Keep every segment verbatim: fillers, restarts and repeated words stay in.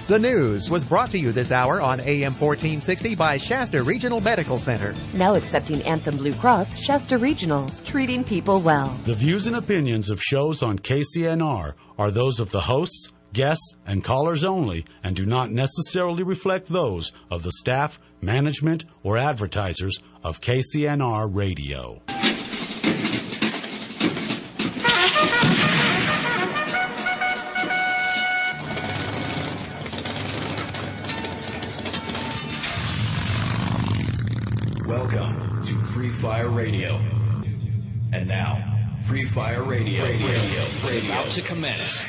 The news was brought to you this hour on A M fourteen sixty by Shasta Regional Medical Center. Now accepting Anthem Blue Cross, Shasta Regional, treating people well. The views and opinions of shows on K C N R are those of the hosts, guests, and callers only, and do not necessarily reflect those of the staff, management, or advertisers of K C N R Radio. Welcome to Free Fire Radio. And now, Free Fire Radio, radio, radio, radio is about to commence.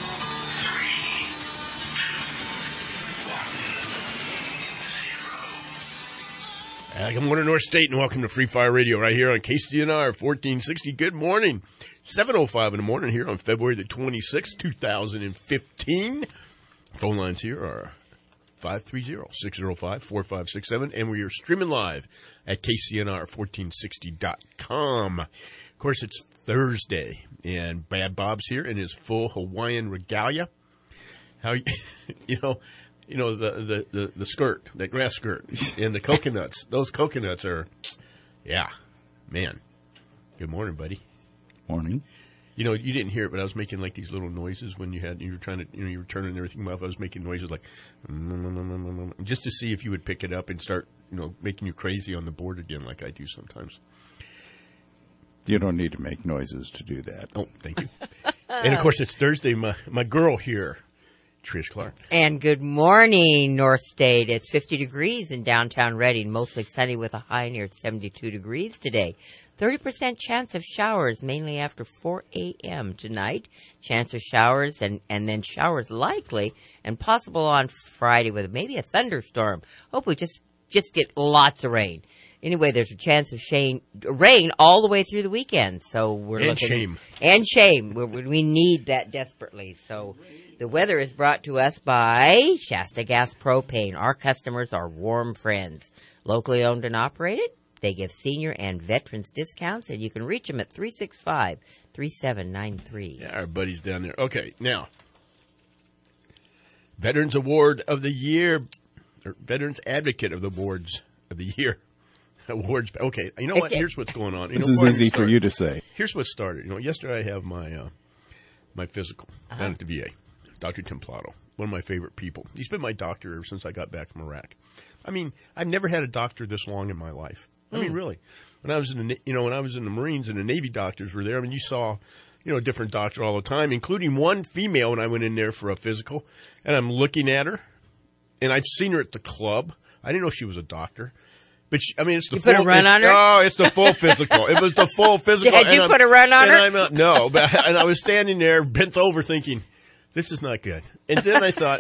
Uh, good morning, North State, and welcome to Free Fire Radio right here on K C N R fourteen sixty. Good morning. seven oh five in the morning here on February the twenty-sixth, two thousand fifteen. Phone lines here are five three zero, six zero five, four five six seven, and we are streaming live at K C N R fourteen sixty dot com. Of course, it's Thursday, and Bad Bob's here in his full Hawaiian regalia. How you, you know, you know the, the, the, the skirt, that grass skirt, and the coconuts. Those coconuts are, yeah, man. Good morning, buddy. Morning. You know, you didn't hear it, but I was making like these little noises when you had you were trying to, you know, you were turning everything off. I was making noises like, just to see if you would pick it up and start, you know, making you crazy on the board again, like I do sometimes. You don't need to make noises to do that. Oh, thank you. And of course, it's Thursday. My my girl here, Trish Clark. And good morning, North State. It's fifty degrees in downtown Reading, mostly sunny with a high near seventy-two degrees today. thirty percent chance of showers, mainly after four a.m. tonight. Chance of showers and, and then showers likely and possible on Friday with maybe a thunderstorm. Hope we just, just get lots of rain. Anyway, there's a chance of shame, rain all the way through the weekend. So we're and looking, shame. And shame. We, we need that desperately. So the weather is brought to us by Shasta Gas Propane. Our customers are warm friends. Locally owned and operated. They give senior and veterans discounts, and you can reach them at three six five, three seven nine three. Yeah, our buddies down there. Okay, now, Veterans Award of the Year, or Veterans Advocate of the Awards of the Year. Awards. Okay, you know what? Here's what's going on. You this know, is easy for you to say. Here's what started. You know, yesterday I have my uh, my physical uh-huh. down at the V A. Doctor Templato, one of my favorite people. He's been my doctor ever since I got back from Iraq. I mean, I've never had a doctor this long in my life. I mean, really. When I was in the, you know, when I was in the Marines and the Navy doctors were there, I mean, you saw, you know, a different doctor all the time, including one female when I went in there for a physical, and I'm looking at her, and I've seen her at the club. I didn't know she was a doctor. But she, I mean, it's the you full. Put a run on her? Oh, it's the full physical. It was the full physical. Did you and put I'm, a run on and her? I'm, uh, no, but and I was standing there, bent over, thinking, "This is not good." And then I thought,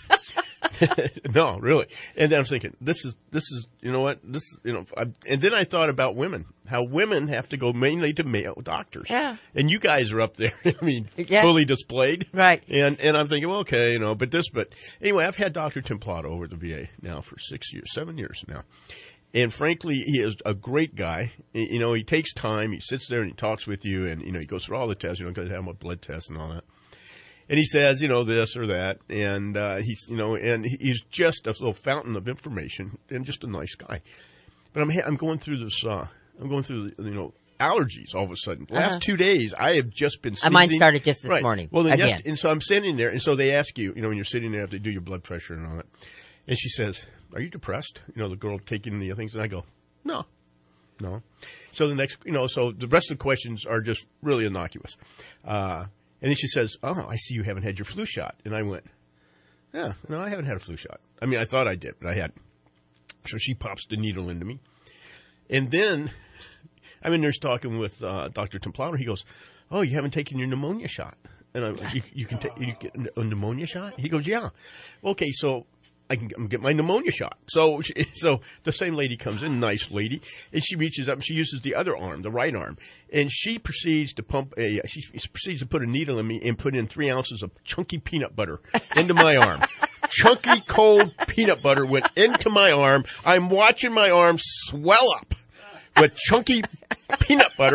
"No, really." And then I'm thinking, "This is this is you know what this you know." I, and then I thought about women, how women have to go mainly to male doctors. Yeah. And you guys are up there. I mean, yeah. fully displayed. Right. And and I'm thinking, well, okay, you know, but this, but anyway, I've had Doctor Templato over at the V A now for six years, seven years now. And frankly, he is a great guy. You know, he takes time. He sits there and he talks with you, and you know, he goes through all the tests. You know, because they have a blood test and all that. And he says, you know, this or that, and uh, he's, you know, and he's just a little fountain of information and just a nice guy. But I'm I'm going through this. Uh, I'm going through, you know, allergies all of a sudden. The last uh-huh. two days, I have just been sneezing. Mine started just this right. morning. Well, then again. Yes, and so I'm standing there, and so they ask you, you know, when you're sitting there, they do your blood pressure and all that. And she says, "Are you depressed?" You know, the girl taking the things, and I go, "No, no." So the next, you know, so the rest of the questions are just really innocuous. Uh, and then she says, "Oh, I see you haven't had your flu shot." And I went, "Yeah, no, I haven't had a flu shot. I mean, I thought I did, but I hadn't." So she pops the needle into me. And then I'm in there talking with uh, Doctor Templato. He goes, "Oh, you haven't taken your pneumonia shot." And I'm like, you, you can take you get a pneumonia shot? He goes, "Yeah." Okay, so I can get my pneumonia shot. So, she, so the same lady comes in, nice lady, and she reaches up and she uses the other arm, the right arm, and she proceeds to pump a, she proceeds to put a needle in me and put in three ounces of chunky peanut butter into my arm. Chunky cold peanut butter went into my arm. I'm watching my arm swell up with chunky peanut butter.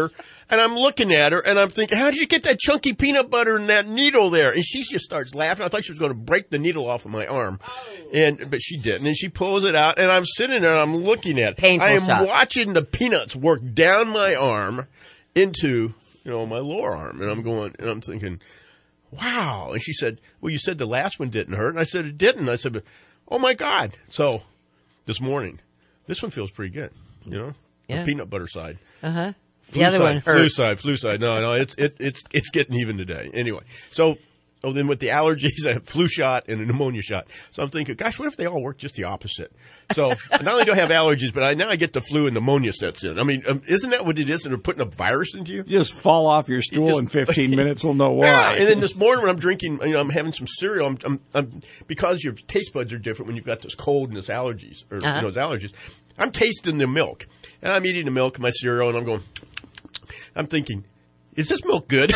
And I'm looking at her, and I'm thinking, how did you get that chunky peanut butter in that needle there? And she just starts laughing. I thought she was going to break the needle off of my arm, and but she didn't. And she pulls it out, and I'm sitting there, and I'm looking at it. Painful I am shot. watching the peanuts work down my arm into, you know, my lower arm, and I'm going, and I'm thinking, wow. And she said, well, you said the last one didn't hurt, and I said it didn't. I said, oh my God. So this morning, this one feels pretty good, you know, Yeah. the peanut butter side. Uh huh. Flu The other side, one flu hurt. side, flu side. No, no, it's it, it's it's getting even today. Anyway, so oh, then with the allergies, I have flu shot and a pneumonia shot. So I'm thinking, gosh, what if they all work just the opposite? So not only do I have allergies, but I now I get the flu and pneumonia sets in. I mean, um, isn't that what it is? And they're putting a virus into you. You just fall off your stool just- in fifteen minutes. We'll know why. Yeah, and then this morning when I'm drinking, you know, I'm having some cereal. I'm, I'm, I'm because your taste buds are different when you've got this cold and this allergies or Uh-huh. you know, these allergies. I'm tasting the milk, and I'm eating the milk in my cereal, and I'm going. I'm thinking, is this milk good? So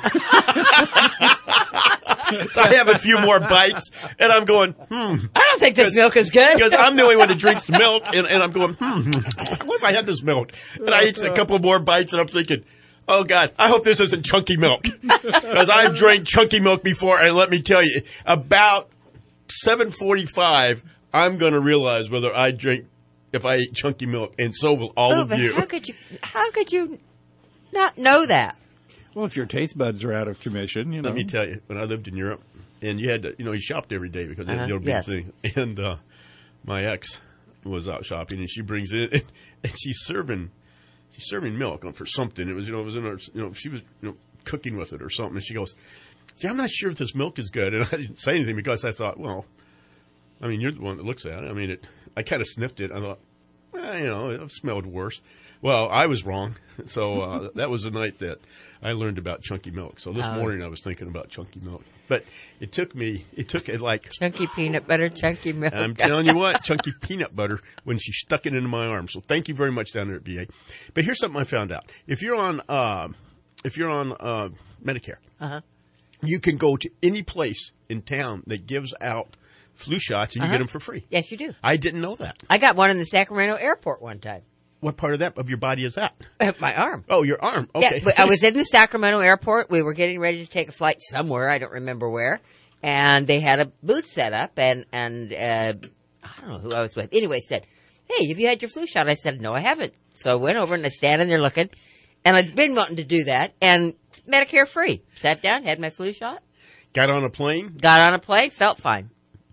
I have a few more bites, and I'm going, hmm. I don't think this milk is good. Because I'm the only one that drinks the milk, and, and I'm going, hmm, what if I had this milk? And I eat a couple more bites, and I'm thinking, oh, God, I hope this isn't chunky milk. Because I've drank chunky milk before, and let me tell you, about seven forty-five, I'm going to realize whether I drink, if I eat chunky milk, and so will all Oh, of but you. how could you? How could you not know that? Well, if your taste buds are out of commission, you know. Let me tell you, when I lived in Europe, and you had to, you know, you shopped every day because they had Uh-huh, the old big yes. thing. And uh, my ex was out shopping, and she brings it, and, and she's serving, she's serving milk for something. It was, you know, it was in her, you know, she was, you know, cooking with it or something. And she goes, "See, I'm not sure if this milk is good." And I didn't say anything because I thought, well, I mean, you're the one that looks at it. I mean, it. I kind of sniffed it. I thought, well, you know, it smelled worse. Well, I was wrong. So uh, that was the night that I learned about chunky milk. So this Oh. morning I was thinking about chunky milk. But it took me, it took it like, Chunky peanut butter, chunky milk. I'm telling you what, chunky peanut butter when she stuck it into my arm. So thank you very much down there at B A. But here's something I found out. If you're on, uh, if you're on uh, Medicare, Uh-huh. you can go to any place in town that gives out flu shots and you Uh-huh. get them for free. Yes, you do. I didn't know that. I got one in the Sacramento airport one time. What part of that of your body is that? My arm. Oh, your arm. Okay. Yeah, but I was in the Sacramento airport. We were getting ready to take a flight somewhere. I don't remember where. And they had a booth set up, and, and uh, I don't know who I was with. Anyway, said, "Hey, have you had your flu shot?" I said, "No, I haven't." So I went over and I standing there looking, and I'd been wanting to do that, and Medicare free. Sat down, had my flu shot, Got on a plane. got on a plane, felt fine.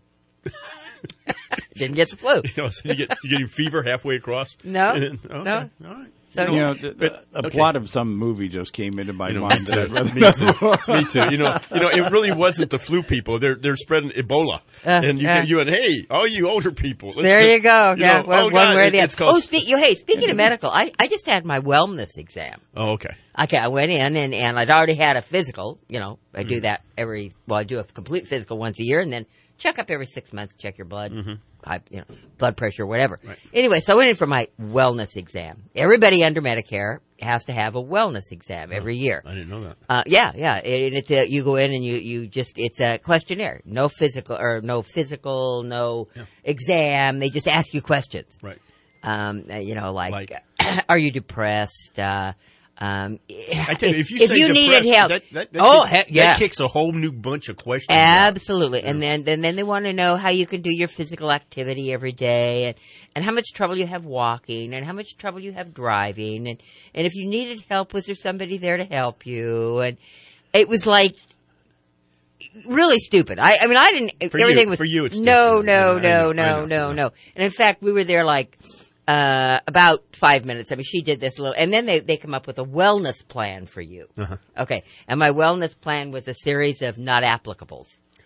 Didn't get the flu. You know, so you get you getting fever halfway across. No, Okay. no. All right. So You know, the, But- a okay. plot of some movie just came into my You know, mind. me too. that- me too. Me too. You know, you know, it really wasn't the flu people. They're they're spreading Ebola, Uh, and you uh. you went, hey, all you older people. let's There just- you go. Yeah, know, well, oh, one God, way or it- the it's other. called- Oh, speak, you, hey, speaking of medical, I, I just had my wellness exam. Oh, okay. Okay, I went in and, and I'd already had a physical. You know, I Mm-hmm. do that every, well, I do a complete physical once a year and then check up every six months, check your blood, high, you know, blood pressure, whatever. Mm-hmm. Right. Anyway, so I went in for my wellness exam. Everybody under Medicare has to have a wellness exam every year. I didn't know that. Uh, yeah, yeah. And it's a, you go in and you, you just, it's a questionnaire. No physical, or no physical, no exam. They just ask you questions. Right. Um, uh, you know, like, Like? are you depressed? Uh, um, I tell you, if you, say needed depressed, help, that, that, that oh, kicks, heck, yeah, that kicks a whole new bunch of questions. out. absolutely. And then, then, then they want to know how you can do your physical activity every day, and, and how much trouble you have walking, and how much trouble you have driving, and, and if you needed help, was there somebody there to help you? And it was like really stupid. I, I mean, I didn't. For everything you- was for you, it's no, stupid. no, Yeah, I no, know, I no, know, no, I know. no. And in fact, we were there like. Uh, about five minutes. I mean, she did this little, and then they, they come up with a wellness plan for you. Uh-huh. Okay. And my wellness plan was a series of not applicables.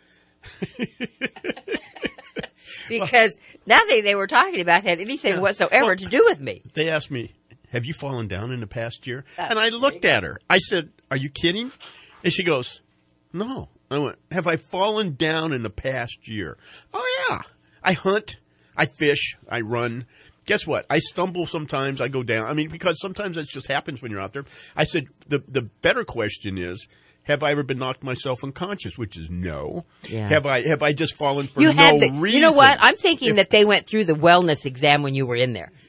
Because nothing they were talking about had anything Yeah. whatsoever Well, to do with me. They asked me, have you fallen down in the past year? That's And I looked at her. I said, are you kidding? And she goes, no. I went, have I fallen down in the past year? Oh, yeah. I hunt. I fish. I run. Guess what? I stumble sometimes. I go down. I mean, because sometimes that just happens when you're out there. I said, the, the better question is, have I ever been knocked myself unconscious? Which is no. Yeah. Have I have I just fallen for You no had the, reason? you know what? I'm thinking If- that they went through the wellness exam when you were in there.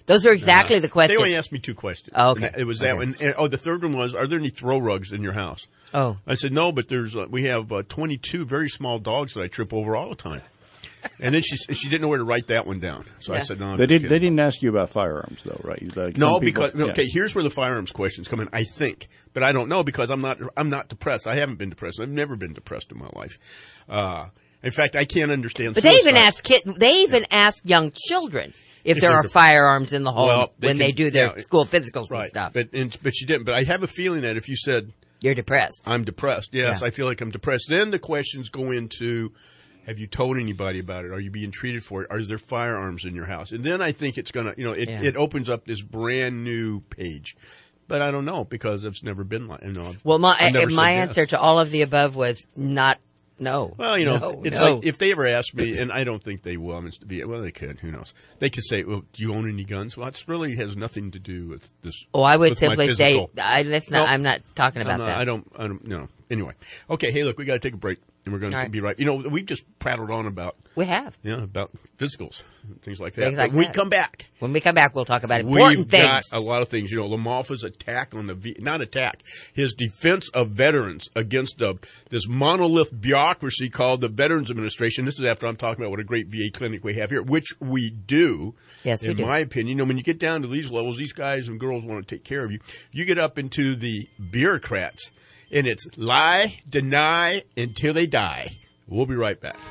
Those are exactly Uh, the questions. They only asked me two questions. Oh, okay. And that- it was that Okay. one. And, oh, the third one was, are there any throw rugs in your house? Oh. I said, no, but there's uh, we have uh, twenty-two very small dogs that I trip over all the time. And then she she didn't know where to write that one down. So Yeah. I said, no, I'm They just did. kidding. They didn't ask you about firearms, though, right? Like No, some people- because okay, yeah. here's where the firearms questions come in. I think, but I don't know because I'm not. I'm not depressed. I haven't been depressed. I've never been depressed in my life. Uh, in fact, I can't understand. But they even suicide. ask kid, they even ask young children if, If there they're are dep- firearms in the home Well, they when can- they do their yeah, school physicals and right, stuff. but and, but she didn't. But I have a feeling that if you said You're depressed. I'm depressed, yes, Yeah. I feel like I'm depressed. Then the questions go into. Have you told anybody about it? Are you being treated for it? Are there firearms in your house? And then I think it's going to, you know, it, Yeah. it opens up this brand new page. But I don't know because it's never been like, you know. I've, Well, my I've never uh, my said yes. answer to all of the above was not no. Well, you know, No, it's no. like if they ever ask me, and I don't think they will. I mean, it's- well, they could. Who knows? They could say, "Well, do you own any guns?" Well, it really has nothing to do with this. Oh, I would with my simply say, physical. I, let's not. Nope. I'm not talking I'm about not- that. I don't. I don't. No. Anyway, okay. Hey, look, we got to take a break, and we're going All to right. be right. You know, we've just prattled on about, We have. you know, about physicals, and things like that. Things like but when we that. come back, When we come back, we'll talk about important we've things. got a lot of things. You know, Lamalfa's attack on the v- not attack, his defense of veterans against the, this monolith bureaucracy called the Veterans Administration. This is after I'm talking about what a great V A clinic we have here, which we do. Yes, we in do. my opinion, you know, when you get down to these levels, these guys and girls want to take care of you. You get up into the bureaucrats, and it's lie, deny until they die. We'll be right back.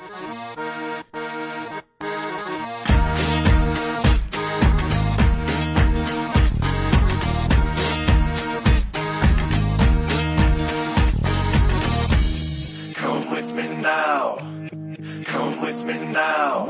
Come with me now. Come with me now.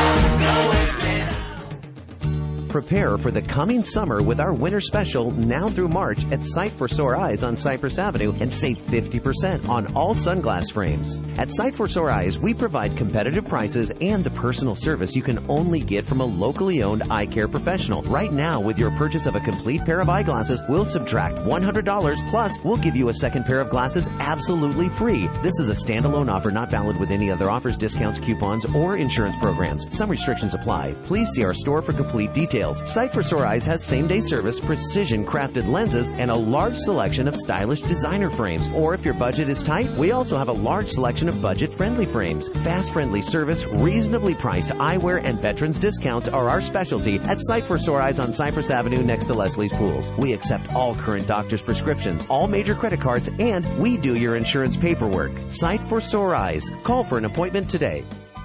Prepare for the coming summer with our winter special now through March at Sight for Sore Eyes on Cypress Avenue and save fifty percent on all sunglass frames. At Sight for Sore Eyes, we provide competitive prices and the personal service you can only get from a locally owned eye care professional. Right now, with your purchase of a complete pair of eyeglasses, we'll subtract one hundred dollars plus we'll give you a second pair of glasses absolutely free. This is a standalone offer not valid with any other offers, discounts, coupons, or insurance programs. Some restrictions apply. Please see our store for complete details. Sight for Sore Eyes has same-day service, precision-crafted lenses, and a large selection of stylish designer frames. Or if your budget is tight, we also have a large selection of budget-friendly frames. Fast-friendly service, reasonably priced eyewear, and veterans discounts are our specialty at Sight for Sore Eyes on Cypress Avenue next to Leslie's Pools. We accept all current doctor's prescriptions, all major credit cards, and we do your insurance paperwork. Sight for Sore Eyes. Call for an appointment today.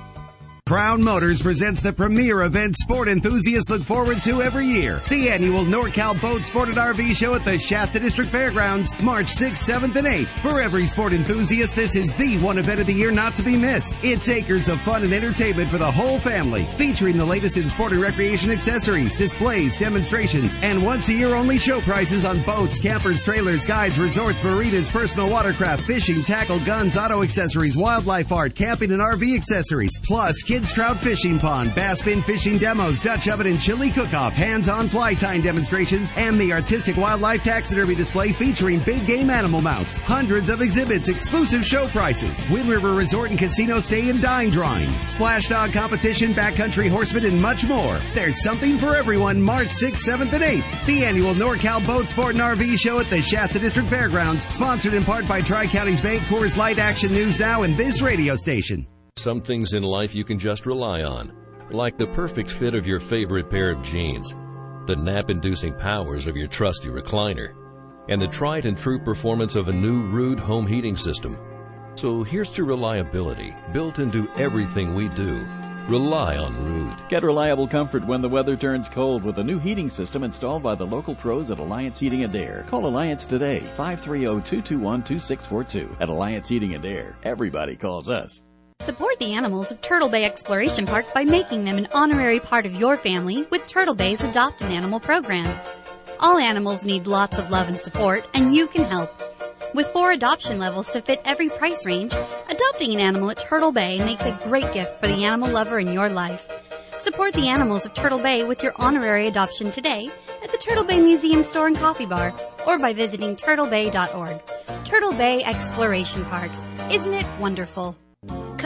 Crown Motors presents the premier event sport enthusiasts look forward to every year. The annual NorCal Boat Sport and R V Show at the Shasta District Fairgrounds, March sixth, seventh, and eighth. For every sport enthusiast, this is the one event of the year not to be missed. It's acres of fun and entertainment for the whole family, featuring the latest in sport and recreation accessories, displays, demonstrations, and once a year only show prices on boats, campers, trailers, guides, resorts, marinas, personal watercraft, fishing, tackle, guns, auto accessories, wildlife art, camping, and R V accessories, plus kids trout fishing pond, bass bin fishing demos, Dutch oven and chili cook-off, hands-on fly tying demonstrations, and the artistic wildlife taxidermy display featuring big game animal mounts. Hundreds of exhibits, exclusive show prices, Wind River Resort and Casino stay and dine drawing, splash dog competition, backcountry horsemen, and much more. There's something for everyone March sixth, seventh, and eighth. The annual NorCal Boat Sport and R V Show at the Shasta District Fairgrounds, sponsored in part by Tri-Counties Bank, Coors Light, Action News Now, and this radio station. Some things in life you can just rely on, like the perfect fit of your favorite pair of jeans, the nap-inducing powers of your trusty recliner, and the tried and true performance of a new Ruud home heating system. So here's to reliability built into everything we do. Rely on Ruud. Get reliable comfort when the weather turns cold with a new heating system installed by the local pros at Alliance Heating and Air. Call Alliance today, five three zero, two two one, two six four two. At Alliance Heating and Air, everybody calls us. Support the animals of Turtle Bay Exploration Park by making them an honorary part of your family with Turtle Bay's Adopt an Animal program. All animals need lots of love and support, and you can help. With four adoption levels to fit every price range, adopting an animal at Turtle Bay makes a great gift for the animal lover in your life. Support the animals of Turtle Bay with your honorary adoption today at the Turtle Bay Museum Store and Coffee Bar or by visiting turtle bay dot org. Turtle Bay Exploration Park. Isn't it wonderful?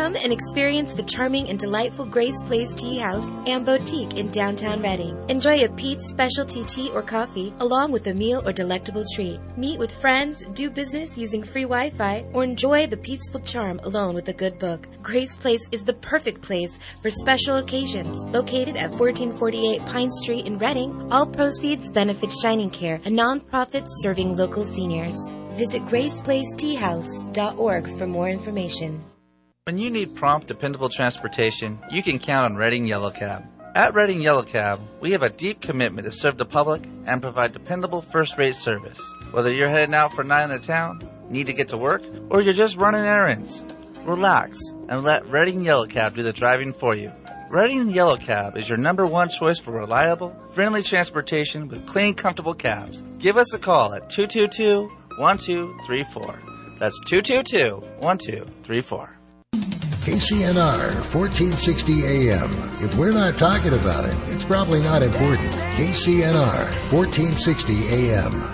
Come and experience the charming and delightful Grace Place Tea House and Boutique in downtown Reading. Enjoy a Pete's specialty tea or coffee along with a meal or delectable treat. Meet with friends, do business using free Wi-Fi, or enjoy the peaceful charm alone with a good book. Grace Place is the perfect place for special occasions. Located at fourteen forty-eight Pine Street in Reading, all proceeds benefit Shining Care, a nonprofit serving local seniors. Visit grace place tea house dot org for more information. When you need prompt, dependable transportation, you can count on Reading Yellow Cab. At Reading Yellow Cab, we have a deep commitment to serve the public and provide dependable first-rate service. Whether you're heading out for a night in the town, need to get to work, or you're just running errands, relax and let Reading Yellow Cab do the driving for you. Reading Yellow Cab is your number one choice for reliable, friendly transportation with clean, comfortable cabs. Give us a call at two two two, one two three four. That's two two two, one two three four. K C N R, fourteen sixty A M. If we're not talking about it, it's probably not important. K C N R, fourteen sixty A M.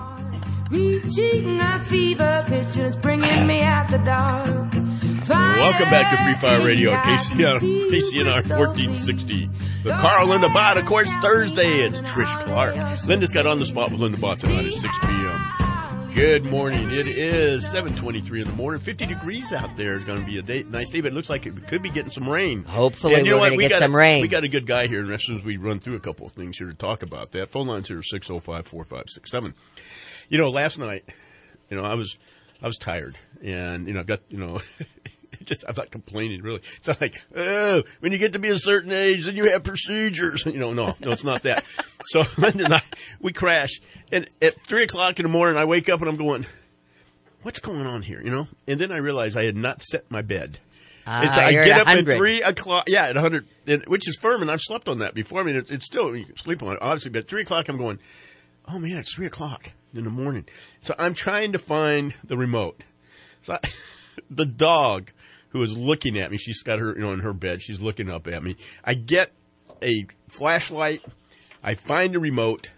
Reaching a fever pitch is bringing me out the dark. Welcome back to Free Fire Radio, K C N R, K C N R fourteen sixty. The Carl Linda Bot, of course, Thursday, it's Trish Clark. Linda's got On the Spot with Linda Bot tonight at six p.m. Good morning. It is seven twenty-three in the morning. fifty degrees out there. It's going to be a day, nice day, but it looks like it could be getting some rain. Hopefully and you we're know going to get got some a, rain. We got a good guy here, and as soon as we run through a couple of things here to talk about that, phone lines here are six oh five, four five six seven. You know, last night, you know, I was I was tired, and, you know, got, you know, just, I'm not complaining, really. It's not like, oh, when you get to be a certain age, then you have procedures. You know, no, no, it's not that. So Linda and I, we crash, and at three o'clock in the morning, I wake up and I'm going, what's going on here, you know? And then I realized I had not set my bed. Ah, and so I you're get at up one at hundred. three o'clock, yeah, at one hundred, and, which is firm, and I've slept on that before. I mean, it, it's still, you can sleep on it, obviously, but at three o'clock I'm going, oh man, it's three o'clock in the morning. So I'm trying to find the remote. So I, the dog who is looking at me, she's got her, you know, in her bed, she's looking up at me. I get a flashlight, I find the remote,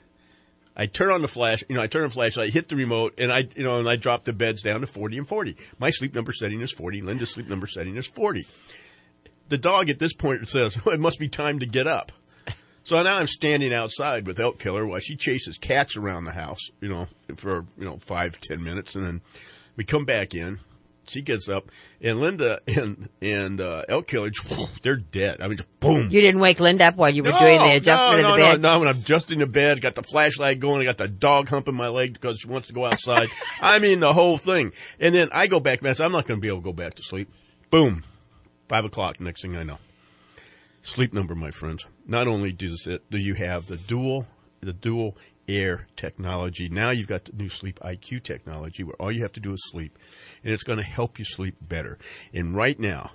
I turn on the flash, you know, I turn on the flashlight, hit the remote, and I, you know, and I drop the beds down to forty and forty. My sleep number setting is forty. Linda's sleep number setting is forty. The dog at this point says, well, it must be time to get up. So now I'm standing outside with Elk Killer while she chases cats around the house, you know, for, you know, five, ten minutes. And then we come back in. She gets up, and Linda and and uh, Elk Killer, they're dead. I mean, just boom. You didn't wake Linda up while you were no, doing the adjustment no, of the no, bed? No, no, when I'm adjusting the bed, got the flashlight going, I got the dog humping my leg because she wants to go outside. I mean, the whole thing. And then I go back, man, so I'm not going to be able to go back to sleep. Boom. Five o'clock, next thing I know. Sleep number, my friends. Not only does it, do you have the dual, the dual air technology, now you've got the new Sleep I Q technology where all you have to do is sleep, and it's going to help you sleep better. And right now,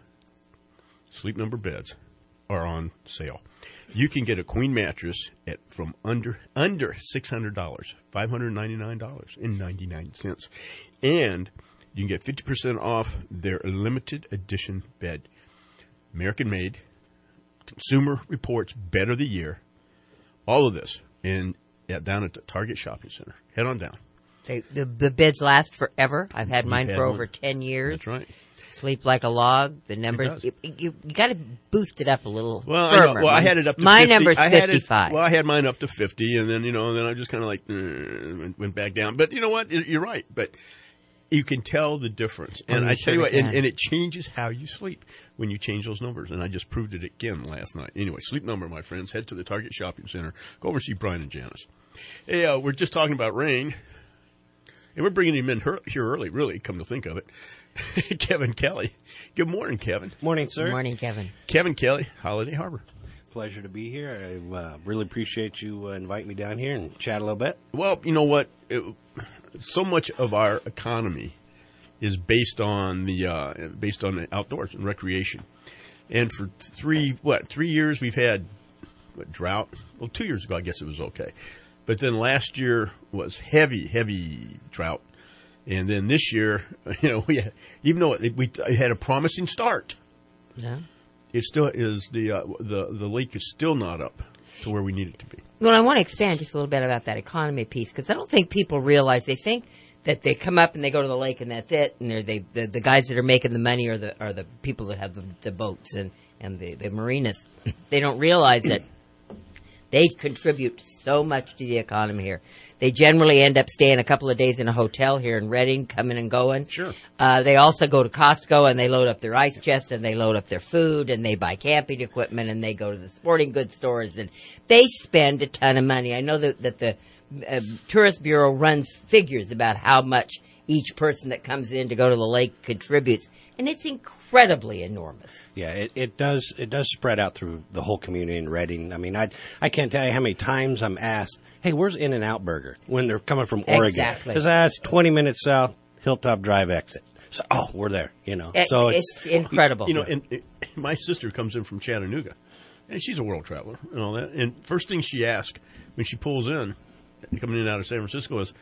Sleep Number beds are on sale. You can get a queen mattress at from under under six hundred dollars, five hundred ninety-nine dollars and ninety-nine cents. And you can get fifty percent off their limited edition bed. American made, Consumer Reports Bet of the Year, all of this. And yeah, down at the Target Shopping Center. Head on down. They, the, the beds last forever. I've had We've mine had for one. over ten years. That's right. Sleep like a log. The numbers, does. you, you, you got to boost it up a little Well, I firmer. know. Well, I had it up to My fifty. number's I had it- fifty-five. well, I had mine up to fifty, and then, you know, then I just kind of like, uh, went, went back down. But you know what? You're right. But you can tell the difference. Oh, And you I tell you sure what, and, can. and it changes how you sleep when you change those numbers. And I just proved it again last night. Anyway, Sleep Number, my friends. Head to the Target Shopping Center. Go over and see Brian and Janice. Hey, uh, we're just talking about rain. And we're bringing him in her- here early, really, come to think of it. Kevin Kelly. Good morning, Kevin. Morning, sir. Good morning, Kevin. Kevin Kelly, Holiday Harbor. Pleasure to be here. I uh, really appreciate you uh, inviting me down here and chat a little bit. Well, you know what? It, so much of our economy is based on the uh, based on the outdoors and recreation. And for three what three years we've had what, drought. Well, two years ago I guess it was okay, but then last year was heavy, heavy drought. And then this year, you know, we even though it, we had a promising start, Yeah. it still is the uh, the the lake is still not up to where we need it to be. Well, I want to expand just a little bit about that economy piece because I don't think people realize they think that they come up and they go to the lake and that's it. And they're, they the, the guys that are making the money are the are the people that have the, the boats and and the, the marinas. They don't realize that they contribute so much to the economy here. They generally end up staying a couple of days in a hotel here in Reading, coming and going. Sure. Uh, they also go to Costco and they load up their ice chests and they load up their food and they buy camping equipment and they go to the sporting goods stores and they spend a ton of money. I know that, that the uh, Tourist Bureau runs figures about how much each person that comes in to go to the lake contributes, and it's incredibly enormous. Yeah, it, it does it does spread out through the whole community in Reading. I mean, I I can't tell you how many times I'm asked, "Hey, where's In-N-Out Burger?" when they're coming from Oregon. Exactly. Because that's twenty minutes south, Hilltop Drive exit. So, oh, we're there, you know. It, so it's, it's, it's incredible. You know, and, and my sister comes in from Chattanooga, and she's a world traveler and all that. And first thing she asks when she pulls in, coming in and out of San Francisco, is,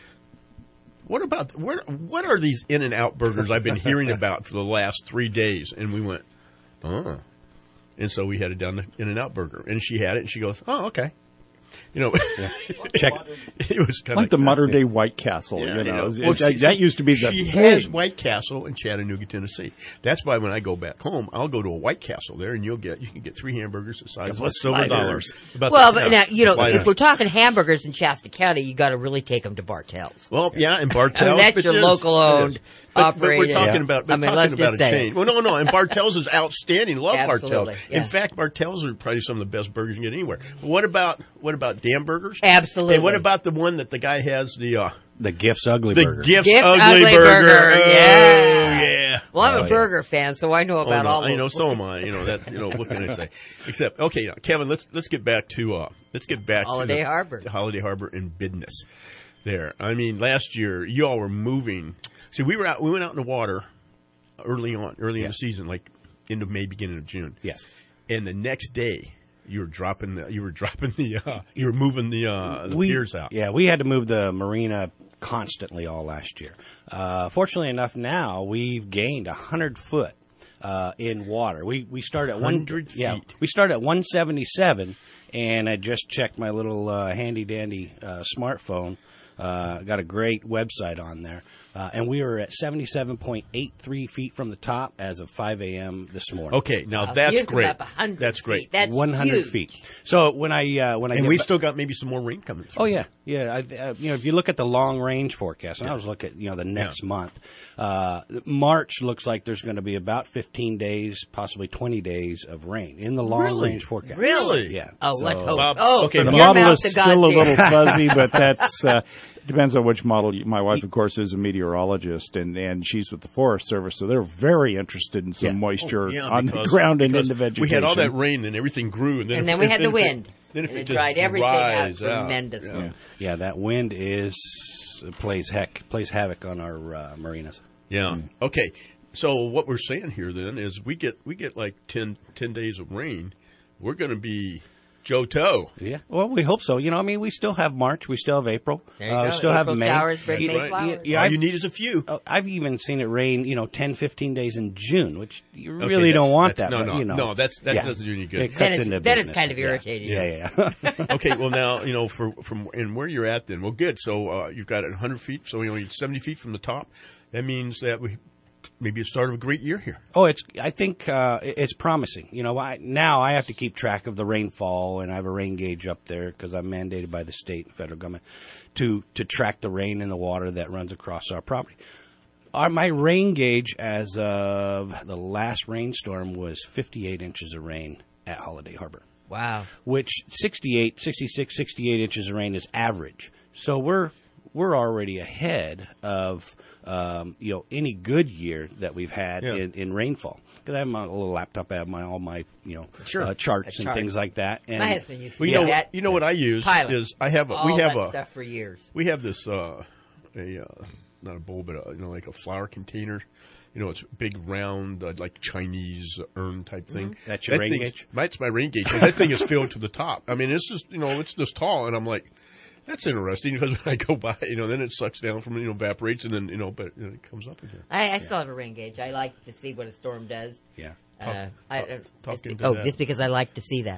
What about what? What are these In-N-Out burgers I've been hearing about for the last three days? And we went, oh, and so we headed down to In-N-Out Burger, and she had it, and she goes, oh, okay, you know, yeah. check. It was kind like of the modern day White Castle. Yeah, you know, you know. It- Well, that, she- that used to be the She thing. has White Castle in Chattanooga, Tennessee. That's why when I go back home, I'll go to a White Castle there, and you'll get you can get three hamburgers the size of a silver dollar. About well, the- but yeah, now, you know, sliders. if we're talking hamburgers in Shasta County, you got to really take them to Bartell's. Well, yeah, and Bartell's. I mean, that's but your yes, local it owned, is. But, but we're operated. talking Yeah. about, we're I mean, talking let's about just a say chain. it. Well, no, no, and Bartell's is outstanding. Love Absolutely, Bartell's. yeah. In fact, Bartell's are probably some of the best burgers you can get anywhere. But what about what about Dan Burgers? Absolutely. And what about the one that the guy has the uh, the Gifts Ugly the Burger. Gifts, Gifts Ugly, Ugly Burger? Burger, Oh, yeah. yeah. Well, I'm Oh, a yeah. burger fan, so I know Oh, about no, all those. you know, so am I. You know, that's you know, what can I say? Except, okay, now, Kevin, let's let's get back to uh, let's get back Holiday to the, Harbor. to Holiday Harbor and business. There, I mean, last year you all were moving. See, we were out. We went out in the water early on, early in Yeah. the season, like end of May, beginning of June. Yes. And the next day, you were dropping the you were dropping the uh, you were moving the uh, the we, piers out. Yeah, we had to move the marina constantly all last year. Uh, fortunately enough, now we've gained a hundred foot uh, in water. We we start at one Hundred feet. Yeah, we start at one seventy seven, and I just checked my little uh, handy dandy uh, smartphone. Uh, got a great website on there. Uh, and we were at seventy-seven point eight three feet from the top as of five a.m. this morning. Okay, now Wow, that's you've come great. up one hundred That's great. feet. That's one hundred huge. feet. So when I uh, when I And get we ba- still got maybe some more rain coming through. Oh yeah, yeah. I, uh, you know, if you look at the long range forecast, and I was looking at you know the next month, uh, March looks like there's going to be about fifteen days, possibly twenty days of rain in the long Really? range forecast. Really? Yeah. Oh, So- let's hope. Bob, oh, okay, from The your model mouth is to still God's a little ears. fuzzy, but that's uh, depends on which model. You, my wife, of course, is a meteorologist, and, and she's with the Forest Service, so they're very interested in some Yeah. moisture Oh, yeah, on the because- ground and in because the vegetation. We had all that rain and everything grew, and then And if- then we if- had the if it- wind. then if And it just dried everything out dries tremendously. Yeah. Yeah, that wind is plays heck plays havoc on our uh, marinas. Yeah. Okay. So what we're saying here then is we get we get like ten, ten days of rain. We're going to be Joe Toe. Yeah. Well, we hope so. You know, I mean, we still have March, we still have April, There you uh, go. we still April have May. showers bring Yeah, May yeah, flowers. yeah, All I've- you need is a few. Oh, I've even seen it rain, you know, ten, fifteen days in June, which you Okay, really don't that's- want that. that's- no, but, no, you know. no, that's- that Yeah. doesn't do any good. It cuts Then it's- into then it's business. kind of Yeah. irritating. Yeah, yeah. Okay. Well, now you know for from and where you're at then. Well, good. So uh, you've got it one hundred feet. So you know seventy feet from the top. That means that we maybe the start of a great year here. Oh, it's. I think uh, it- it's promising. You know, I, now I have to keep track of the rainfall, and I have a rain gauge up there because I'm mandated by the state and federal government to to track the rain and the water that runs across our property. Our, my rain gauge as of the last rainstorm was fifty-eight inches of rain at Holiday Harbor, Wow. which sixty-eight, sixty-six, sixty-eight inches of rain is average. So we're we're already ahead of um, you know any good year that we've had Yeah. in, in rainfall. Because I have my little laptop, I have my all my you know Sure. uh, charts A and chart. things like that. And My husband used to Well, do you know, that. you know what I use Pilot. is I have a All we have that a stuff for years. we have this uh, a uh, not a bowl but a, you know like a flower container. You know, it's big, round, uh, like Chinese urn type thing. Mhm. That's your That rain thing's- gauge? That's my rain gauge. And that thing is filled to the top. I mean, it's just, you know, it's this tall, and I'm like, that's interesting because when I go by, you know, then it sucks down from, you know, evaporates, and then, you know, but you know, it comes up again. I, I still have a rain gauge. I like to see what a storm does. Yeah. Uh, Talk- I, talk- uh, talk just into be- oh, that. just because I like to see that.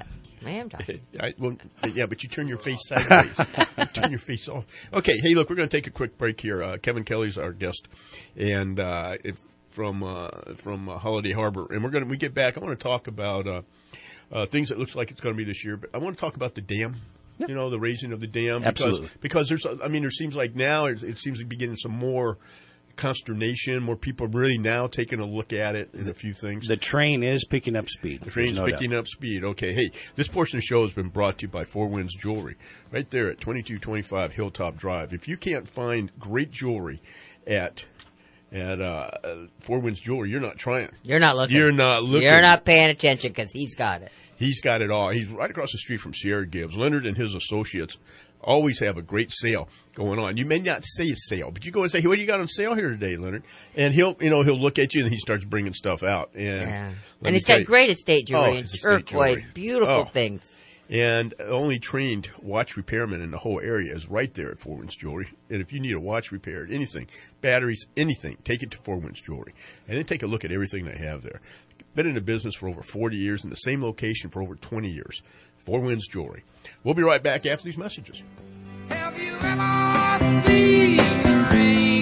I am talking. I, well, yeah, but you turn your face sideways. You turn your face off. Okay, hey, look, we're going to take a quick break here. Uh, Kevin Kelly's our guest, and uh, if, from uh, from uh, Holiday Harbor, and we're going to we get back. I want to talk about uh, uh, things that looks like it's going to be this year, but I want to talk about the dam. Yep. You know, the raising of the dam. Absolutely. Because, because there's, I mean, there seems like now it, it seems to be getting some more consternation, more people really now taking a look at it and a few things. The train is picking up speed. The train's no picking doubt. up speed. Okay, hey, this portion of the show has been brought to you by Four Winds Jewelry, right there at twenty-two twenty-five Hilltop Drive. If you can't find great jewelry at at uh, Four Winds Jewelry, you're not trying. You're not looking. You're not looking. You're not paying attention because he's got it. He's got it all. He's right across the street from Sierra Gibbs. Leonard and his associates always have a great sale going on. You may not say a sale, but you go and say, hey, what do you got on sale here today, Leonard? And he'll, you know, he'll look at you and he starts bringing stuff out. And, yeah. and he's got you, great estate jewelry oh, and turquoise, beautiful oh. things. And only trained watch repairman in the whole area is right there at Four Winds Jewelry. And if you need a watch repaired, anything, batteries, anything, take it to Four Winds Jewelry. And then take a look at everything they have there. Been in the business for over forty years in the same location for over twenty years. Four Winds Jewelry. We'll be right back after these messages. Have you ever seen the rain?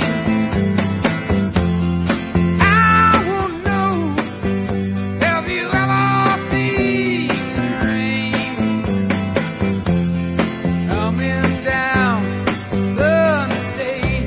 I won't know. Have you ever seen the rain coming down the day?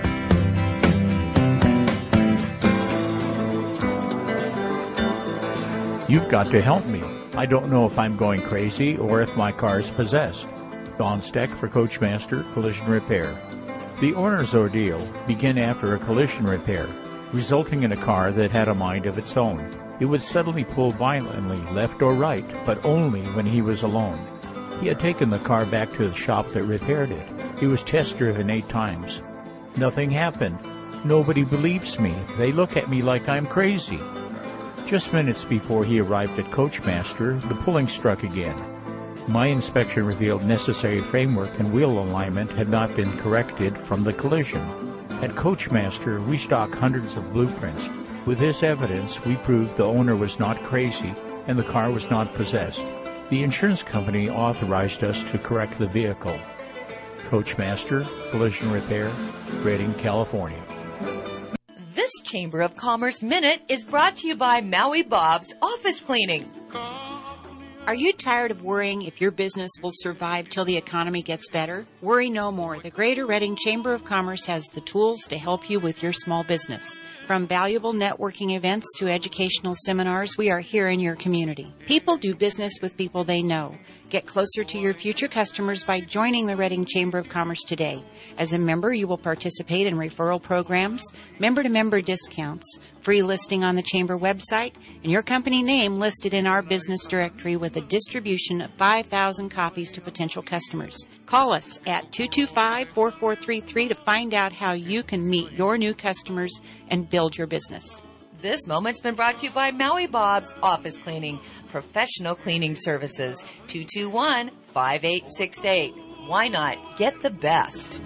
You've got to help me. I don't know if I'm going crazy or if my car's possessed. Don Steck for Coachmaster Collision Repair. The owner's ordeal began after a collision repair, resulting in a car that had a mind of its own. It would suddenly pull violently left or right, but only when he was alone. He had taken the car back to the shop that repaired it. It was test-driven eight times. Nothing happened. Nobody believes me. They look at me like I'm crazy. Just minutes before he arrived at Coachmaster, the pulling struck again. My inspection revealed necessary framework and wheel alignment had not been corrected from the collision. At Coachmaster, we stock hundreds of blueprints. With this evidence, we proved the owner was not crazy and the car was not possessed. The insurance company authorized us to correct the vehicle. Coachmaster Collision Repair, Redding, California. This Chamber of Commerce Minute is brought to you by Maui Bob's Office Cleaning. Are you tired of worrying if your business will survive till the economy gets better? Worry no more. The Greater Redding Chamber of Commerce has the tools to help you with your small business. From valuable networking events to educational seminars, we are here in your community. People do business with people they know. Get closer to your future customers by joining the Redding Chamber of Commerce today. As a member, you will participate in referral programs, member-to-member discounts, free listing on the Chamber website, and your company name listed in our business directory with a distribution of five thousand copies to potential customers. Call us at two two five, four four three three to find out how you can meet your new customers and build your business. This moment's been brought to you by Maui Bob's Office Cleaning, professional cleaning services, two two one, five eight six eight. Why not get the best?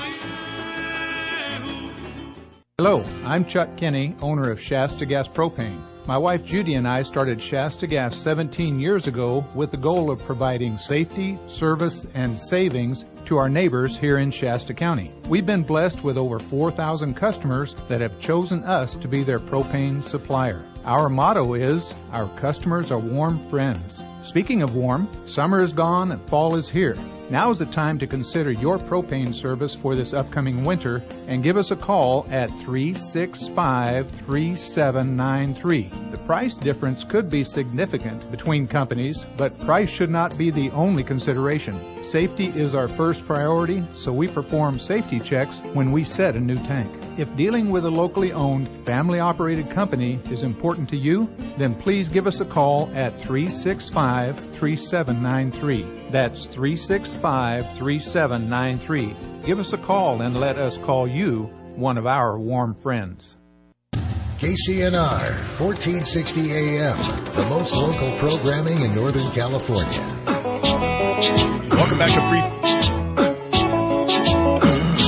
Hello, I'm Chuck Kinney, owner of Shasta Gas Propane. My wife Judy and I started Shasta Gas seventeen years ago with the goal of providing safety, service, and savings to our neighbors here in Shasta County. We've been blessed with over four thousand customers that have chosen us to be their propane supplier. Our motto is, our customers are warm friends. Speaking of warm, summer is gone and fall is here. Now is the time to consider your propane service for this upcoming winter and give us a call at three six five, three seven nine three. The price difference could be significant between companies, but price should not be the only consideration. Safety is our first priority, so we perform safety checks when we set a new tank. If dealing with a locally owned, family-operated company is important to you, then please give us a call at three six five, three seven nine three. That's three six five, three seven nine three. Give us a call and let us call you one of our warm friends. K C N R, fourteen sixty A M, the most local programming in Northern California. Welcome back to Free...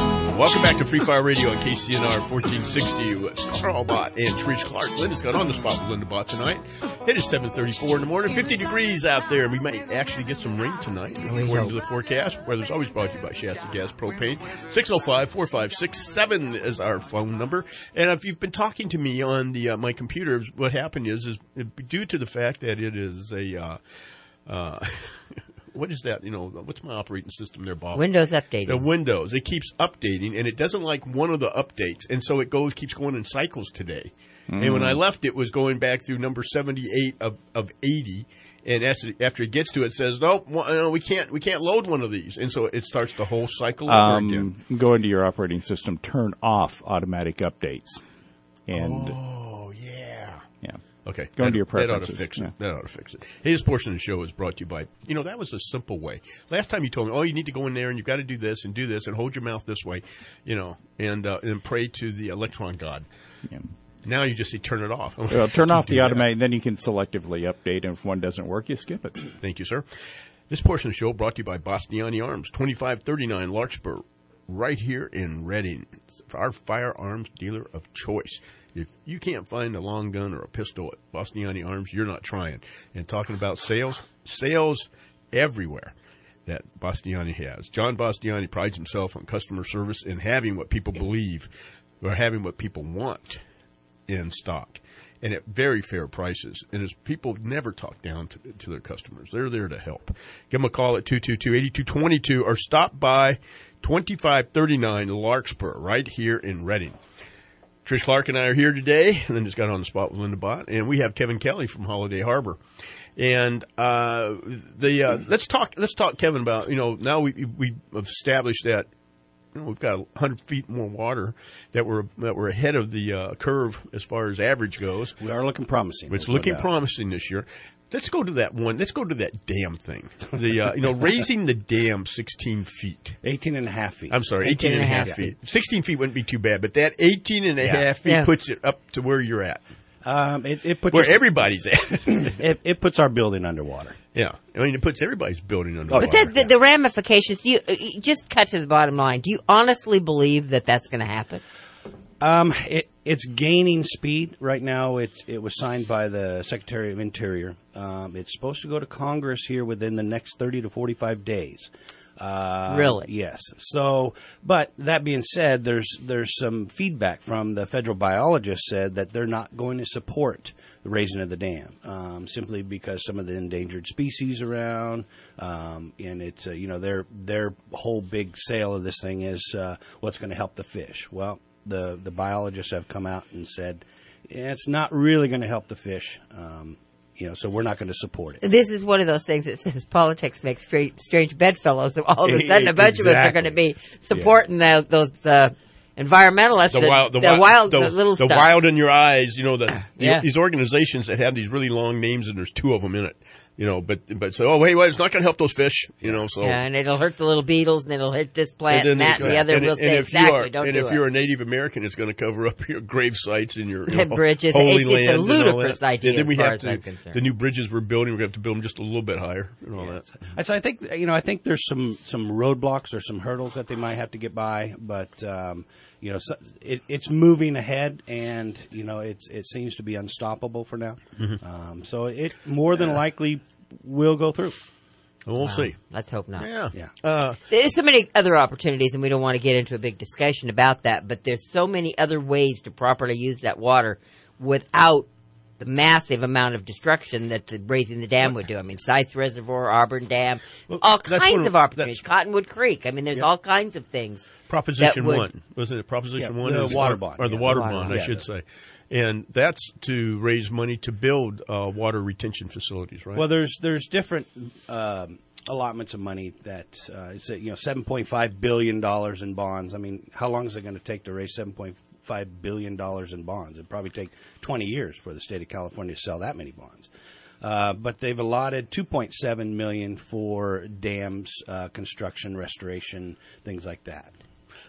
Welcome back to Free Fire Radio on K C N R fourteen sixty with Carl Bott and Trish Clark. Linda's got on the spot with Linda Bott tonight. It is seven thirty-four in the morning, fifty degrees out there. We might actually get some rain tonight, according to the forecast. Weather's always brought to you by Shasta Gas Propane. six oh five, four five six, seven is our phone number. And if you've been talking to me on the uh, my computer, what happened is, is due to the fact that it is a... Uh, uh, what is that? You know, what's my operating system there, Bob? Windows updating. The Windows. It keeps updating, and it doesn't like one of the updates, and so it goes keeps going in cycles today. Mm. And when I left, it was going back through number seventy-eight of, of eighty, and as it, after it gets to it, it says, nope, well, we can't we can't load one of these, and so it starts the whole cycle over um, again. Go into your operating system, turn off automatic updates, and oh yeah, yeah. Okay. Go that, into your preferences. That ought to fix it. Yeah. That ought to fix it. Hey, this portion of the show is brought to you by, you know, that was a simple way. Last time you told me, oh, you need to go in there and you've got to do this and do this and hold your mouth this way, you know, and uh, and pray to the electron god. Yeah. Now you just say turn it off. Well, turn off the automatic, then you can selectively update, and if one doesn't work, you skip it. Thank you, sir. This portion of the show brought to you by Bastiani Arms, twenty-five thirty-nine Larkspur, right here in Reading. It's our firearms dealer of choice. If you can't find a long gun or a pistol at Bastiani Arms, you're not trying. And talking about sales, sales everywhere that Bastiani has. John Bastiani prides himself on customer service and having what people believe or having what people want in stock and at very fair prices. And as people never talk down to, to their customers. They're there to help. Give them a call at two two two, eight two two two or stop by twenty-five thirty-nine Larkspur right here in Reading. Trish Clark and I are here today, and then just got on the spot with Linda Bott, and we have Kevin Kelly from Holiday Harbor. And uh, the uh, let's talk let's talk Kevin about, you know, now we we have established that, you know, we've got one hundred feet more water, that we're that we're ahead of the uh, curve as far as average goes. We are looking promising. It's looking no promising this year. Let's go to that one. Let's go to that dam thing. The uh, you know, raising the dam sixteen feet. eighteen and a half feet. I'm sorry, eighteen, eighteen and a half, half feet. feet. sixteen feet wouldn't be too bad, but that eighteen and a yeah. half feet yeah. puts it up to where you're at. Um, it, it puts where your, everybody's at. it, it puts our building underwater. Yeah, I mean, it puts everybody's building underwater. But that, the, the ramifications, do you, you just cut to the bottom line. Do you honestly believe that that's going to happen? Um, it, it's gaining speed right now. It's it was signed by the Secretary of Interior. Um, it's supposed to go to Congress here within the next thirty to forty-five days. Uh, really? Yes. So, but that being said, there's there's some feedback from the federal biologist said that they're not going to support the raising of the dam, um, simply because some of the endangered species around, um, and it's uh, you know their their whole big sale of this thing is uh, what's going to help the fish. Well, the the biologists have come out and said yeah, it's not really going to help the fish. Um, You know, so we're not going to support it. This is one of those things that says politics makes strange, strange bedfellows. So all of a sudden, a bunch exactly. of us are going to be supporting yeah. the, those uh, environmentalists, the wild, the, the wild, wild the, the little the stuff. wild in your eyes. You know, the, the yeah. these organizations that have these really long names, and there's two of them in it. You know, but but so oh hey, well, it's not going to help those fish. You know, so yeah, and it'll hurt the little beetles, and it'll hit this plant and, and that, and the other. And, we'll and say if exactly, you are, don't and do if it. you're a Native American, it's going to cover up your grave sites and your you know, bridges. holy it's, it's a lands and all ludicrous that. idea. And then we as far have as to I'm concerned. the new bridges we're building. We're going to have to build them just a little bit higher and all yeah. that. So I think you know I think there's some some roadblocks or some hurdles that they might have to get by, but. Um, You know, so it, it's moving ahead, and you know, it's it seems to be unstoppable for now. Mm-hmm. Um, so it more than likely will go through. We'll wow. see. Let's hope not. Yeah, yeah. Uh, there's so many other opportunities, and we don't want to get into a big discussion about that. But there's so many other ways to properly use that water without the massive amount of destruction that the raising the dam would do. I mean, Sites Reservoir, Auburn Dam, well, all kinds of, of opportunities. Cottonwood Creek. I mean, there's yeah. all kinds of things. Proposition would, one. Wasn't it Proposition yeah, one? The is, water or, bond. Or the yeah, water the bond, yeah, I should yeah. say. And that's to raise money to build uh, water retention facilities, right? Well, there's there's different um, allotments of money that, uh, it's, you know, seven point five billion dollars in bonds. I mean, how long is it going to take to raise seven point five billion dollars in bonds? It'd probably take twenty years for the state of California to sell that many bonds. Uh, but they've allotted two point seven million dollars for dams, uh, construction, restoration, things like that.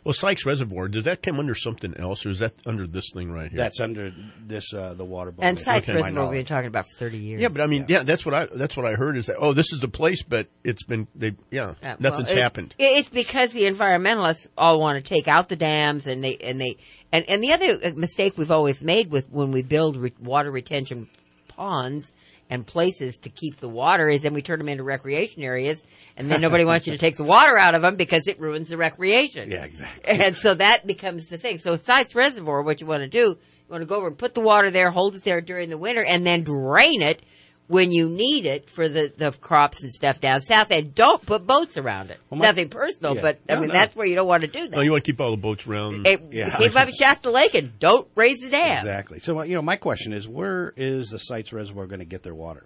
Well, Sykes Reservoir, does that come under something else, or is that under this thing right here? That's under this, uh, the water body. And Sykes okay. Reservoir we've been talking about for thirty years. Yeah, but I mean, yeah. yeah, that's what I that's what I heard is that, oh, this is the place, but it's been, they, yeah, uh, nothing's well, it, happened. It's because the environmentalists all want to take out the dams, and they, and they, and, and the other mistake we've always made with when we build re- water retention ponds and places to keep the water is then we turn them into recreation areas, and then nobody wants you to take the water out of them because it ruins the recreation. Yeah, exactly. And so that becomes the thing. So Sykes Reservoir, what you want to do, you want to go over and put the water there, hold it there during the winter, and then drain it when you need it for the, the crops and stuff down south, and don't put boats around it. Well, my, Nothing personal, yeah. but I no, mean, no. that's where you don't want to do that. No, you want to keep all the boats around. It, yeah. Keep up at Shasta Lake and don't raise the dam. Exactly. So, you know, my question is, where is the Sykes Reservoir going to get their water?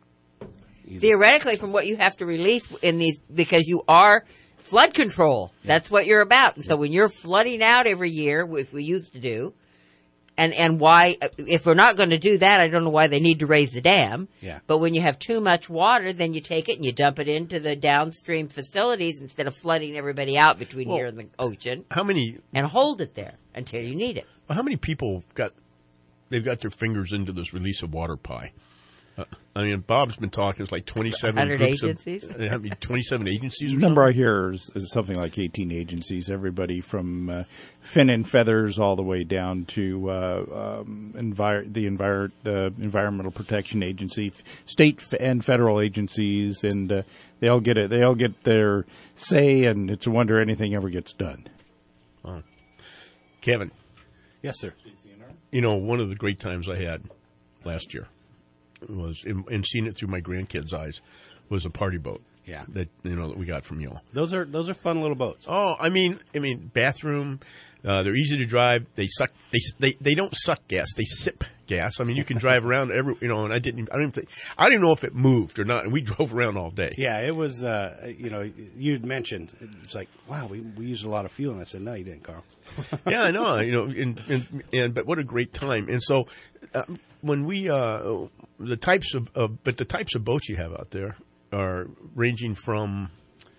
Either. Theoretically, from what you have to release in these, because you are flood control. Yeah. That's what you're about. And so when you're flooding out every year, which we used to do, And and why, if we're not going to do that, I don't know why they need to raise the dam. Yeah. But when you have too much water, then you take it and you dump it into the downstream facilities instead of flooding everybody out between well, here and the ocean. How many? And hold it there until you need it. Well, how many people have got, they've got their fingers into this release of water pie? Uh, I mean, Bob's been talking. It's like twenty-seven one hundred agencies. Of, I mean, twenty-seven agencies. Or the number something? I hear is, is something like eighteen agencies. Everybody from uh, fin and feathers all the way down to uh, um, envir- the envir- the Environmental Protection Agency, state and federal agencies, and uh, they all get it. They all get their say, and it's a wonder anything ever gets done. Oh. Kevin. Yes, sir. You know, one of the great times I had last year was, in, and seeing it through my grandkids' eyes, was a party boat. Yeah, that you know that we got from you. Those are those are fun little boats. Oh, I mean, I mean, bathroom. Uh, they're easy to drive. They suck. They they they don't suck gas. They sip gas. I mean, you can drive around every. You know, and I didn't. I don't even think. I didn't know if it moved or not. And we drove around all day. Yeah, it was. Uh, you know, you'd mentioned it's like, wow, we we used a lot of fuel. And I said, no, you didn't, Carl. Yeah, I know. You know, and and, and but what a great time. And so uh, when we uh, the types of uh, but the types of boats you have out there are ranging from.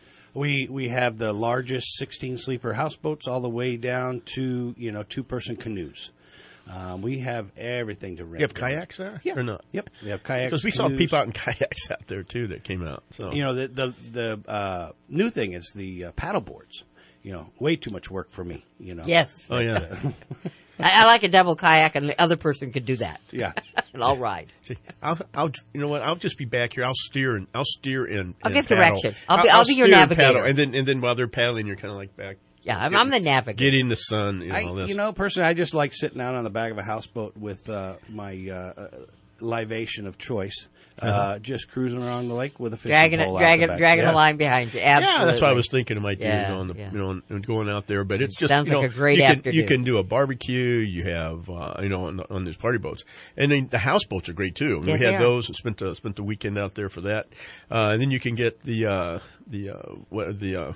We we have the largest sixteen sleeper houseboats all the way down to, you know, two person canoes. Um, we have everything to rent. You have kayaks there? Yeah. Or not? Yep. We have kayaks. Because we canoes. saw people out in kayaks out there too that came out. So you know the the the uh, new thing is the uh, paddle boards. You know, way too much work for me. You know. Yes. Oh yeah. I, I like a double kayak, and the other person could do that. Yeah, and I'll ride. See, I'll, I'll, you know what? I'll just be back here. I'll steer and I'll steer and I'll and give paddle. direction. I'll be, I'll, I'll be your navigator. And, and then, and then while they're paddling, you're kind of like back. Yeah, I'm, I'm the navigator. Get in the sun. You know, I, all this. You know, personally, I just like sitting out on the back of a houseboat with uh, my uh, libation of choice. Uh, uh-huh. Just cruising around the lake with a fishing dragging pole it, dragging, out the dragging yeah. a line behind you. Absolutely. Yeah, that's what I was thinking. It might be yeah, on the, yeah. you know, and going out there. But it's just sounds you know, like a great you can, afternoon. You can do a barbecue. You have uh, you know on, the, on these party boats, and then the houseboats are great too. I mean, yes, we had they are. those. And spent the spent the weekend out there for that. Uh, and then you can get the uh, the uh, what the uh,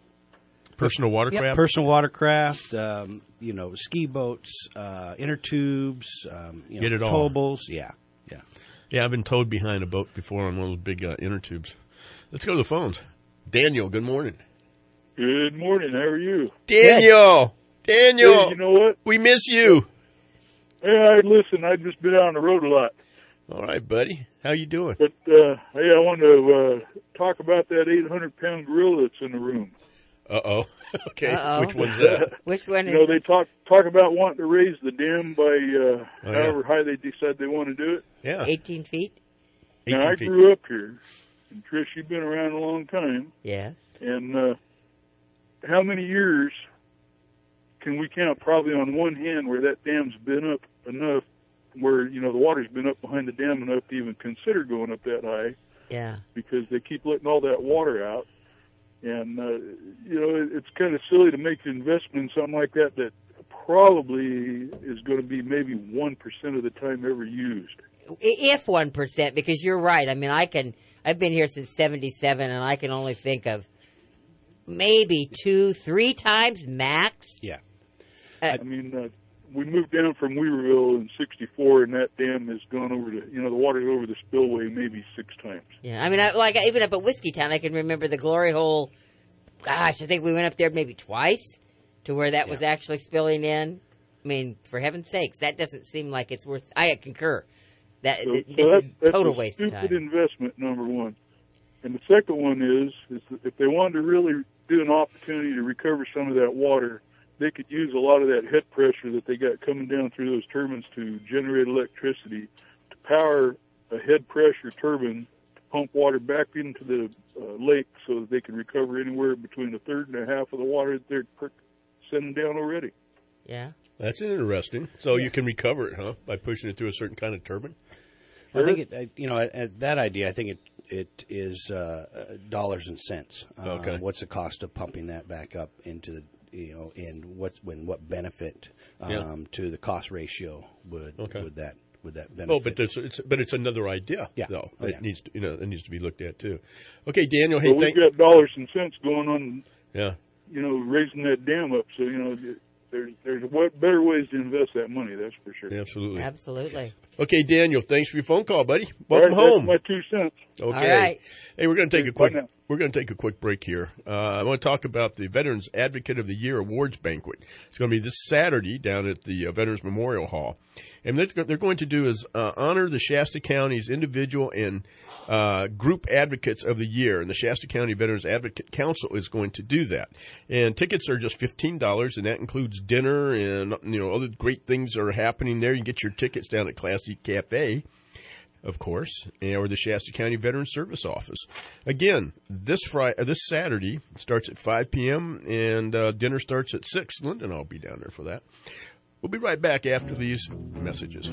personal watercraft. Yep, personal watercraft. Um, you know, ski boats, uh, inner tubes. Um, you know, Get it all. towables. Yeah. Yeah, I've been towed behind a boat before on one of those big uh, inner tubes. Let's go to the phones. Daniel, good morning. Good morning. How are you? Daniel! Good. Daniel! Hey, you know what? We miss you. Hey, I listen, I've just been out on the road a lot. All right, buddy. How you doing? But, uh, hey, I want to uh, talk about that eight hundred pound gorilla that's in the room. Uh-oh. Okay. Uh-oh. Which one's that? Which one? You know, they talk talk about wanting to raise the dam by uh, oh, however yeah. high they decide they want to do it. Yeah. eighteen feet? Now, eighteen I feet. grew up here, and Trish, you've been around a long time. Yes. And uh, how many years can we count probably on one hand where that dam's been up enough, where, you know, the water's been up behind the dam enough to even consider going up that high? Yeah. Because they keep letting all that water out. And, uh, you know, it's kind of silly to make an investment in something like that that probably is going to be maybe one percent of the time ever used. If one percent, because you're right. I mean, I can, I've been here since seventy-seven, and I can only think of maybe two, three times max. Yeah. Uh, I mean, uh, we moved down from Weaverville in sixty-four, and that dam has gone over to, you know, the water's over the spillway maybe six times. Yeah, I mean, I, like even up at Whiskey Town, I can remember the Glory Hole. Gosh, I think we went up there maybe twice, to where that yeah. was actually spilling in. I mean, for heaven's sakes, that doesn't seem like it's worth. I concur. That so, this so that, is that's total a waste of stupid time. investment, number one. And the second one is, is that if they wanted to really do an opportunity to recover some of that water, they could use a lot of that head pressure that they got coming down through those turbines to generate electricity, to power a head pressure turbine to pump water back into the uh, lake so that they can recover anywhere between a third and a half of the water that they're per- sending down already. Yeah. That's interesting. So yeah. you can recover it, huh, by pushing it through a certain kind of turbine? I think, it, I, you know, at, at that idea, I think it it is uh, dollars and cents. Um, okay. What's the cost of pumping that back up into the, you know, and what when what benefit um, yeah. to the cost ratio would okay. would that would that benefit? Oh, but there's, it's but it's another idea, yeah. though. Oh, that yeah. needs to, you know that needs to be looked at too. Okay, Daniel. Hey, well, thank. we've got dollars and cents going on. Yeah. You know, raising that dam up. So you know. There's there's better ways to invest that money, that's for sure. Absolutely. Absolutely. Okay, Daniel, thanks for your phone call, buddy. Welcome All right, home. That's my two cents. Okay. All right. Hey, we're going to take a quick Bye now. we're going to take a quick break here. Uh, I want to talk about the Veterans Advocate of the Year Awards Banquet. It's going to be this Saturday down at the uh, Veterans Memorial Hall. And what they're going to do is uh, honor the Shasta County's individual and uh, group advocates of the year. And the Shasta County Veterans Advocate Council is going to do that. And tickets are just fifteen dollars, and that includes dinner and, you know, other great things that are happening there. You can get your tickets down at Classic Cafe, of course, or the Shasta County Veterans Service Office. Again, this Friday, this Saturday starts at five p.m., and uh, dinner starts at six. Linda and I will be down there for that. We'll be right back after these messages.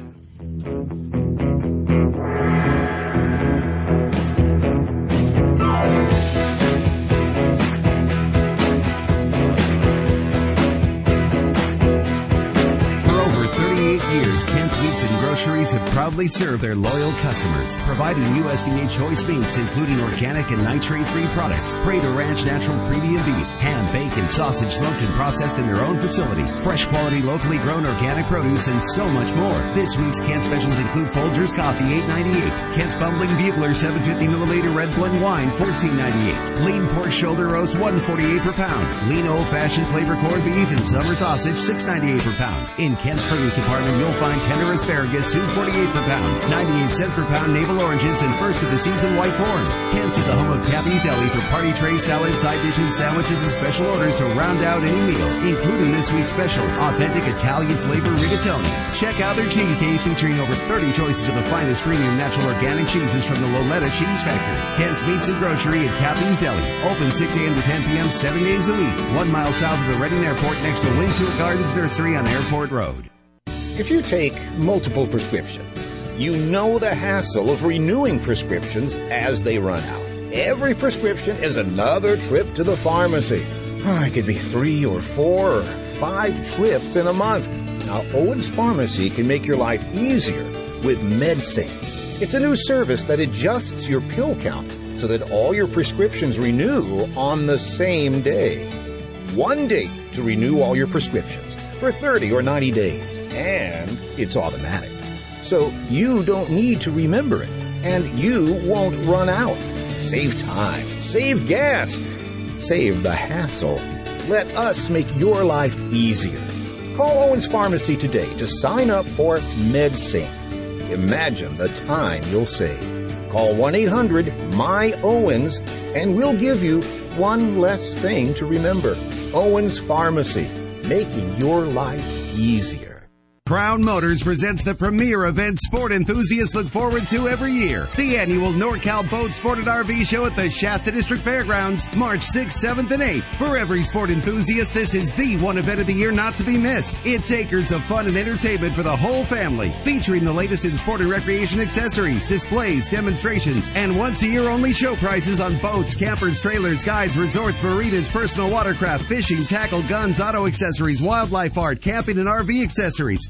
Years, Kent's Meats and Groceries have proudly served their loyal customers, providing U S D A choice meats, including organic and nitrate-free products, Prado Ranch natural premium beef, ham, bacon, sausage, smoked and processed in their own facility, fresh quality, locally grown organic produce, and so much more. This week's Kent specials include Folgers coffee, eight ninety-eight, Kent's Bumbling Bugler, seven fifty milliliter red blend wine, fourteen ninety-eight, lean pork shoulder roast, one forty-eight per pound, lean old-fashioned flavor corned beef and summer sausage, six ninety-eight per pound. In Kent's produce department, you'll find tender asparagus, two forty-eight per pound, ninety-eight cents per pound navel oranges, and first of the season white corn. Kent's is the home of Kathy's Deli for party trays, salads, side dishes, sandwiches, and special orders to round out any meal, including this week's special, authentic Italian flavor rigatoni. Check out their cheese case featuring over thirty choices of the finest premium natural organic cheeses from the Loletta Cheese Factory. Kent's Meats and Grocery at Kathy's Deli. Open six a.m. to ten p.m. seven days a week. One mile south of the Reading Airport next to Wintour Gardens Nursery on Airport Road. If you take multiple prescriptions, you know the hassle of renewing prescriptions as they run out. Every prescription is another trip to the pharmacy. Oh, it could be three or four or five trips in a month. Now, Owens Pharmacy can make your life easier with MedSync. It's a new service that adjusts your pill count so that all your prescriptions renew on the same day. One date to renew all your prescriptions for thirty or ninety days. And it's automatic. So you don't need to remember it. And you won't run out. Save time. Save gas. Save the hassle. Let us make your life easier. Call Owens Pharmacy today to sign up for MedSync. Imagine the time you'll save. Call one eight hundred M Y Owens and we'll give you one less thing to remember. Owens Pharmacy, making your life easier. Crown Motors presents the premier event sport enthusiasts look forward to every year. The annual NorCal Boat Sport and R V Show at the Shasta District Fairgrounds, March sixth, seventh, and eighth. For every sport enthusiast, this is the one event of the year not to be missed. It's acres of fun and entertainment for the whole family, featuring the latest in sport and recreation accessories, displays, demonstrations, and once a year only show prices on boats, campers, trailers, guides, resorts, marinas, personal watercraft, fishing, tackle, guns, auto accessories, wildlife art, camping, and R V accessories.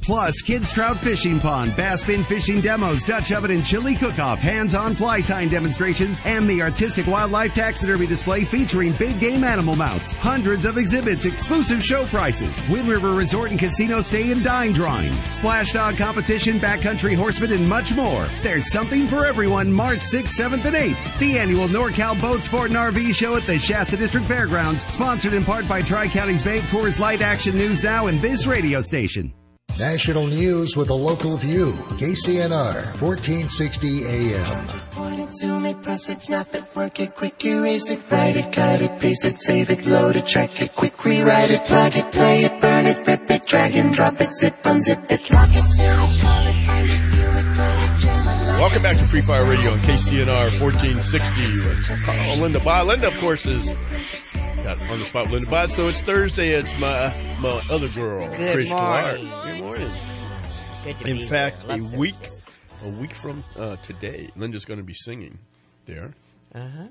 Plus, Kids Trout Fishing Pond, Bass Bin Fishing Demos, Dutch Oven and Chili Cook-Off, hands-on fly tying demonstrations, and the artistic wildlife taxidermy display featuring big game animal mounts. Hundreds of exhibits, exclusive show prices, Wind River Resort and Casino stay and dine drawing, splash dog competition, backcountry horsemen, and much more. There's something for everyone March sixth, seventh, and eighth. The annual NorCal Boat Sport and R V Show at the Shasta District Fairgrounds, sponsored in part by Tri-Counties Bank, Coors Light, Action News Now, and this radio station. National news with a local view. K C N R, fourteen sixty A M. Point it, zoom it, press it, snap it, work it, quick erase it, write it, cut it, paste it, save it, load it, track it, quick rewrite it, plug it, play it, burn it, rip it, drag and drop it, zip, unzip it, lock it, seal it, call it, find it, view it, load it, jam it. Welcome back to Free Fire Radio on K C N R fourteen sixty with Carl, Linda Bott. Linda, of course, is got on the spot with Linda Bott. So it's Thursday. It's my my other girl, Good Trish morning. Clark. Good morning. Good to In be fact, here. a Love week a week from uh, today, Linda's going to be singing there Uh-huh.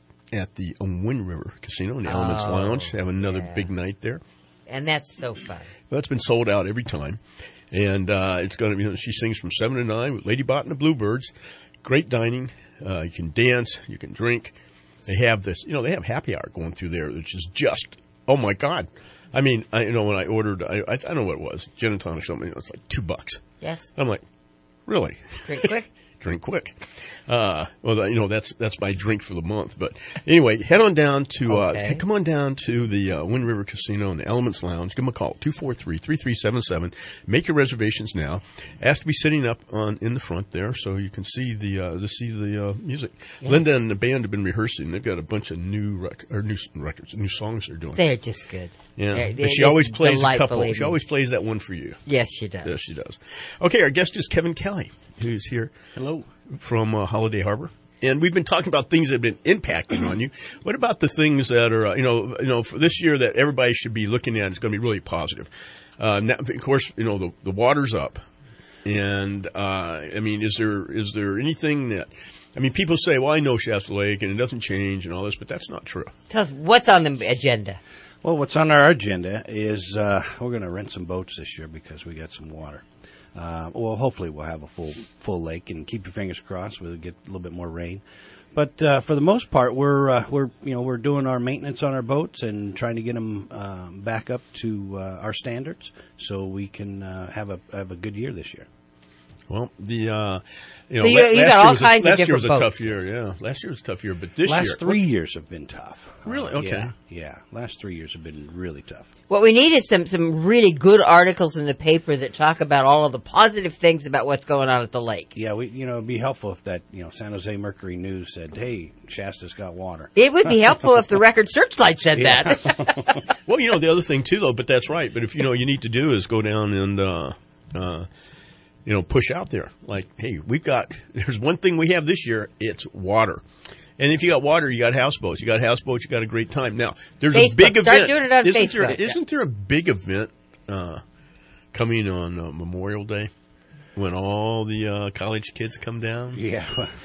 at the Wind River Casino in the Elements Oh, Lounge. Have another yeah. big night there. And that's so fun. Well, it's been sold out every time. And uh, it's going to be, you know, she sings from seven to nine with Lady Bott and the Bluebirds. Great dining. Uh, you can dance. You can drink. They have this, you know, they have happy hour going through there, which is just, oh, my God. I mean, I, you know, when I ordered, I, I, I don't know what it was, gin and tonic or something, you know, it's like two bucks. Yes. I'm like, really? Drink quick. Drink quick. Uh, well, you know, that's that's my drink for the month. But anyway, head on down to, Okay. uh, come on down to the uh, Wind River Casino and the Elements Lounge. Give them a call, two four three, three three seven seven. Make your reservations now. Ask to be sitting up on in the front there so you can see the uh, to see the uh, music. Yes. Linda and the band have been rehearsing. They've got a bunch of new rec- or new records, new songs they're doing. They're just good. Yeah, They're- and they're she always just plays a delightful couple. She evening. always plays that one for you. Yes, she does. Yes, she does. Okay, our guest is Kevin Kelly, who's here. Hello. From uh, Holiday Harbor. And we've been talking about things that have been impacting on you. What about the things that are, uh, you know, you know, for this year that everybody should be looking at? It's going to be really positive. Uh, now, of course, you know, the, the water's up. And, uh, I mean, is there is there anything that, I mean, people say, well, I know Shasta Lake and it doesn't change and all this, but that's not true. Tell us what's on the agenda. Well, what's on our agenda is uh, we're going to rent some boats this year because we got some water. Uh, well, hopefully we'll have a full full lake, and keep your fingers crossed we'll get a little bit more rain. But uh, for the most part, we're uh, we're you know we're doing our maintenance on our boats and trying to get them uh, back up to uh, our standards, so we can uh, have a have a good year this year. Well, the uh, you know, So you- la- you last got year all was a, kinds of last year was different a boats. tough year. Yeah, last year was a tough year, but this last year, three years have been tough. Really? Uh, Okay. Yeah, yeah, last three years have been really tough. What we need is some, some really good articles in the paper that talk about all of the positive things about what's going on at the lake. Yeah, we you know it'd be helpful if that you know San Jose Mercury News said, "Hey, Shasta's got water." It would be helpful if the Record Searchlight said Yeah. that. Well, you know, the other thing, too, though, but that's right. But if, you know, you need to do is go down and, uh, uh, you know, push out there. Like, hey, we've got, there's one thing we have this year, it's water. And if you got water, you got houseboats. You got houseboats, you got a great time. Now, there's Facebook. a big Start event. doing it on isn't There, Facebook. isn't there a big event uh, coming on uh, Memorial Day when all the uh, college kids come down? Yeah.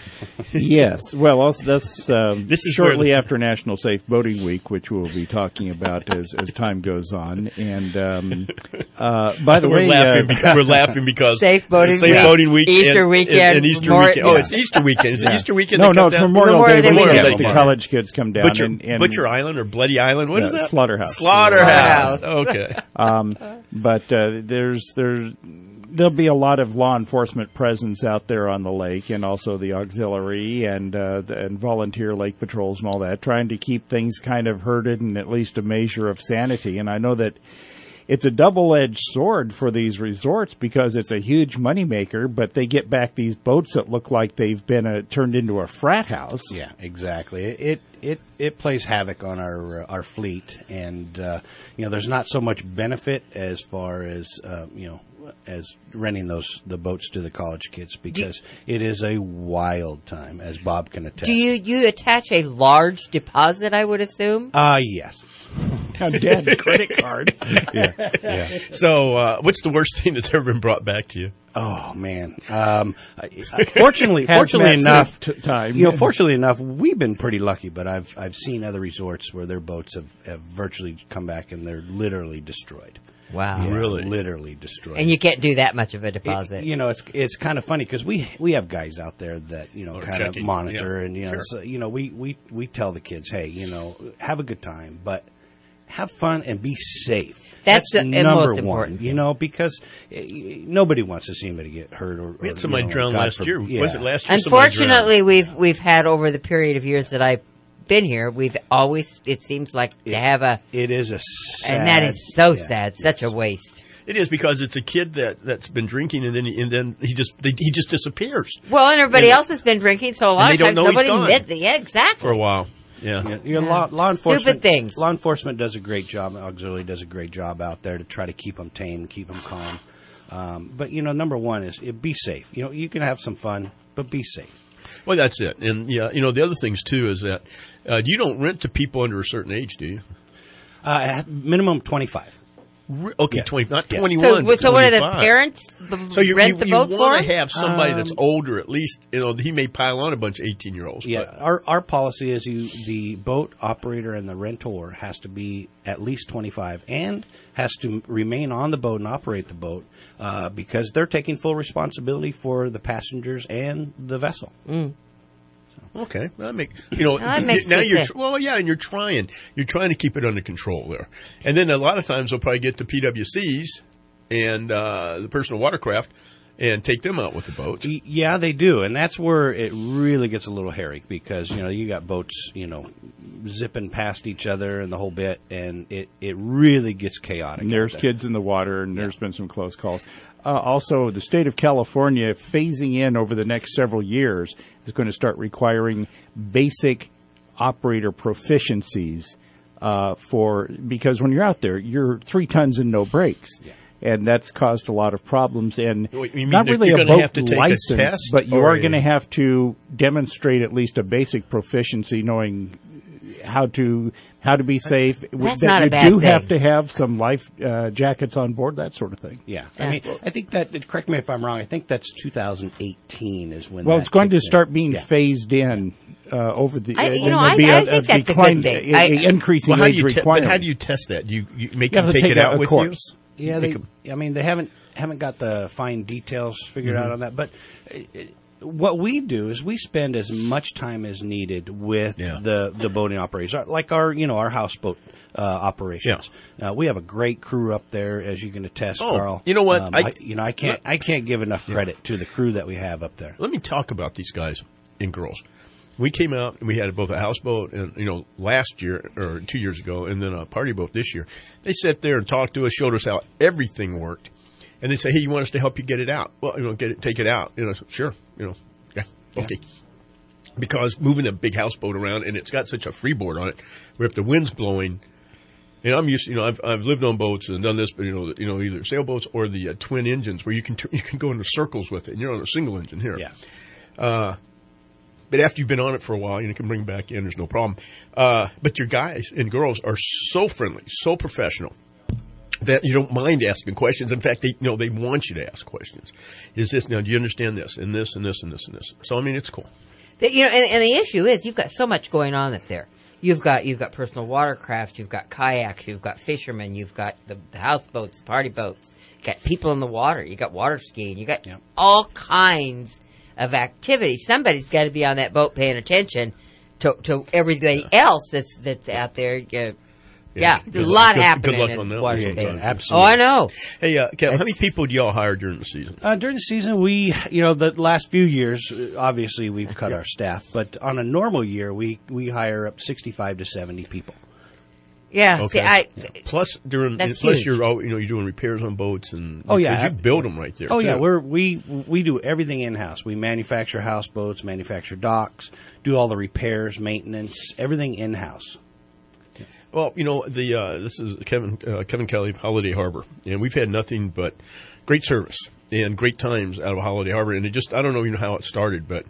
Yes. Well, also, that's um, This is where shortly the- after National Safe Boating Week, which we'll be talking about as, as time goes on. And um, uh, by the we're way, laughing uh, because, we're laughing because Safe boating Safe week, boating week, Easter and, weekend, and, and Easter Memorial- weekend. Oh, yeah. it's Easter weekend. Is it Yeah. Easter weekend? No, they no, come it's down? Memorial, Memorial Day Day weekend. weekend. The Okay. college kids come down. Butcher, and, and, Butcher Island or Bloody Island? What is uh, that? Slaughterhouse. Slaughterhouse. Slaughterhouse. Okay. Um, but uh, there's there's there'll be a lot of law enforcement presence out there on the lake, and also the auxiliary and uh, the, and volunteer lake patrols and all that, trying to keep things kind of herded and at least a measure of sanity. And I know that it's a double-edged sword for these resorts because it's a huge moneymaker, but they get back these boats that look like they've been a, turned into a frat house. Yeah, exactly. It it it plays havoc on our uh, our fleet, and uh, you know, there's not so much benefit as far as uh, you know as renting those the boats to the college kids because it is a wild time, as Bob can attest. Do you you attach a large deposit, I would assume? Uh yes. On Dad's credit card. yeah, yeah. So, uh, what's the worst thing that's ever been brought back to you? Oh man! Um, I- I- fortunately, fortunately Hazmat enough, suit t- time. you know, fortunately enough, we've been pretty lucky. But I've I've seen other resorts where their boats have, have virtually come back and they're literally destroyed. Wow. Yeah, Really? literally destroyed. And you can't do that much of a deposit. It, you know, it's it's kind of funny because we we have guys out there that you know Or kind of checking, monitor, yeah, and you know, sure. so, you know, we, we we tell the kids, hey, you know, have a good time, but have fun and be safe. That's the- the number most one, important you know, because uh, nobody wants to see anybody get hurt. Or, We had or, somebody you know, drown God last for- year. yeah. Was it last year? somebody drowned? Unfortunately, we've we've had over the period of years that I've been here, we've always, it seems like, It- to have a, It is a sad, and that is so yeah, sad, such a waste. It is because it's a kid that that's been drinking and then he, and then he just they, he just disappears Well, and everybody And- else has been drinking, so a lot and of they times don't know he's nobody gone. admits it. Yeah, exactly. for a while. Yeah. Yeah, you know, law, law Stupid enforcement things. Law enforcement does a great job. Auxiliary does a great job out there to try to keep them tame, keep them calm. Um, but you know, number one is uh, be safe. You know, you can have some fun, but be safe. Well, that's it. And yeah, you know, the other things too is that uh, you don't rent to people under a certain age, do you? Uh, at minimum twenty-five. Re- Okay, Yeah. twenty, not Yeah. twenty-one. So, but so what are the twenty-five. parents b- So you, rent you, the you boat for want to them? have somebody that's Um, older, at least. You know, he may pile on a bunch of eighteen-year-olds. Yeah, but our our policy is you the boat operator and the rentor has to be at least twenty-five and has to remain on the boat and operate the boat uh, because they're taking full responsibility for the passengers and the vessel. Mm. Okay, that make you know Well, that makes now good you're sense. tr- well, yeah, and you're trying you're trying to keep it under control there, and then a lot of times they'll probably get the P W Cs and uh, the personal watercraft and take them out with the boats. Y- Yeah, they do, and that's where it really gets a little hairy because you know you got boats, you know, zipping past each other and the whole bit, and it, it really gets chaotic. And there's out there. kids in the water, and there's been some close calls. Uh, also, the state of California, phasing in over the next several years, is going to start requiring basic operator proficiencies uh, for because when you're out there, you're three tons and no brakes. Yeah. And that's caused a lot of problems, and Wait, you mean not that really you're a gonna boat have to take a license, test but you or are a- going to have to demonstrate at least a basic proficiency, knowing how to how to be safe. That's that not a you bad do thing. have to have some life uh, jackets on board, that sort of thing. Yeah, Yeah. I mean, I think that. Correct me if I'm wrong. I think that's two thousand eighteen is when. Well, that it's going to kicks in. start being Yeah. phased in uh, over the. I- uh, you and know, there'll I- be I a- think a that's a good decline- thing. a- I- a increasing Well, how do age you te- but requirement. how do you test that? Do you, you make You have them to take, take it out a with course. Yeah, Make they. 'em- I mean, they haven't haven't got the fine details figured Mhm. out on that, but. It, it, what we do is we spend as much time as needed with Yeah. the, the boating operators, like our you know our houseboat uh, operations. Uh, we have a great crew up there, as you can attest, Oh, Carl. you know what? Um, I- I, you know I can't I can't give enough credit to the crew that we have up there. Let me talk about these guys and girls. We came out and we had both a houseboat and, you know, last year or two years ago and then a party boat this year. They sat there and talked to us, showed us how everything worked. And they say, hey, you want us to help you get it out? Well, you know, get it, take it out. You know, sure. You know, yeah, okay. Because moving a big houseboat around and it's got such a freeboard on it where if the wind's blowing, and I'm used, you know, I've I've lived on boats and done this, but you know, you know, either sailboats or the uh, twin engines where you can t- you can go into circles with it, and you're on a single engine here. Yeah. Uh, but after you've been on it for a while, you can bring it back in. There's no problem. Uh, but your guys and girls are so friendly, so professional that you don't mind asking questions. In fact, they you know they want you to ask questions. Is this now? Do you understand this and this and this and this and this? So I mean, it's cool. The- you know, and, and the issue is you've got so much going on up there. You've got you've got personal watercraft, you've got kayaks, you've got fishermen, you've got the, the houseboats, party boats, you've got people in the water, you got water skiing, you got Yep. all kinds of activity. Somebody's got to be on that boat paying attention to to everything else that's that's out there. Yeah, yeah, Good there's a luck- lot good- happening Good luck in on that. water one. space. Yeah, absolutely. Oh, I know. Hey, uh, Kev, how many people do y'all hire during the season? Uh, during the season, we, you know, the last few years, uh, obviously we've cut our staff, but on a normal year, we, we hire up sixty-five to seventy people. Yeah, Okay. see, I Plus, during That's plus huge. you're all, you know you're doing repairs on boats and Oh, yeah. because you build them right there. Oh too. yeah, we're we we do everything in house. We manufacture houseboats, manufacture docks, do all the repairs, maintenance, everything in house. Well, you know the uh, this is Kevin uh, Kevin Kelly, Holiday Harbor, and we've had nothing but great service and great times out of Holiday Harbor. And it just I don't know you know how it started, but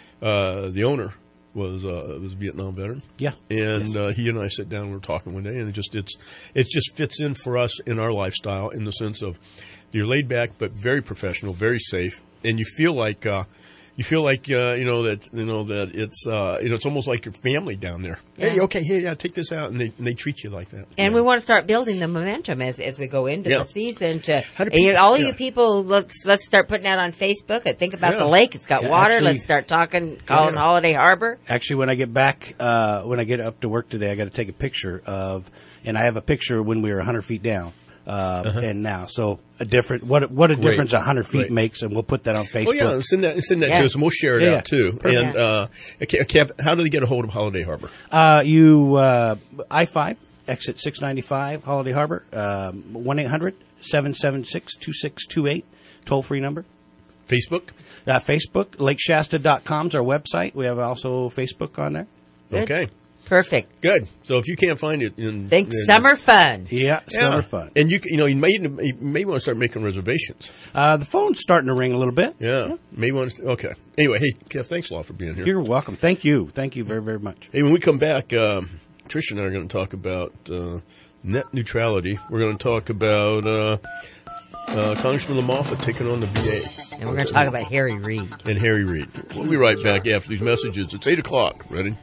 uh, the owner was uh, was a Vietnam veteran. Yeah. And Yes. uh, he and I sat down and we were talking one day, and it just it's it just fits in for us in our lifestyle in the sense of you're laid back but very professional, very safe, and you feel like uh, You feel like uh, you know that you know that it's uh, you know it's almost like your family down there. Yeah. Hey, okay, here, yeah, take this out, and they and they treat you like that. And yeah. we want to start building the momentum as as we go into Yeah. the season. To How do you people- all yeah. you people, let's let's start putting that on Facebook. And think about Yeah. the lake; it's got Yeah, water. actually- let's start talking, calling Yeah. Holiday Harbor. Actually, when I get back, uh, when I get up to work today, I got to take a picture of, and I have a picture when we were one hundred feet down. Uh, Uh-huh. and now, so a different what what a Great. difference one hundred feet Great. makes, and we'll put that on Facebook. Oh yeah, send that send that Yeah. to us, and we'll share it Yeah, out too. yeah. And uh, okay, Kev, how do they get a hold of Holiday Harbor? Uh, you uh, I five exit six ninety five Holiday Harbor, um, one eight hundred seven seven six two six two eight, toll free number. Facebook, uh, Facebook Lake Shasta dot com is our website. We have also Facebook on there. Good. Okay. Perfect. Good. So if you can't find it, in, Think in- summer fun. Yeah, summer fun. And you can- you know you may you may want to start making reservations. Uh, the phone's starting to ring a little bit. Yeah, maybe want to. Okay. Anyway, hey Kev, thanks a lot for being here. You're welcome. Thank you. Thank you very very much. Hey, when we come back, um, Tricia and I are going to talk about uh, net neutrality. We're going to talk about uh, uh, Congressman LaMoffa taking on the V A. And we're going to talk about Harry Reid. And Harry Reid. We'll be right back after these messages. It's eight o'clock. Ready?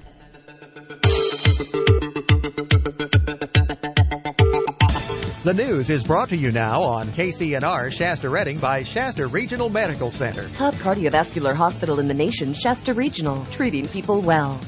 The news is brought to you now on K C N R Shasta Redding by Shasta Regional Medical Center. Top cardiovascular hospital in the nation, Shasta Regional, treating people well.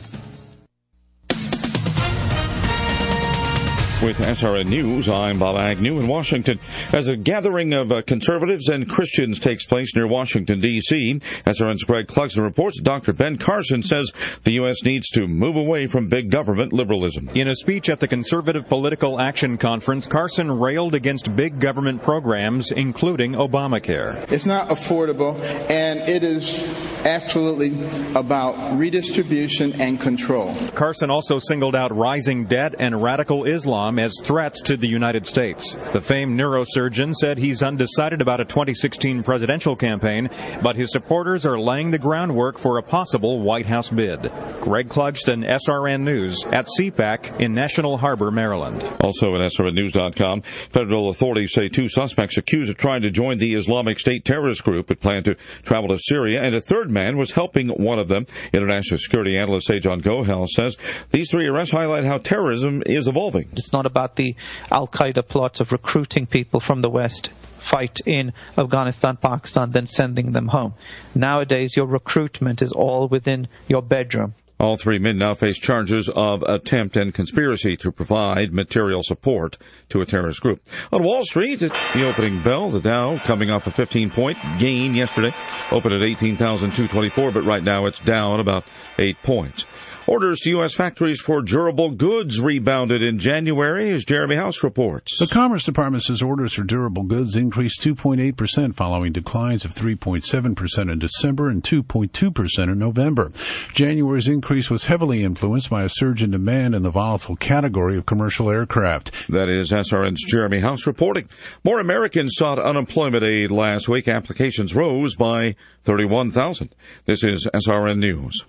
With S R N News, I'm Bob Agnew in Washington. As a gathering of uh, conservatives and Christians takes place near Washington, D C, S R N's Greg Clugston reports Doctor Ben Carson says the U S needs to move away from big government liberalism. In a speech at the Conservative Political Action Conference, Carson railed against big government programs, including Obamacare. It's not affordable, and it is absolutely about redistribution and control. Carson also singled out rising debt and radical Islam as threats to the United States. The famed neurosurgeon said he's undecided about a twenty sixteen presidential campaign, but his supporters are laying the groundwork for a possible White House bid. Greg Clugston, S R N News, at C PAC in National Harbor, Maryland. Also at S R N News dot com, federal authorities say two suspects accused of trying to join the Islamic State terrorist group had planned to travel to Syria, and a third man was helping one of them. International security analyst Sejan Gohel says these three arrests highlight how terrorism is evolving. It's not about the Al-Qaeda plots of recruiting people from the West, fight in Afghanistan, Pakistan, then sending them home. Nowadays, your recruitment is all within your bedroom. All three men now face charges of attempt and conspiracy to provide material support to a terrorist group. On Wall Street, at the opening bell, the Dow coming off a fifteen-point gain yesterday, opened at eighteen thousand two hundred twenty-four, but right now it's down about eight points. Orders to U S factories for durable goods rebounded in January, as Jeremy House reports. The Commerce Department says orders for durable goods increased two point eight percent following declines of three point seven percent in December and two point two percent in November. January's increase was heavily influenced by a surge in demand in the volatile category of commercial aircraft. That is S R N's Jeremy House reporting. More Americans sought unemployment aid last week. Applications rose by thirty-one thousand. This is S R N News.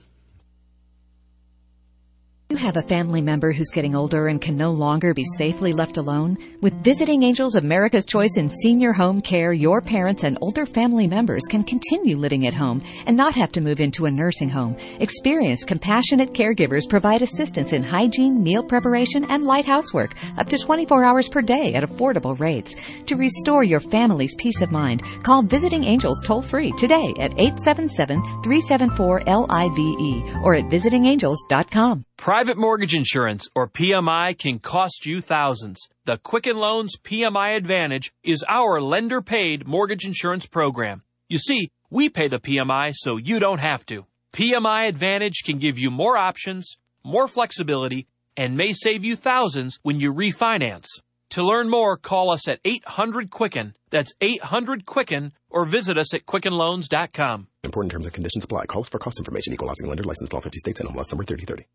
You have a family member who's getting older and can no longer be safely left alone? With Visiting Angels America's Choice in Senior Home Care, your parents and older family members can continue living at home and not have to move into a nursing home. Experienced, compassionate caregivers provide assistance in hygiene, meal preparation, and light housework up to twenty-four hours per day at affordable rates. To restore your family's peace of mind, call Visiting Angels toll-free today at eight seven seven, three seven four, L I V E or at visiting angels dot com. Private mortgage insurance, or P M I, can cost you thousands. The Quicken Loans P M I Advantage is our lender-paid mortgage insurance program. You see, we pay the P M I so you don't have to. P M I Advantage can give you more options, more flexibility, and may save you thousands when you refinance. To learn more, call us at eight hundred Quicken. That's eight hundred Quicken, or visit us at quicken loans dot com. Important terms and conditions apply. Calls for cost information. Equal housing lender. Licensed in all fifty states and home loss number thirty thirty.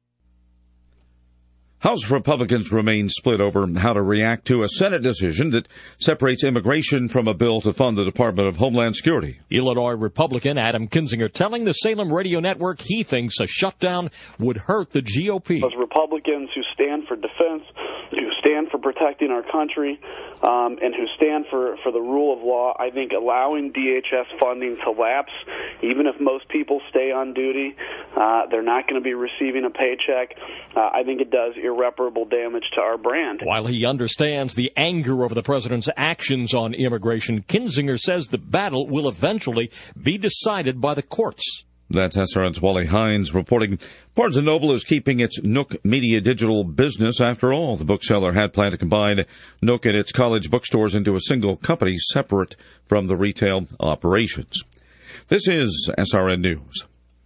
House Republicans remain split over how to react to a Senate decision that separates immigration from a bill to fund the Department of Homeland Security. Illinois Republican Adam Kinzinger telling the Salem Radio Network he thinks a shutdown would hurt the G O P. As Republicans who stand for defense, who stand for protecting our country um, and who stand for, for the rule of law. I think allowing D H S funding to lapse, even if most people stay on duty, uh, they're not going to be receiving a paycheck. Uh, I think it does irreparable damage to our brand. While he understands the anger over the president's actions on immigration, Kinzinger says the battle will eventually be decided by the courts. That's S R N's Wally Hines reporting. Barnes and Noble is keeping its Nook Media digital business. After all, the bookseller had planned to combine Nook and its college bookstores into a single company separate from the retail operations. This is S R N News.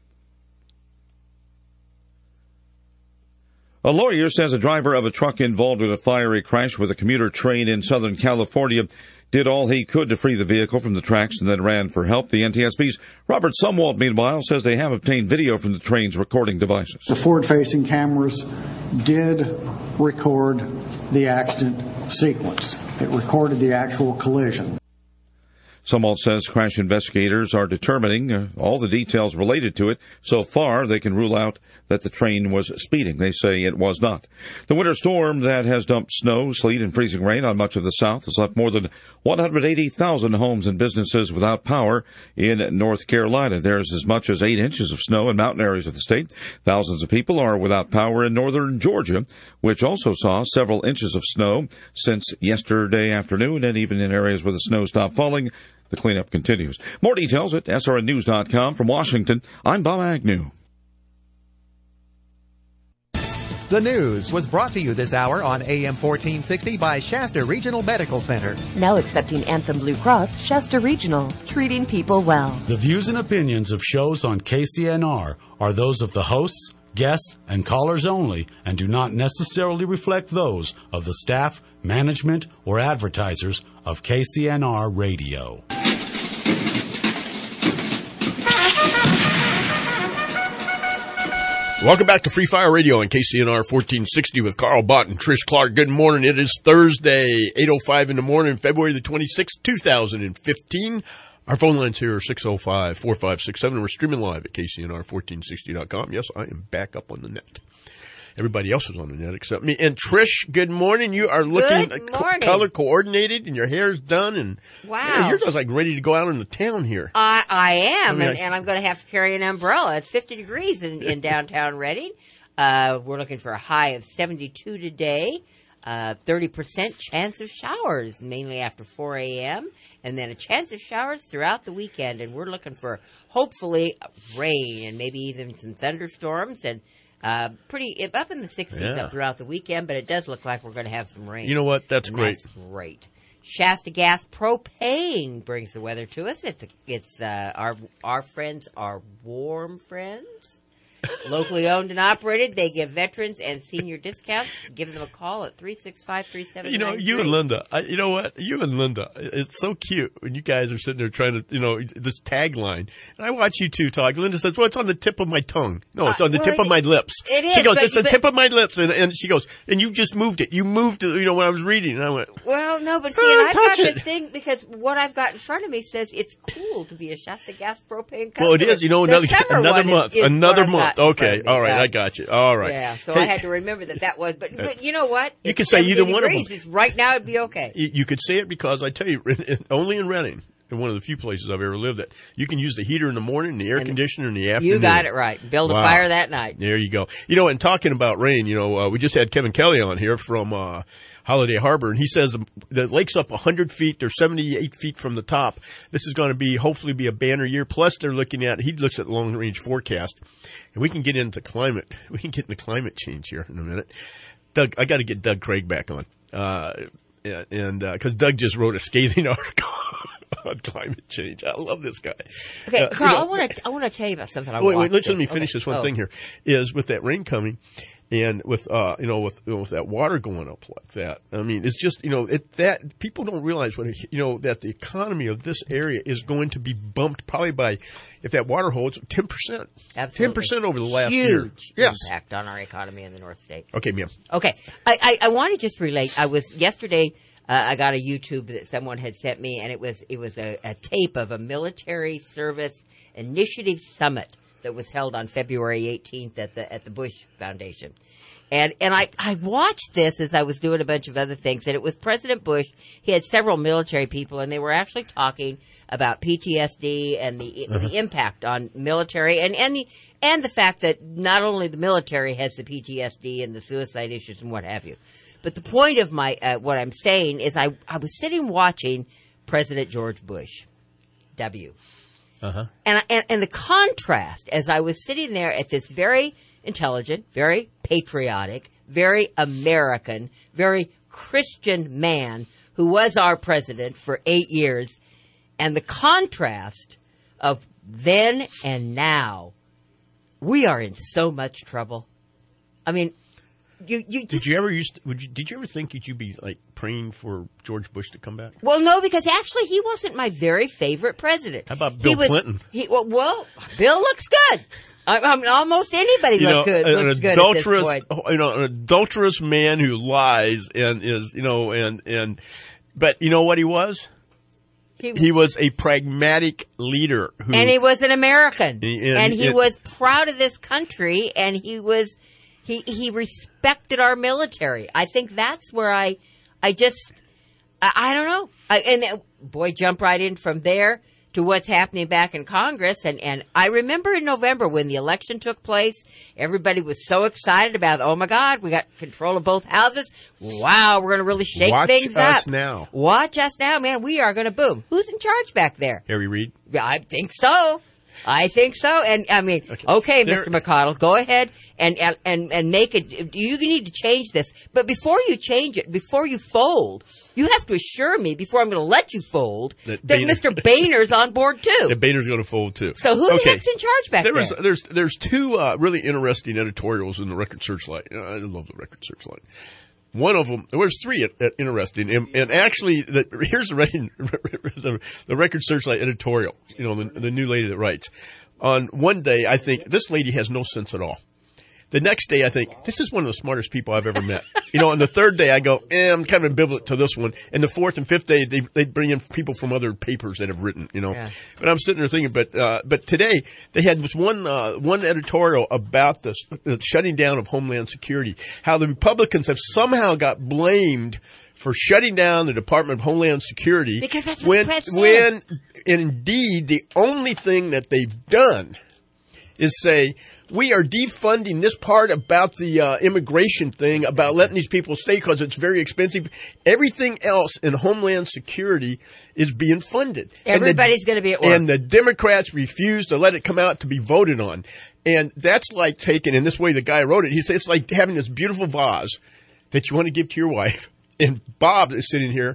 A lawyer says a driver of a truck involved in a fiery crash with a commuter train in Southern California did all he could to free the vehicle from the tracks and then ran for help. The N T S B's Robert Sumwalt, meanwhile, says they have obtained video from the train's recording devices. The forward-facing cameras did record the accident sequence. It recorded the actual collision. Sumwalt says crash investigators are determining uh, all the details related to it. So far, they can rule out that the train was speeding. They say it was not. The winter storm that has dumped snow, sleet, and freezing rain on much of the South has left more than one hundred eighty thousand homes and businesses without power in North Carolina. There's as much as eight inches of snow in mountain areas of the state. Thousands of people are without power in northern Georgia, which also saw several inches of snow since yesterday afternoon, and even in areas where the snow stopped falling, the cleanup continues. More details at S R N news dot com. From Washington, I'm Bob Agnew. The news was brought to you this hour on A M fourteen sixty by Shasta Regional Medical Center. Now accepting Anthem Blue Cross, Shasta Regional, treating people well. The views and opinions of shows on K C N R are those of the hosts, guests, and callers only, and do not necessarily reflect those of the staff, management, or advertisers of K C N R Radio. Welcome back to Free Fire Radio on K C N R fourteen sixty with Carl Bott and Trish Clark. Good morning. It is Thursday, eight oh five in the morning, February the twenty-sixth, two thousand fifteen. Our phone lines here are six oh five, four five six seven. We're streaming live at K C N R fourteen sixty dot com. Yes, I am back up on the net. Everybody else is on the net except me. And Trish, good morning. You are looking co- color coordinated, and your hair's done. And wow, yeah, you're just like ready to go out into town here. I, I am, I mean, and, I, and I'm going to have to carry an umbrella. It's fifty degrees in, in downtown Reading. Uh, we're looking for a high of seventy-two today. Uh, thirty percent chance of showers, mainly after four a.m., and then a chance of showers throughout the weekend. And we're looking for, hopefully, rain and maybe even some thunderstorms and uh, pretty up in the sixties yeah. up throughout the weekend. But it does look like we're going to have some rain. You know what? That's and great. That's great. Shasta Gas Propane brings the weather to us. It's a, it's uh, our our friends are warm friends. Locally owned and operated. They give veterans and senior discounts. Give them a call at three six five, three seven nine three. You know, you and Linda, I, you know what? You and Linda, it's so cute when you guys are sitting there trying to, you know, this tagline. And I watch you two talk. Linda says, well, it's on the tip of my tongue. No, it's on the uh, well, tip of my lips. It is. She goes, but, it's the but, tip of my lips. And, and she goes, and you just moved it. You moved it, you know, when I was reading. And I went, well, no, but see, oh, and I've got it. this thing because what I've got in front of me says it's cool to be a Shasta Gas Propane customer. Well, it is. You know, another, another month. Is, is another month. Okay. All right. Uh, I got you. All right. Yeah, so hey, I had to remember that that was, but but you know what? You if could say either one of them. It's right now, it'd be okay. You, you could say it because I tell you, only in Reading, in one of the few places I've ever lived at, you can use the heater in the morning, the air and conditioner in the afternoon. You got it right. Build wow. a fire that night. There you go. You know, and talking about rain, you know, uh, we just had Kevin Kelly on here from uh, Holiday Harbor, and he says the lake's up one hundred feet. They're seventy-eight feet from the top. This is going to be, hopefully, be a banner year. Plus, they're looking at, he looks at the long-range forecast, and we can get into climate. We can get into climate change here in a minute. Doug, I got to get Doug Craig back on, uh, and because uh, Doug just wrote a scathing article on climate change. I love this guy. Okay, uh, Carl, you know, I want to I want to tell you about something. I wait, wait, watched let me this. finish okay. this one oh. thing here. Is with that rain coming. And with, uh, you know, with, you know, with that water going up like that, I mean, it's just, you know, it, that people don't realize what, you know, that the economy of this area is going to be bumped probably by, if that water holds, ten percent. Absolutely. ten percent over the last Huge year. Yes. impact on our economy in the North State. Okay, ma'am. Okay. I, I, I want to just relate. I was, yesterday, uh, I got a YouTube that someone had sent me, and it was, it was a, a tape of a military service initiative summit that was held on February eighteenth at the at the Bush Foundation. And and I, I watched this as I was doing a bunch of other things, and it was President Bush. He had several military people, and they were actually talking about P T S D and the uh-huh. the impact on military, and, and the and the fact that not only the military has the P T S D and the suicide issues and what have you. But the point of my uh, what I'm saying is I, I was sitting watching President George Bush, W. Uh-huh. And, and and the contrast as I was sitting there at this very intelligent, very patriotic, very American, very Christian man who was our president for eight years, and the contrast of then and now, we are in so much trouble. I mean, you you just, did you ever used to, would you did you ever think that you'd be like praying for George Bush to come back? Well, no, because actually he wasn't my very favorite president. How about Bill he was, Clinton? He, well, well, Bill looks good. I, I mean, almost anybody you look know, good, an looks good adulterous, at this point. You know, an adulterous man who lies and is, you know, and and, but you know what he was? He, he was a pragmatic leader, who, and he was an American, and, and he it, was proud of this country, and he was he he respected our military. I think that's where I I just I, I don't know. I, and uh, boy, jump right in from there to what's happening back in Congress. And, and I remember in November when the election took place, everybody was so excited about, oh, my God, we got control of both houses. Wow, we're going to really shake Watch things us up. now. Watch us now, man. We are going to boom. Who's in charge back there? Harry Reid? Yeah, I think so. I think so. And, I mean, okay, okay Mister McConnell, go ahead and, and, and, and make it. You need to change this. But before you change it, before you fold, you have to assure me, before I'm going to let you fold, that, that Mister Boehner's on board, too. That Boehner's going to fold, too. So who's okay. next in charge back there? there? Was, there's, there's two uh, really interesting editorials in the Record Searchlight. I love the Record Searchlight. One of them, there was three uh, interesting, and, and actually, the, here's the, the, the Record Searchlight editorial, you know, the, the new lady that writes. On one day, I think, this lady has no sense at all. The next day, I think, this is one of the smartest people I've ever met. You know, on the third day, I go, eh, I'm kind of ambivalent to this one. And the fourth and fifth day, they they bring in people from other papers that have written, you know. Yeah. But I'm sitting there thinking, but uh, but today, they had this one, uh, one editorial about the, the shutting down of Homeland Security, how the Republicans have somehow got blamed for shutting down the Department of Homeland Security. Because that's when, what the press when, and indeed, the only thing that they've done is say, we are defunding this part about the uh, immigration thing, about letting these people stay because it's very expensive. Everything else in Homeland Security is being funded. Everybody's going to be at work. And the Democrats refuse to let it come out to be voted on. And that's like taking, in this way the guy wrote it, he said it's like having this beautiful vase that you want to give to your wife. And Bob is sitting here,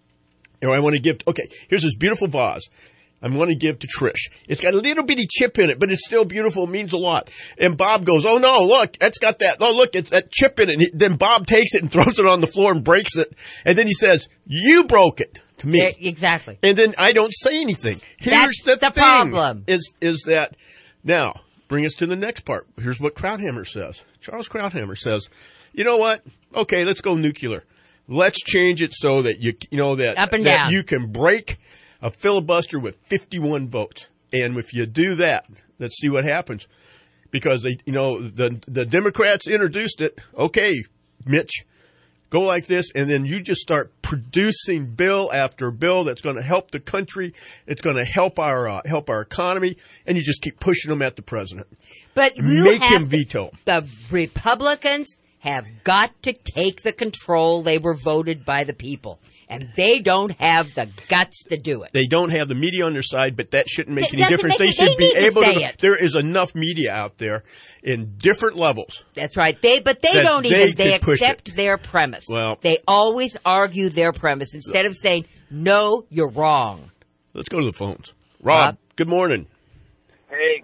and I want to give, okay, here's this beautiful vase. I want to give to Trish. It's got a little bitty chip in it, but it's still beautiful. It means a lot. And Bob goes, oh, no, look, that's got that. Oh, look, it's that chip in it. And he, then Bob takes it and throws it on the floor and breaks it. And then he says, you broke it to me. Yeah, exactly. And then I don't say anything. Here's that's the, the thing problem. Is, is that, now, bring us to the next part. Here's what Krauthammer says. Charles Krauthammer says, you know what? Okay, let's go nuclear. Let's change it so that you, you know, that, Up and that down. you can break a filibuster with fifty-one votes. And if you do that, let's see what happens. Because they, you know, the, the Democrats introduced it. Okay, Mitch, go like this. And then you just start producing bill after bill that's going to help the country. It's going to help our, uh, help our economy. And you just keep pushing them at the president. But you make have him veto. The Republicans have got to take the control. They were voted by the people. And they don't have the guts to do it. They don't have the media on their side, but that shouldn't make It any doesn't difference. make They it- should they be need to able say to. it. There is enough media out there in different levels. That's right. They, but they that don't they even, they could push accept it. their premise. Well- they always argue their premise instead of saying, no, you're wrong. Let's go to the phones. Rob, Rob? good morning. Hey.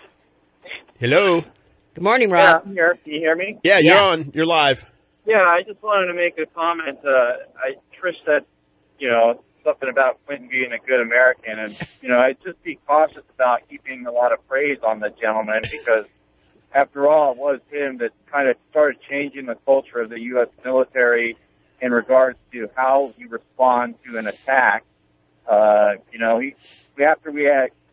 Hello. Good morning, Yeah, Rob. I'm here. Can you hear me? Yeah, you're Yeah. on. You're live. Yeah, I just wanted to make a comment. Uh, I, Trish said, you know, something about Clinton being a good American, and, you know, I'd just be cautious about heaping a lot of praise on the gentleman because, after all, it was him that kind of started changing the culture of the U S military in regards to how you respond to an attack. Uh, you know, he, after we had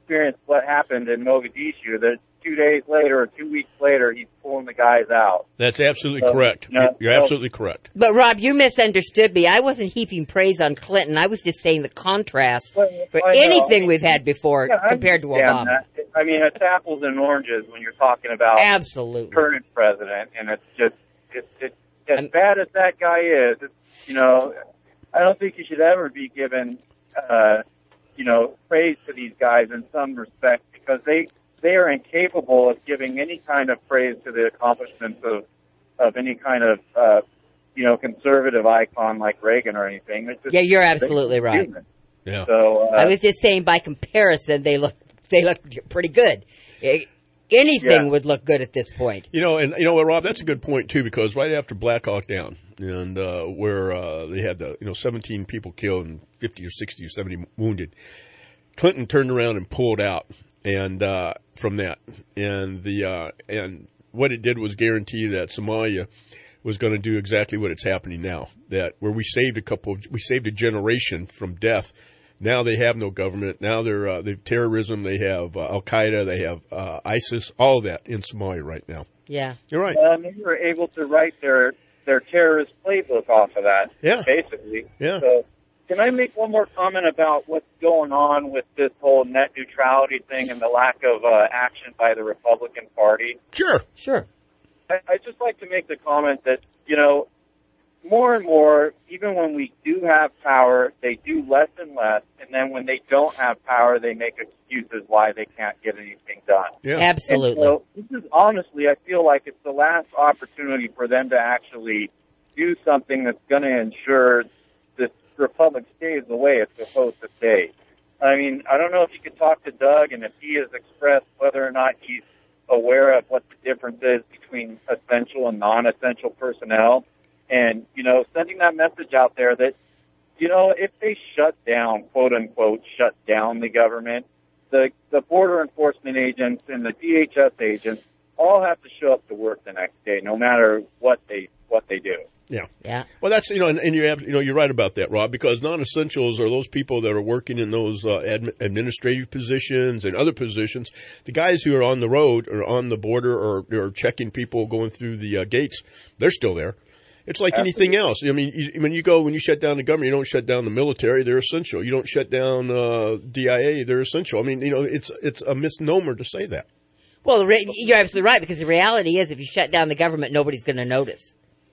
experienced what happened in Mogadishu. That two days later or two weeks later, he's pulling the guys out. That's absolutely So, correct. you know, You're so- absolutely correct. But Rob, you misunderstood me. I wasn't heaping praise on Clinton. I was just saying the contrast for I know. anything we've had before Yeah, I compared to understand Obama. that. I mean, it's apples and oranges when you're talking about Absolutely. current president, and it's just it's, it's as bad as that guy is. It's, you know, I don't think he should ever be given, uh, you know, praise to these guys in some respect because they they are incapable of giving any kind of praise to the accomplishments of of any kind of uh, you know conservative icon like Reagan or anything. It's just, Yeah, you're absolutely right. human. Yeah. So uh, I was just saying, by comparison, they look they look pretty good. Eh, Anything Yeah. would look good at this point. You know, and you know what, Rob, that's a good point too, because right after Black Hawk Down, and uh, where uh, they had the you know seventeen people killed and fifty or sixty or seventy wounded, Clinton turned around and pulled out, and uh, from that, and the uh, and what it did was guarantee that Somalia was going to do exactly what it's happening now. That where we saved a couple, of, we saved a generation from death. Now they have no government. Now they're uh, they have terrorism. They have uh, Al Qaeda. They have uh, ISIS. All of that in Somalia right now. Yeah, you're right. Um, they were able to write their their terrorist playbook off of that. Yeah. basically. Yeah. So, can I make one more comment about what's going on with this whole net neutrality thing and the lack of uh, action by the Republican Party? Sure. Sure. I, I'd just like to make the comment that, you know, more and more, even when we do have power, they do less and less, and then when they don't have power, they make excuses why they can't get anything done. Yeah. Absolutely. And so this is honestly, I feel like it's the last opportunity for them to actually do something that's going to ensure this republic stays the way it's supposed to stay. I mean, I don't know if you could talk to Doug and if he has expressed whether or not he's aware of what the difference is between essential and non-essential personnel. And, you know, sending that message out there that, you know, if they shut down, quote unquote, shut down the government, the, the border enforcement agents and the D H S agents all have to show up to work the next day, no matter what they, what they do. Yeah. Yeah. Well, that's, you know, and, and you're, you know, you're right about that, Rob, because non-essentials are those people that are working in those uh, ad, administrative positions and other positions. The guys who are on the road or on the border or, or checking people going through the uh, gates, they're still there. It's like Absolutely. anything else. I mean, you, when you go, when you shut down the government, you don't shut down the military, they're essential. You don't shut down uh, D I A, they're essential. I mean, you know, it's it's a misnomer to say that. Well, re- you're absolutely right, because the reality is if you shut down the government, nobody's going to notice.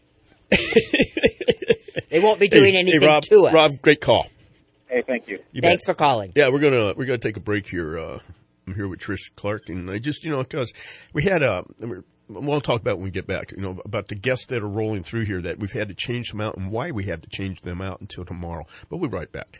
They won't be doing hey, anything hey, Rob, to us. Rob, great call. Hey, thank you. You Thanks bet. for calling. Yeah, we're gonna we're gonna take a break here. Uh, I'm here with Trish Clark, and I just you know because we had a. We'll talk about when we get back, you know, about the guests that are rolling through here that we've had to change them out and why we had to change them out until tomorrow. But we'll be right back.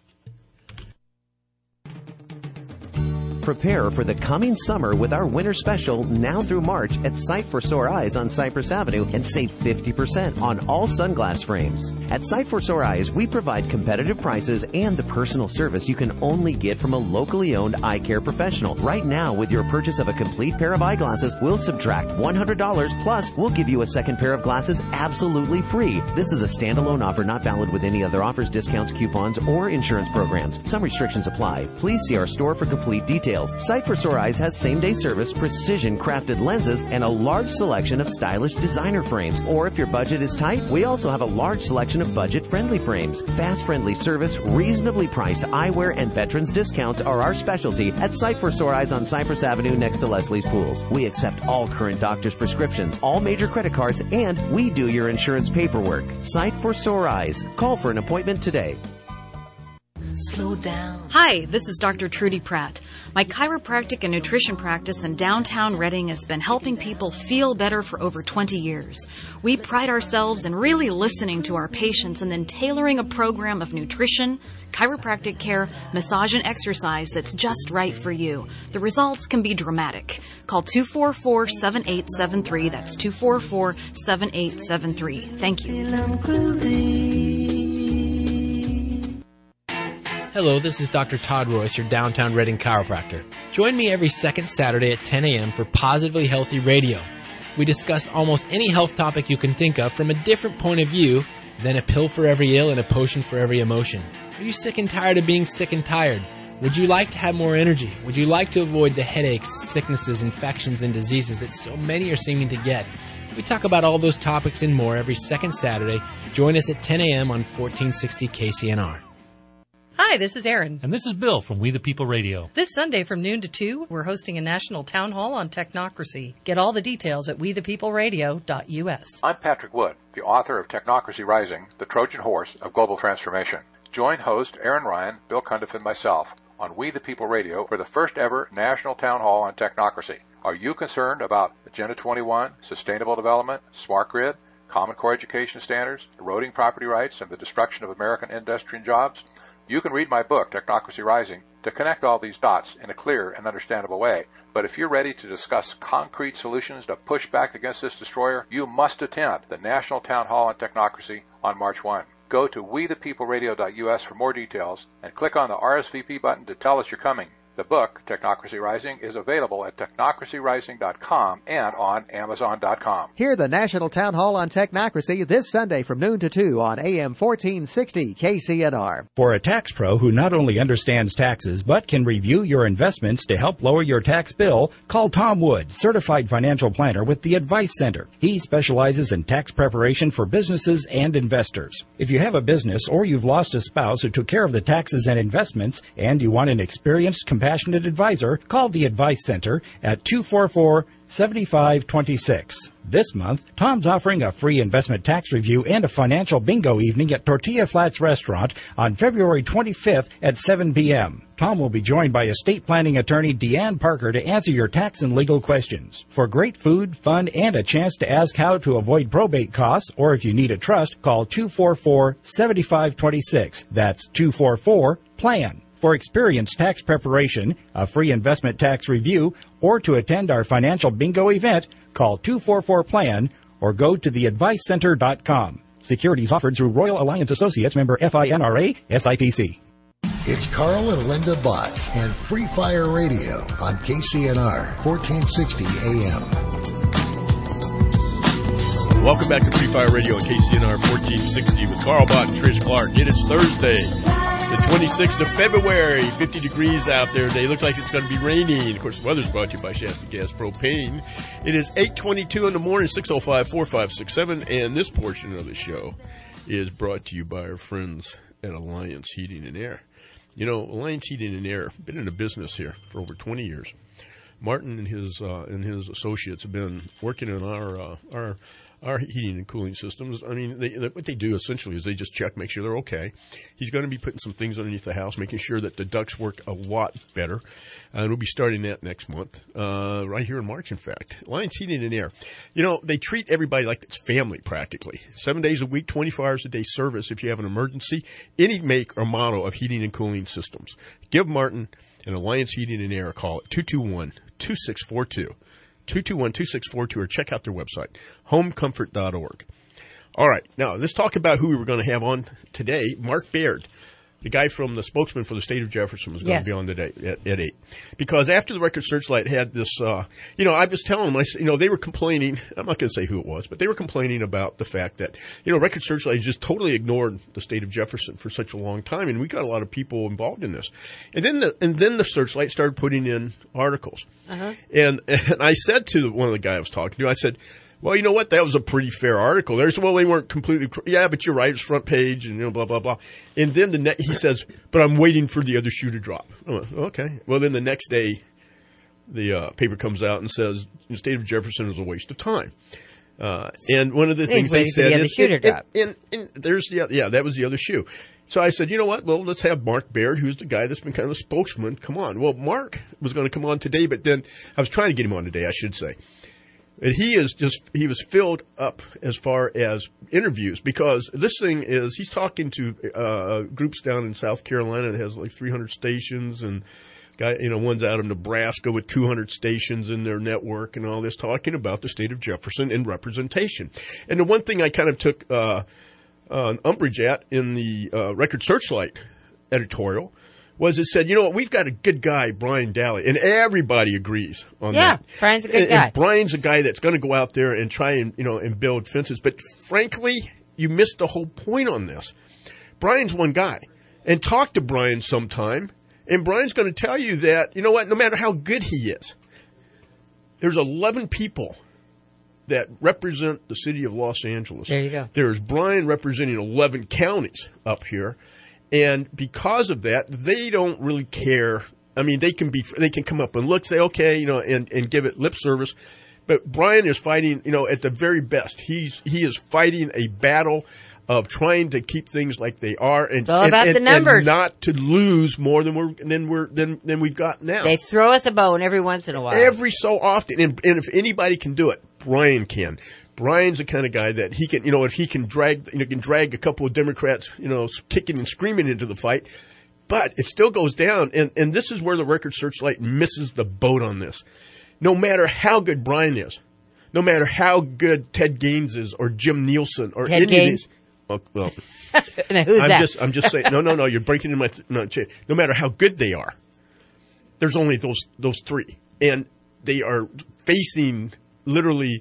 Prepare for the coming summer with our winter special now through March at Sight for Sore Eyes on Cypress Avenue and save fifty percent on all sunglass frames. At Sight for Sore Eyes, we provide competitive prices and the personal service you can only get from a locally owned eye care professional. Right now, with your purchase of a complete pair of eyeglasses, we'll subtract one hundred dollars plus we'll give you a second pair of glasses absolutely free. This is a standalone offer not valid with any other offers, discounts, coupons, or insurance programs. Some restrictions apply. Please see our store for complete details. Sight for Sore Eyes has same-day service, precision-crafted lenses, and a large selection of stylish designer frames. Or if your budget is tight, we also have a large selection of budget-friendly frames. Fast-friendly service, reasonably priced eyewear, and veterans discounts are our specialty at Sight for Sore Eyes on Cypress Avenue next to Leslie's Pools. We accept all current doctor's prescriptions, all major credit cards, and we do your insurance paperwork. Sight for Sore Eyes. Call for an appointment today. Slow down. Hi, this is Doctor Trudy Pratt. My chiropractic and nutrition practice in downtown Reading has been helping people feel better for over twenty years. We pride ourselves in really listening to our patients and then tailoring a program of nutrition, chiropractic care, massage, and exercise that's just right for you. The results can be dramatic. Call two four four, seven eight seven three. That's two four four, seven eight seven three. Thank you. Hello, this is Doctor Todd Royce, your downtown Reading chiropractor. Join me every second Saturday at ten a.m. for Positively Healthy Radio. We discuss almost any health topic you can think of from a different point of view than a pill for every ill and a potion for every emotion. Are you sick and tired of being sick and tired? Would you like to have more energy? Would you like to avoid the headaches, sicknesses, infections, and diseases that so many are seeming to get? We talk about all those topics and more every second Saturday. Join us at ten a.m. on fourteen sixty K C N R. Hi, this is Erin. And this is Bill from We the People Radio. This Sunday from noon to two, we're hosting a national town hall on technocracy. Get all the details at we the people radio dot u s. I'm Patrick Wood, the author of Technocracy Rising, the Trojan Horse of Global Transformation. Join host Aaron Ryan, Bill Cundiff, and myself on We the People Radio for the first ever national town hall on technocracy. Are you concerned about Agenda twenty-one, sustainable development, smart grid, Common Core education standards, eroding property rights, and the destruction of American industry and jobs? You can read my book, Technocracy Rising, to connect all these dots in a clear and understandable way. But if you're ready to discuss concrete solutions to push back against this destroyer, you must attend the National Town Hall on Technocracy on March first. Go to we the people radio dot u s for more details and click on the R S V P button to tell us you're coming. The book, Technocracy Rising, is available at technocracy rising dot com and on amazon dot com. Hear the National Town Hall on Technocracy this Sunday from noon to two on A M fourteen sixty K C N R. For a tax pro who not only understands taxes but can review your investments to help lower your tax bill, call Tom Wood, certified financial planner with the Advice Center. He specializes in tax preparation for businesses and investors. If you have a business or you've lost a spouse who took care of the taxes and investments and you want an experienced, compassionate advisor, call the Advice Center at two four four, seven five two six. This month, Tom's offering a free investment tax review and a financial bingo evening at Tortilla Flats Restaurant on February twenty-fifth at seven p.m. Tom will be joined by estate planning attorney Deanne Parker to answer your tax and legal questions. For great food, fun, and a chance to ask how to avoid probate costs, or if you need a trust, call two four four, seven five two six. That's two four four, PLAN. For experienced tax preparation, a free investment tax review, or to attend our financial bingo event, call two four four, PLAN or go to the advice center dot com. Securities offered through Royal Alliance Associates, member FINRA, S I P C. It's Carl and Linda Bott and Free Fire Radio on K C N R, fourteen sixty A M. Welcome back to Free Fire Radio on K C N R fourteen sixty with Carl Bott and Trish Clark. It is Thursday, the twenty-sixth of February, fifty degrees out there today. Looks like it's going to be raining. Of course, the weather's brought to you by Shasta Gas Propane. It is eight twenty-two in the morning, six oh five, four five six seven, and this portion of the show is brought to you by our friends at Alliance Heating and Air. You know, Alliance Heating and Air, been in the business here for over twenty years. Martin and his uh, and his associates have been working on our uh, our our heating and cooling systems. I mean, they, they, what they do essentially is they just check, make sure they're okay. He's going to be putting some things underneath the house, making sure that the ducts work a lot better. And we'll be starting that next month, uh, right here in March, in fact. Alliance Heating and Air. You know, they treat everybody like it's family practically. Seven days a week, twenty-four hours a day service if you have an emergency, any make or model of heating and cooling systems. Give Martin and Alliance Heating and Air a call at two two one, two six four two. two two one, two six four two, or check out their website, home comfort dot org. All right, now let's talk about who we were going to have on today. Mark Baird, the guy from the spokesman for the state of Jefferson, was going yes. to be on today at, at eight. Because after the Record Searchlight had this, uh, you know, I was telling them, I, you know, they were complaining, I'm not going to say who it was, but they were complaining about the fact that, you know, Record Searchlight just totally ignored the state of Jefferson for such a long time, and we got a lot of people involved in this. And then the, and then the Searchlight started putting in articles. Uh-huh. And, and I said to one of the guys I was talking to, I said, well, you know what? That was a pretty fair article. There's, well, they weren't completely, yeah, but you're right. It's front page and, you know, blah, blah, blah. And then the ne- he says, but I'm waiting for the other shoe to drop. I went, okay. Well, then the next day, the uh, paper comes out and says the state of Jefferson is a waste of time. Uh, and one of the things they said the is, and, and, and, and there's, yeah, yeah, that was the other shoe. So I said, you know what? Well, let's have Mark Baird, who's the guy that's been kind of a spokesman, come on. Well, Mark was going to come on today, but then I was trying to get him on today, I should say. And he is just, he was filled up as far as interviews, because this thing is, he's talking to uh, groups down in South Carolina that has like three hundred stations, and guy, you know, one's out of Nebraska with two hundred stations in their network and all this, talking about the state of Jefferson and representation. And the one thing I kind of took uh, uh, an umbrage at in the uh, Record Searchlight editorial was it said, you know what, we've got a good guy, Brian Daly, and everybody agrees on yeah, that. Yeah, Brian's a good and, guy. And Brian's a guy that's going to go out there and try and, you know, and build fences. But frankly, you missed the whole point on this. Brian's one guy. And talk to Brian sometime And Brian's going to tell you that, you know what, no matter how good he is, there's eleven people that represent the city of Los Angeles. There you go. There's Brian representing eleven counties up here. And because of that, they don't really care. I mean, they can be, they can come up and look, say, okay, you know, and, and give it lip service. But Brian is fighting, you know, at the very best. He's, he is fighting a battle of trying to keep things like they are, and, it's all and, about and, the numbers. and not to lose more than we're than we're than, than we've got now. They throw us a bone every once in a while. Every so often, and, and if anybody can do it, Brian can. Brian's the kind of guy that he can, you know, if he can drag, you know, can drag a couple of Democrats, you know, kicking and screaming into the fight, but it still goes down. And and this is where the Record Searchlight misses the boat on this. No matter how good Brian is, no matter how good Ted Gaines is, or Jim Nielsen, or Ted any Gaines? of these. Oh, well, now, who's I'm that? just, I'm just saying. No, no, no. You're breaking in my. No, no matter how good they are, there's only those those three, and they are facing literally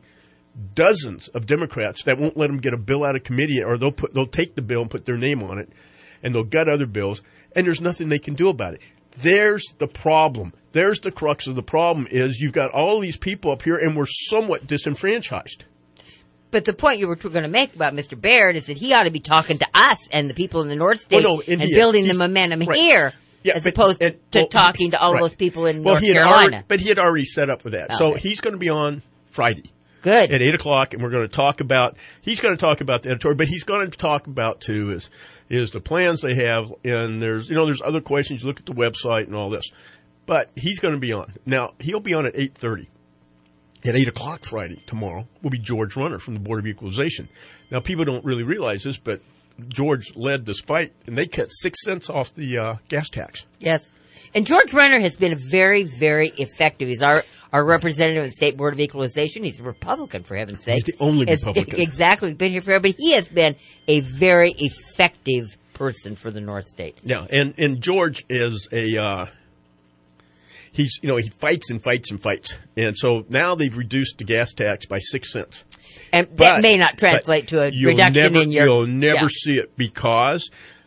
dozens of Democrats that won't let them get a bill out of committee, or they'll put they'll take the bill and put their name on it, and they'll gut other bills, and there's nothing they can do about it. There's the problem. There's the crux of the problem. Is you've got all these people up here, and we're somewhat disenfranchised. But the point you were going to make about Mister Baird is that he ought to be talking to us and the people in the North State well, no, and, and he, building the he's, momentum right. here, yeah, as but, opposed and, to well, talking to all right. those people in well, North he had Carolina. Already, but he had already set up for that. Okay. So he's going to be on Friday. Good. At eight o'clock, and we're going to talk about, he's going to talk about the editorial, but he's going to talk about, too, is is the plans they have, and there's, you know, there's other questions. You look at the website and all this. But he's going to be on. Now, he'll be on at eight thirty. At eight o'clock Friday, tomorrow, will be George Runner from the Board of Equalization. Now, people don't really realize this, but George led this fight, and they cut six cents off the uh, gas tax. Yes. And George Runner has been very, very effective. He's our, our representative of the State Board of Equalization. He's a Republican, for heaven's sake. He's the only has, Republican. Exactly. Been here forever. But he has been a very effective person for the North State. Yeah, and, and George is a... Uh, He's, you know, he fights and fights and fights. And so now they've reduced the gas tax by six cents. And but, that may not translate to a reduction never, in your... You'll never yeah. see it because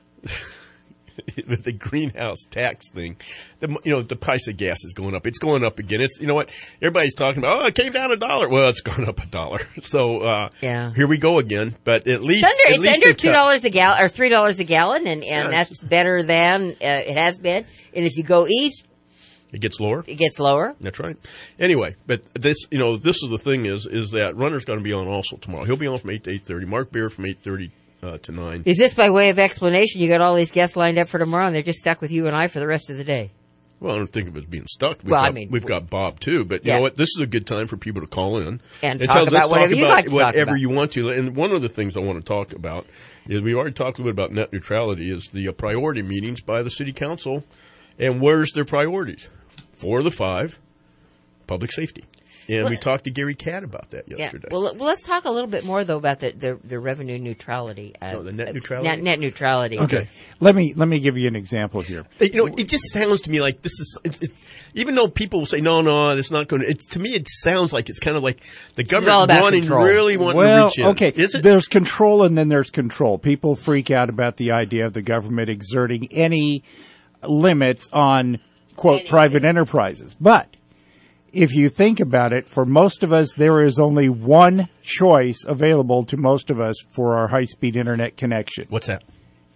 with the greenhouse tax thing, the, you know, the price of gas is going up. It's going up again. It's, you know what, everybody's talking about, oh, it came down a dollar. Well, it's gone up a dollar. So, uh, yeah. here we go again. But at least... It's under, at it's least under two dollars a gallon, or three dollars a gallon, and, and yeah, that's better than uh, it has been. And if you go east... It gets lower. It gets lower. That's right. Anyway, but this, you know, this is the thing is, is that Runner's going to be on also tomorrow. He'll be on from eight to eight thirty. Mark Beer from eight thirty uh, to nine. Is this by way of explanation? You got all these guests lined up for tomorrow, and they're just stuck with you and I for the rest of the day. Well, I don't think of it as being stuck. We've well, got, I mean, we've got Bob too, but you yeah. know what? This is a good time for people to call in and, and talk tell, about whatever talk you about like to whatever talk about. you want to. And one of the things I want to talk about is we've already talked a little bit about net neutrality. Is the uh, priority meetings by the city council, and where's their priorities? Four of the five, public safety. And well, we talked to Gary Catt about that yesterday. Yeah. Well, well, let's talk a little bit more, though, about the, the, the revenue neutrality. Uh, no, the net neutrality? Net, net neutrality. Okay. okay. Let me let me give you an example here. You know, it just sounds to me like this is, it, it, even though people will say, no, no, it's not going to, to me it sounds like it's kind of like the government wanting, control. really wanting well, to reach in. Okay, is it? There's control and then there's control. People freak out about the idea of the government exerting any limits on, quote, Anything. private enterprises. But if you think about it, for most of us, there is only one choice available to most of us for our high-speed internet connection. What's that?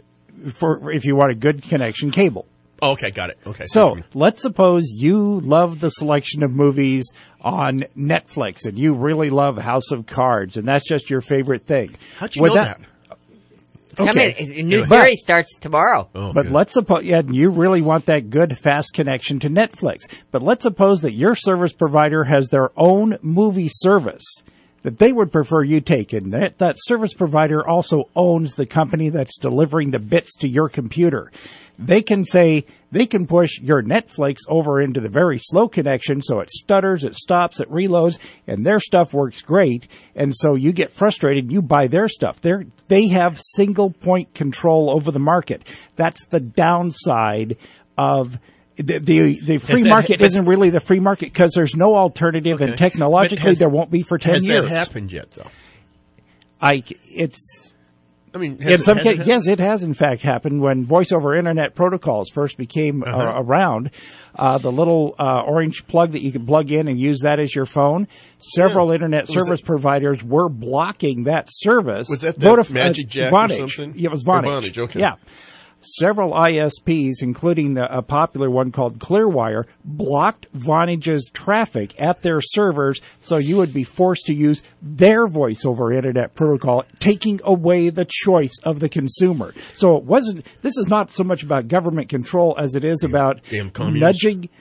For if you want a good connection, cable. Oh, okay, got it. Okay. So let's suppose you love the selection of movies on Netflix, and you really love House of Cards, and that's just your favorite thing. How'd you Would know that? that? Okay. I mean, new series starts tomorrow. Oh, but good. let's suppose, yeah, you really want that good, fast connection to Netflix. But let's suppose that your service provider has their own movie service that they would prefer you take, and that, that service provider also owns the company that's delivering the bits to your computer. They can say, they can push your Netflix over into the very slow connection so it stutters, it stops, it reloads, and their stuff works great. And so you get frustrated, you buy their stuff. They're, they have single point control over the market. That's the downside of the the, the free that, market but, isn't really the free market because there's no alternative, okay. and technologically has, there won't be for ten has years. Has that happened yet, though? I, it's... I mean, in some cases, yes, it has in fact happened when voice over internet protocols first became uh-huh. uh, around. Uh, the little uh, orange plug that you can plug in and use that as your phone. Several yeah. internet was service that, providers were blocking that service. Was that the Vodaf- Magic Jack uh, Vonage. or something? Yeah, it was Vonage. Or Vonage, okay. Yeah. Several I S Ps, including the, a popular one called Clearwire, blocked Vonage's traffic at their servers, so you would be forced to use their voice over internet protocol, taking away the choice of the consumer. So it wasn't. This is not so much about government control as it is damn, about damn communists. nudging.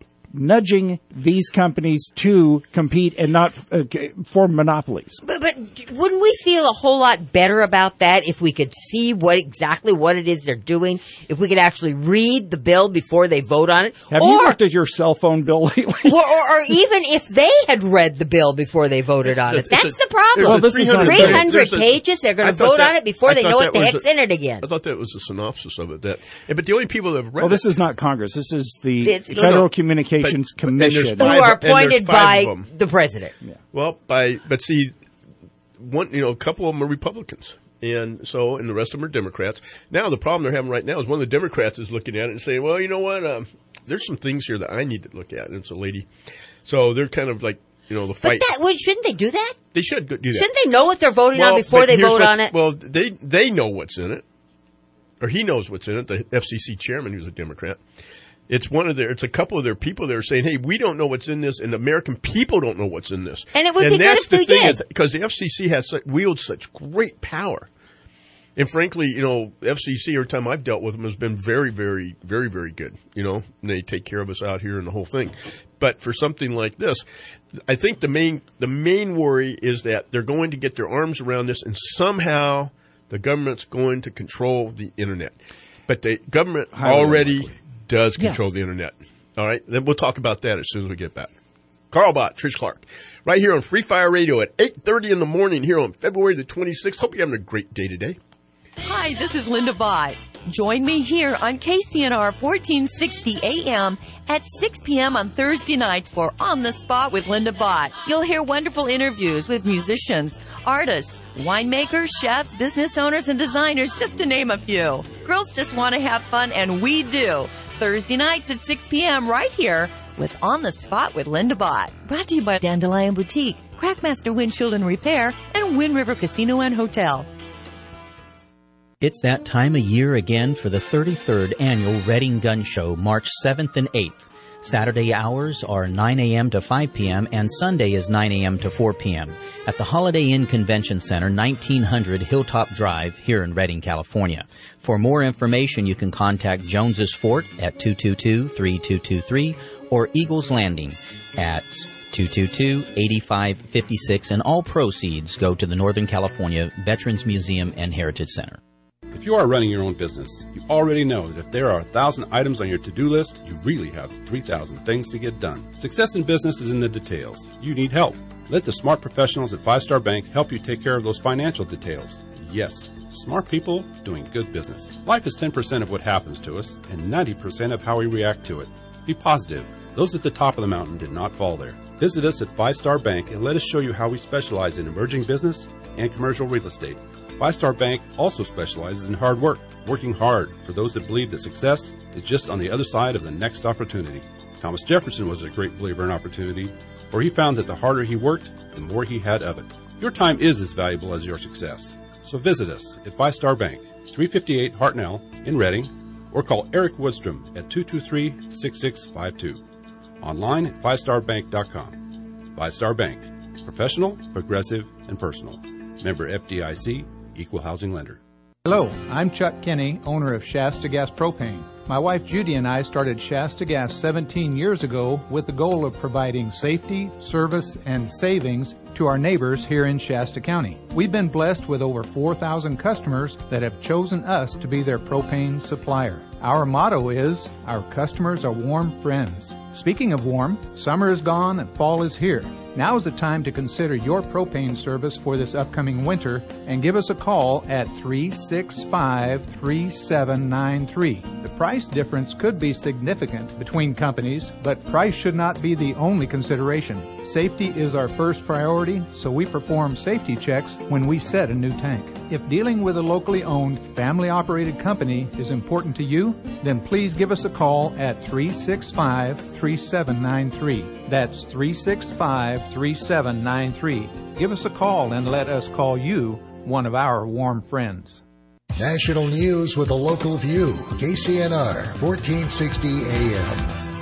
nudging these companies to compete and not uh, form monopolies. But, but wouldn't we feel a whole lot better about that if we could see what exactly what it is they're doing, if we could actually read the bill before they vote on it? Have or, you looked at your cell phone bill lately? or, or, or even if they had read the bill before they voted on it. That's a, the problem. Well, this is three hundred pages, they're going to vote that, on it before I they know what the heck's a, in it again. I thought that was a synopsis of it. That, but the only people that have read well, it... this is not Congress. This is the it's, Federal no, no, Communications but, Commission. Who are appointed by the president. Yeah. Well, by but see, one you know, a couple of them are Republicans, and so and the rest of them are Democrats. Now the problem they're having right now is one of the Democrats is looking at it and saying, "Well, you know what? Um, there's some things here that I need to look at." And it's a lady, so they're kind of like you know the fight. But that well, shouldn't they do that? They should do that. Shouldn't they know what they're voting well, on before they vote what, on it? Well, they they know what's in it, or he knows what's in it. The F C C chairman, who's a Democrat. It's one of their. It's a couple of their people that are saying, "Hey, we don't know what's in this, and the American people don't know what's in this." And it would and be that's good the if they thing did, is because the F C C has such, wields such great power, and frankly, you know, F C C every time I've dealt with them has been very, very, very, very good. You know, and they take care of us out here and the whole thing. But for something like this, I think the main the main worry is that they're going to get their arms around this, and somehow the government's going to control the internet. But the government Highly already unlikely. does control yes. the internet. All right, then we'll talk about that as soon as we get back. Carl Bott, Trish Clark, right here on Free Fire Radio at eight thirty in the morning here on February the twenty-sixth. Hope you're having a great day today. Hi, this is Linda Bott. Join me here on K C N R fourteen sixty A M at six p.m. on Thursday nights for On the Spot with Linda Bott. You'll hear wonderful interviews with musicians, artists, winemakers, chefs, business owners, and designers, just to name a few. Girls just want to have fun, and we do. Thursday nights at six p.m. right here with On the Spot with Linda Bott. Brought to you by Dandelion Boutique, Crackmaster Windshield and Repair, and Wind River Casino and Hotel. It's that time of year again for the thirty-third Annual Reading Gun Show, March seventh and eighth. Saturday hours are nine a.m. to five p.m. and Sunday is nine a.m. to four p.m. at the Holiday Inn Convention Center, nineteen hundred Hilltop Drive, here in Redding, California. For more information, you can contact Jones's Fort at two two two, three two two three or Eagles Landing at two two two, eight five five six, and all proceeds go to the Northern California Veterans Museum and Heritage Center. If you are running your own business, you already know that if there are a thousand items on your to-do list, you really have three thousand things to get done. Success in business is in the details. You need help. Let the smart professionals at Five Star Bank help you take care of those financial details. Yes, smart people doing good business. Life is ten percent of what happens to us and ninety percent of how we react to it. Be positive. Those at the top of the mountain did not fall there. Visit us at Five Star Bank and let us show you how we specialize in emerging business and commercial real estate. Five Star Bank also specializes in hard work, working hard for those that believe that success is just on the other side of the next opportunity. Thomas Jefferson was a great believer in opportunity, for he found that the harder he worked, the more he had of it. Your time is as valuable as your success. So visit us at Five Star Bank, three fifty-eight Hartnell in Redding, or call Eric Woodstrom at two two three, six six five two. Online at five star bank dot com. Five Star Bank. Professional, progressive, and personal. Member F D I C. Equal housing lender. Hello, I'm Chuck Kenny, owner of Shasta Gas Propane. My wife Judy and I started Shasta Gas seventeen years ago with the goal of providing safety, service, and savings to our neighbors here in Shasta County. We've been blessed with over four thousand customers that have chosen us to be their propane supplier. Our motto is, our customers are warm friends. Speaking of warm, summer is gone and fall is here. Now is the time to consider your propane service for this upcoming winter and give us a call at three six five, three seven nine three. The Price difference could be significant between companies, but price should not be the only consideration. Safety is our first priority, so we perform safety checks when we set a new tank. If dealing with a locally owned, family-operated company is important to you, then please give us a call at three six five, three seven nine three. That's three six five, three seven nine three. Give us a call and let us call you one of our warm friends. National news with a local view. K C N R, fourteen sixty A M.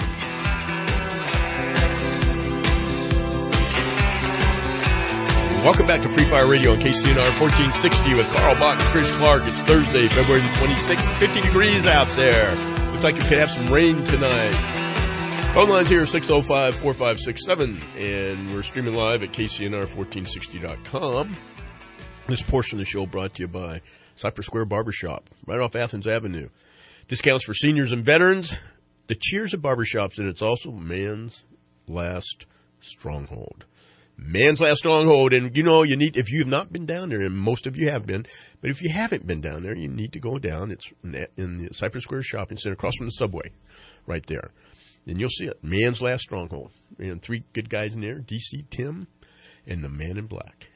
Welcome back to Free Fire Radio on K C N R fourteen sixty with Carl Bott and Trish Clark. It's Thursday, February the twenty-sixth, fifty degrees out there. Looks like you could have some rain tonight. Phone lines here, six oh five, four five six seven, and we're streaming live at K C N R fourteen sixty dot com. This portion of the show brought to you by Cypress Square Barbershop, right off Athens Avenue. Discounts for seniors and veterans. The cheers of barbershops, and it's also man's last stronghold. Man's last stronghold, and you know, you need, if you have not been down there, and most of you have been, but if you haven't been down there, you need to go down. It's in the Cypress Square Shopping Center, across from the subway, right there. And you'll see it. Man's last stronghold. And three good guys in there, D C Tim and the Man in Black.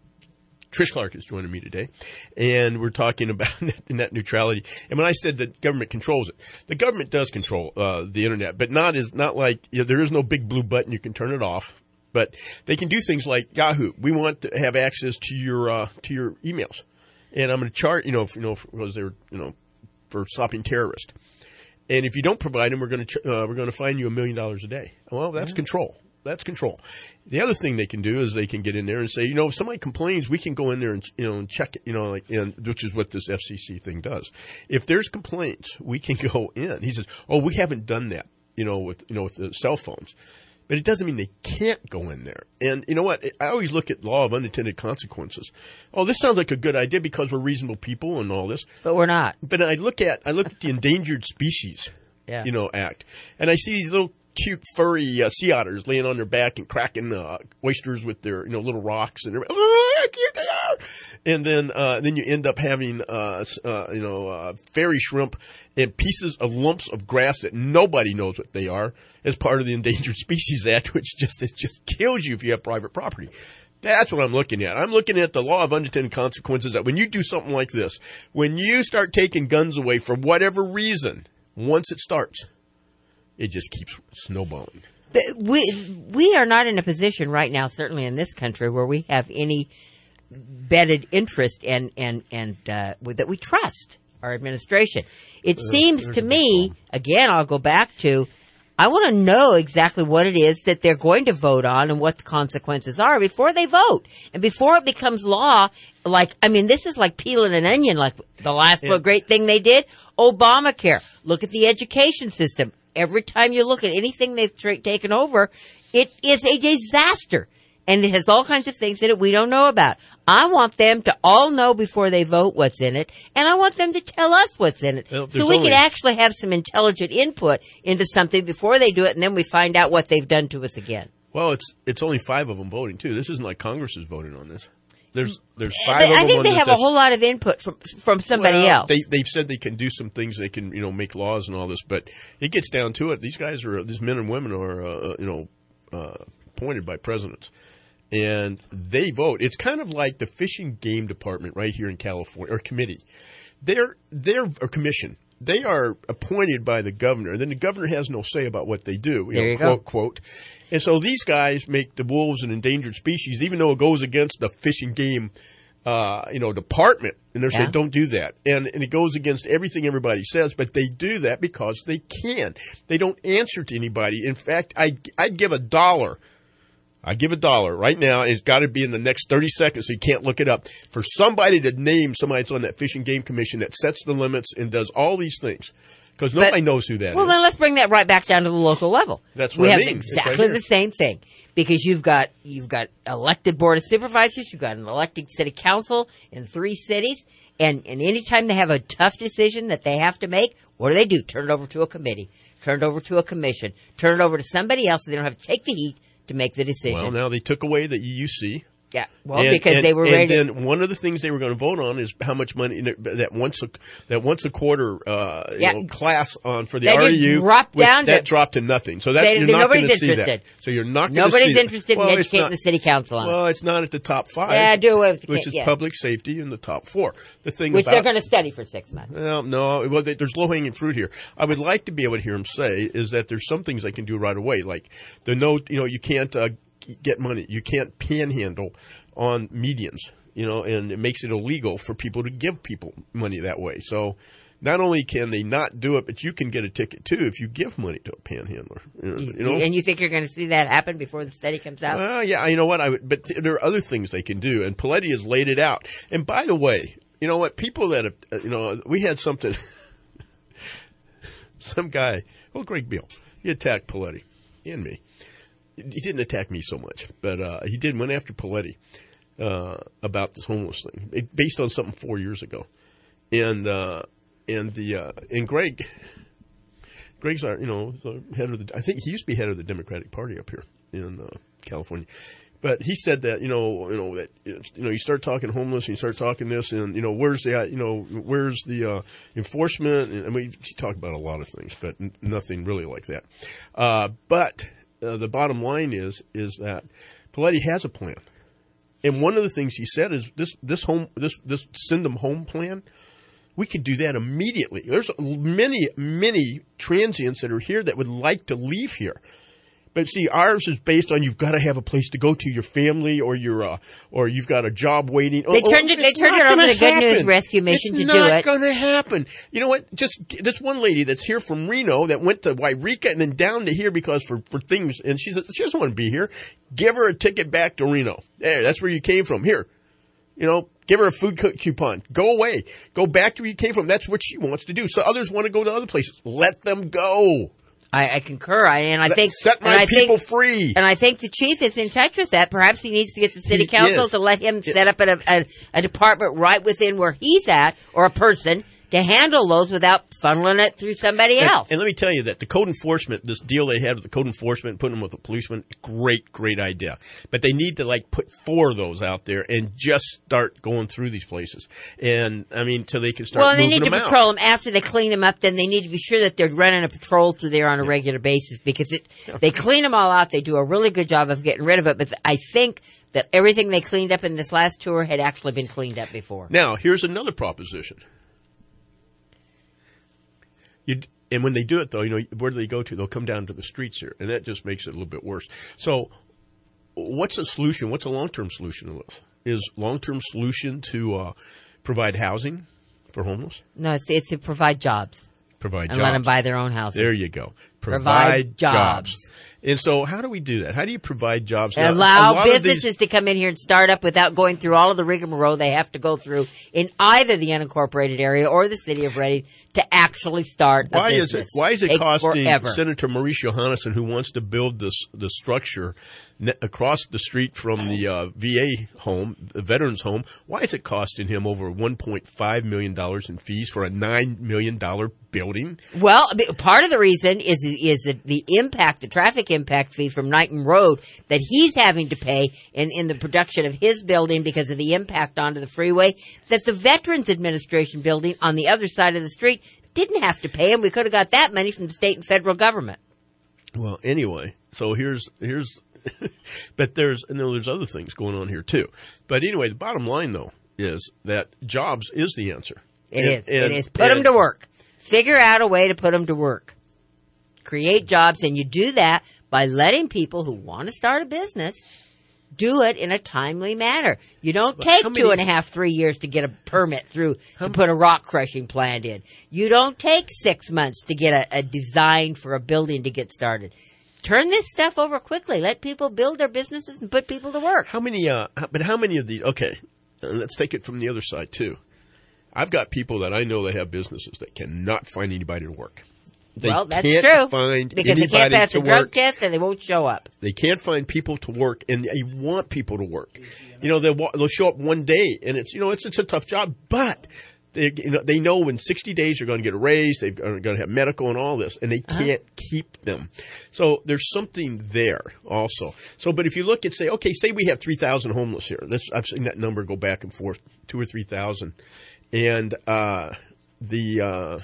Trish Clark is joining me today, and we're talking about net, net neutrality. And when I said that government controls it, the government does control uh, the internet, but not as not like, you know, there is no big blue button you can turn it off. But they can do things like Yahoo. We want to have access to your uh, to your emails, and I'm going to charge, you know, if, you know, because they're, you know, for stopping terrorists. And if you don't provide them, we're going to uh, we're going to fine you a million dollars a day. Well, that's yeah. control. That's control. The other thing they can do is they can get in there and say, you know, if somebody complains, we can go in there and, you know, and check it, you know, like, and, which is what this F C C thing does. If there's complaints, we can go in. He says, oh, we haven't done that, you know, with, you know, with the cell phones. But it doesn't mean they can't go in there. And you know what? I always look at law of unintended consequences. Oh, this sounds like a good idea because we're reasonable people and all this. But we're not. But I look at, I look at the Endangered Species, yeah. you know, Act. And I see these little cute furry uh, sea otters laying on their back and cracking uh, oysters with their, you know, little rocks, and oh, how cute they are! And then, uh, then you end up having, uh, uh, you know, uh, fairy shrimp and pieces of lumps of grass that nobody knows what they are as part of the Endangered Species Act, which just it just kills you if you have private property. That's what I'm looking at. I'm looking at the law of unintended consequences. That when you do something like this, when you start taking guns away for whatever reason, once it starts, it just keeps snowballing. We we are not in a position right now, certainly in this country, where we have any vetted interest and and and uh, that we trust our administration. It uh, seems to me, again, I'll go back to, I want to know exactly what it is that they're going to vote on and what the consequences are before they vote, and before it becomes law. Like, I mean, this is like peeling an onion. Like the last yeah. great thing they did, Obamacare. Look at the education system. Every time you look at anything they've tra- taken over, it is a disaster. And it has all kinds of things in it we don't know about. I want them to all know before they vote what's in it, and I want them to tell us what's in it. Well, so we only... can actually have some intelligent input into something before they do it, and then we find out what they've done to us again. Well, it's it's only five of them voting, too. This isn't like Congress is voting on this. There's there's five I of them. I think on they this have a whole lot of input from from somebody well, else. They they've said they can do some things. They can, you know, make laws and all this, but it gets down to it. These guys are these men and women are uh, you know uh, appointed by presidents, and they vote. It's kind of like the Fish and Game Department right here in California, or committee. They're they're a commission. They are appointed by the governor, and then the governor has no say about what they do. You there know, you quote, go. Quote. And so these guys make the wolves an endangered species, even though it goes against the Fish and Game, uh, you know, department. And they're yeah. saying, don't do that. And, and it goes against everything everybody says, but they do that because they can. They don't answer to anybody. In fact, I, I'd give a dollar. I give a dollar right now, and it's got to be in the next thirty seconds, so you can't look it up, for somebody to name somebody that's on that Fish and Game Commission that sets the limits and does all these things. Because nobody but, knows who that well, is. Well, then let's bring that right back down to the local level. That's what we I have mean. exactly right the same thing. Because you've got you've got elected board of supervisors, you've got an elected city council in three cities, and, and anytime they have a tough decision that they have to make, what do they do? Turn it over to a committee, turn it over to a commission, turn it over to somebody else, so they don't have to take the heat to make the decision. Well, now they took away the E U C. Yeah, well, and, because and, they were and ready. And then one of the things they were going to vote on is how much money that once a that once a quarter uh, yeah. you know, class on for the that R E U dropped which, down that to, dropped to nothing. So that they, you're they, not going to see interested. that. So you're not going nobody's to see interested well, in educating not, the city council on well, it. it's not at the top five. Yeah, do away with the which is yeah. public safety in the top four. The thing which about, they're going to study for six months. Well, no, well, they, there's low hanging fruit here. I would like to be able to hear them say is that there's some things they can do right away, like the no, you know, you can't uh, get money, you can't panhandle on medians, you know, and it makes it illegal for people to give people money that way. So not only can they not do it, but you can get a ticket too if you give money to a panhandler. You know, you know? And you think you're going to see that happen before the study comes out? Well, yeah, you know what? I would, but there are other things they can do, and Paletti has laid it out. And by the way, you know what? People that have, you know, we had something. Some guy, well, Greg Beal, he attacked Paletti and me. He didn't attack me so much, but uh, he did went after Paletti uh, about this homeless thing, it, based on something four years ago, and uh, and the uh, and Greg, Greg's our you know the head of the I think he used to be head of the Democratic Party up here in uh, California, but he said that you know you know that you know you start talking homeless, and you start talking this, and you know where's the you know where's the uh, enforcement, and I mean he talked about a lot of things, but n- nothing really like that, uh, but. Uh, the bottom line is is that Paletti has a plan, and one of the things he said is this this home this this send them home plan. We could do that immediately. There's many many transients that are here that would like to leave here, but see, ours is based on you've got to have a place to go to, your family, or your uh, or you've got a job waiting. They oh, turned oh, it. They turned it over to the Good News Rescue Mission it's to do it. It's not going to happen. You know what? Just this one lady that's here from Reno that went to Wairika and then down to here because for, for things, and she said she doesn't want to be here. Give her a ticket back to Reno. There, that's where you came from. Here, you know, give her a food coupon. Go away. Go back to where you came from. That's what she wants to do. So others want to go to other places. Let them go. I, I concur, I, and I Let, think set my and I people think, free. And I think the chief is in touch with that. Perhaps he needs to get the city he council is. to let him yes. set up a, a, a department right within where he's at, or a person to handle those without funneling it through somebody and, else. And let me tell you that the code enforcement, this deal they had with the code enforcement, putting them with a policeman, great, great idea. But they need to like put four of those out there and just start going through these places. And I mean, so they can start. Well, they moving need to them patrol out. them after they clean them up. Then they need to be sure that they're running a patrol through there on a regular basis, because it, they clean them all out. They do a really good job of getting rid of it. But I think that everything they cleaned up in this last tour had actually been cleaned up before. Now, here's another proposition. You, and when they do it, though, you know, where do they go to? They'll come down to the streets here, and that just makes it a little bit worse. So what's a solution? What's a long-term solution to this? Is long-term solution to uh, provide housing for homeless? No, it's, it's to provide jobs. Provide and jobs. let them buy their own houses. There you go. Provide, provide jobs. jobs. And so how do we do that? How do you provide jobs? And now, allow businesses these... to come in here and start up without going through all of the rigmarole they have to go through in either the unincorporated area or the city of Reading to actually start a why business. Is it, why is it Takes costing forever. Senator Maurice Johannesson, who wants to build this the structure ne- across the street from the uh, V A home, the veterans home, why is it costing him over one point five million dollars in fees for a nine million dollars building? Well, part of the reason is is the impact, the traffic impact fee from Knighton Road that he's having to pay in, in the production of his building because of the impact onto the freeway, that the Veterans Administration building on the other side of the street didn't have to pay, and we could have got that money from the state and federal government. Well, anyway, so here's here's, but there's and there's other things going on here too. But anyway, the bottom line though is that jobs is the answer. It and, is. And, it is. Put and, them to work. Figure out a way to put them to work. Create jobs, and you do that by letting people who want to start a business do it in a timely manner. You don't but take many, two and a half, three years to get a permit through to put a rock crushing plant in. You don't take six months to get a, a design for a building to get started. Turn this stuff over quickly. Let people build their businesses and put people to work. How many? Uh, but how many of these? Okay, uh, let's take it from the other side too. I've got people that I know that have businesses that cannot find anybody to work. They well, that's can't true. Find because they can't pass a drug test and they won't show up. They can't find people to work, and you want people to work. You know, they'll, they'll show up one day, and it's you know it's it's a tough job, but They, you know, they know in sixty days they're going to get a raise, they're going to have medical and all this, and they can't uh-huh. keep them. So there's something there also. So, but if you look and say, okay, say we have three thousand homeless here. Let's, I've seen that number go back and forth, two or three thousand. And, uh, the,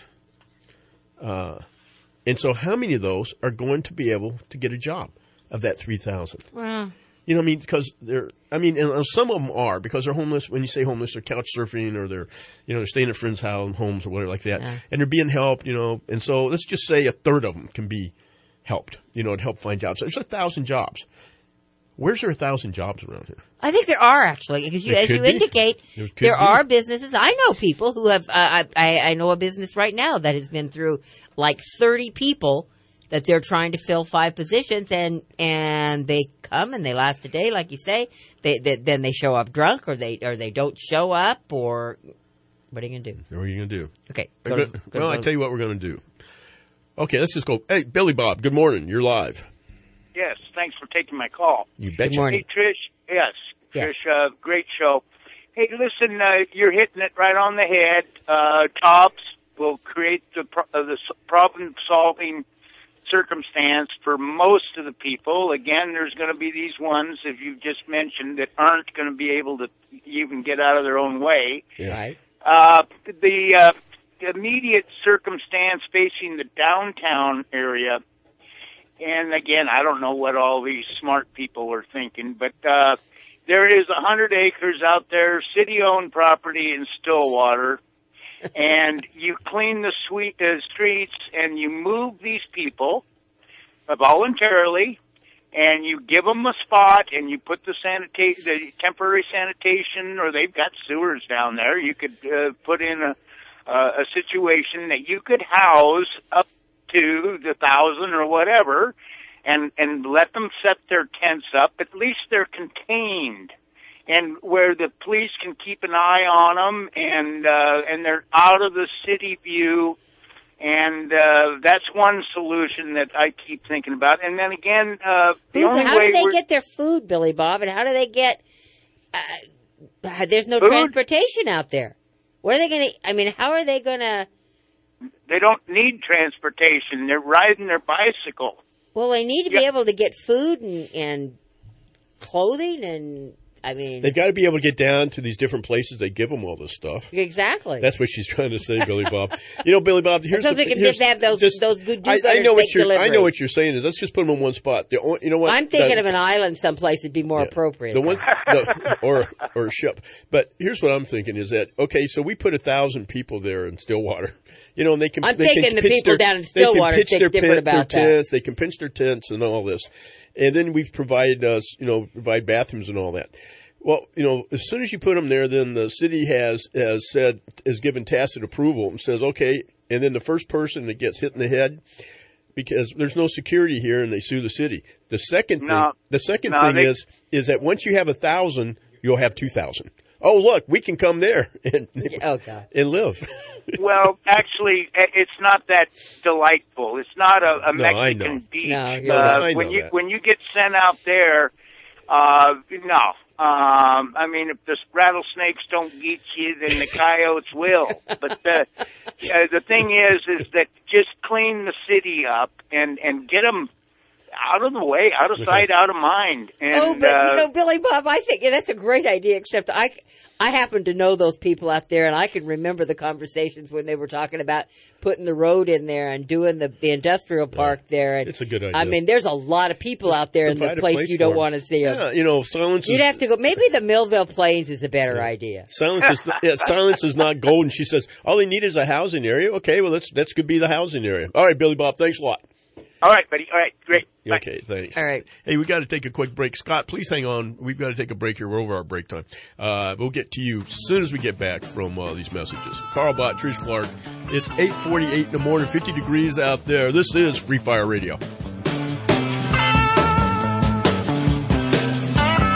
uh, uh, and so how many of those are going to be able to get a job of that three thousand? Wow. You know what I mean? Because they're, I mean, and some of them are, because they're homeless. When you say homeless, they're couch surfing or they're, you know, they're staying at friends' house, homes or whatever like that. Yeah. And they're being helped, you know. And so let's just say a third of them can be helped, you know, to help find jobs. So there's a thousand jobs. Where's there a thousand jobs around here? I think there are actually, because you, as you be. indicate, there, there are businesses. I know people who have, uh, I, I know a business right now that has been through like thirty people that they're trying to fill five positions, and and they come and they last a day, like you say. They, they then they show up drunk, or they or they don't show up, or what are you gonna do? What are you gonna do? Okay. Go to, go well, I tell you what we're gonna do. Okay, let's just go. Hey, Billy Bob. Good morning. You're live. Yes, thanks for taking my call. You betcha. Good morning. Hey, Trish. Yes, yes. Trish. Uh, great show. Hey, listen, uh, you're hitting it right on the head. Uh, jobs will create the pro- uh, the problem-solving circumstance for most of the people. Again, there's going to be these ones, as you just mentioned, that aren't going to be able to even get out of their own way. Yeah. Right. Uh, the, uh, the immediate circumstance facing the downtown area, and again, I don't know what all these smart people are thinking, but uh, there is one hundred acres out there, city-owned property in Stillwater, and you clean the sweet, uh, streets and you move these people uh, voluntarily, and you give them a spot and you put the sanita- the temporary sanitation, or they've got sewers down there. You could uh, put in a, uh, a situation that you could house up to the thousand or whatever, and, and let them set their tents up. At least they're contained, and where the police can keep an eye on them, and uh, and they're out of the city view, and uh, that's one solution that I keep thinking about. And then again, uh, the Food, only how way do they we're... get their food, Billy Bob, and how do they get? Uh, there's no Food? transportation out there. What are they going to? I mean, how are they going to? They don't need transportation. They're riding their bicycle. Well, they need to Yeah. be able to get food and, and clothing, and I mean, They've got to be able to get down to these different places. They give them all this stuff. Exactly. That's what she's trying to say, Billy Bob. You know, Billy Bob. Here's so the they can here's, just have those just, those good. I, I know what you're. delivery. I know what you're saying is let's just put them in one spot. The only, you know what? I'm thinking the, of an island someplace would be more yeah, appropriate. The one, the, or or a ship. But here's what I'm thinking is that okay, so we put a thousand people there in Stillwater. You know, and they can. I'm they thinking can the pitch people their, down in Stillwater they can pitch think their different pen, about their that. tents, they can pinch their tents and all this, and then we've provided us, you know, provide bathrooms and all that. Well, you know, as soon as you put them there, then the city has has said has given tacit approval and says okay, and then the first person that gets hit in the head, because there's no security here, and they sue the city. The second thing, No. the second No, thing they- is is that once you have a thousand, you'll have two thousand. Oh, look, we can come there and oh, God. and live. Well, actually, it's not that delightful. It's not a, a No, I Mexican know. beach. No, you're uh, right. I when know you that. when you get sent out there, uh, no. Um, I mean, if the rattlesnakes don't get you, then the coyotes will. But the uh, the thing is, is that just clean the city up and and get them out of the way, out of sight, out of mind. And, oh, but uh, you know, Billy Bob, I think yeah, that's a great idea. Except I, I happen to know those people out there, and I can remember the conversations when they were talking about putting the road in there and doing the, the industrial park yeah, there. And it's a good idea. I mean, there's a lot of people out there in the place, place you don't want to see them. Yeah, you know, silence. You'd is, have to go. Maybe the Millville Plains is a better yeah. idea. Silence is not, yeah, silence is not golden. She says all they need is a housing area. Okay, well let's that's could be the housing area. All right, Billy Bob, thanks a lot. All right, buddy. All right, great. Bye. Okay, thanks. All right. Hey, we got to take a quick break. Scott, please hang on. We've got to take a break here. We're over our break time. Uh, we'll get to you as soon as we get back from uh, these messages. Carl Bott, Trish Clark. It's eight forty-eight in the morning, fifty degrees out there. This is Free Fire Radio.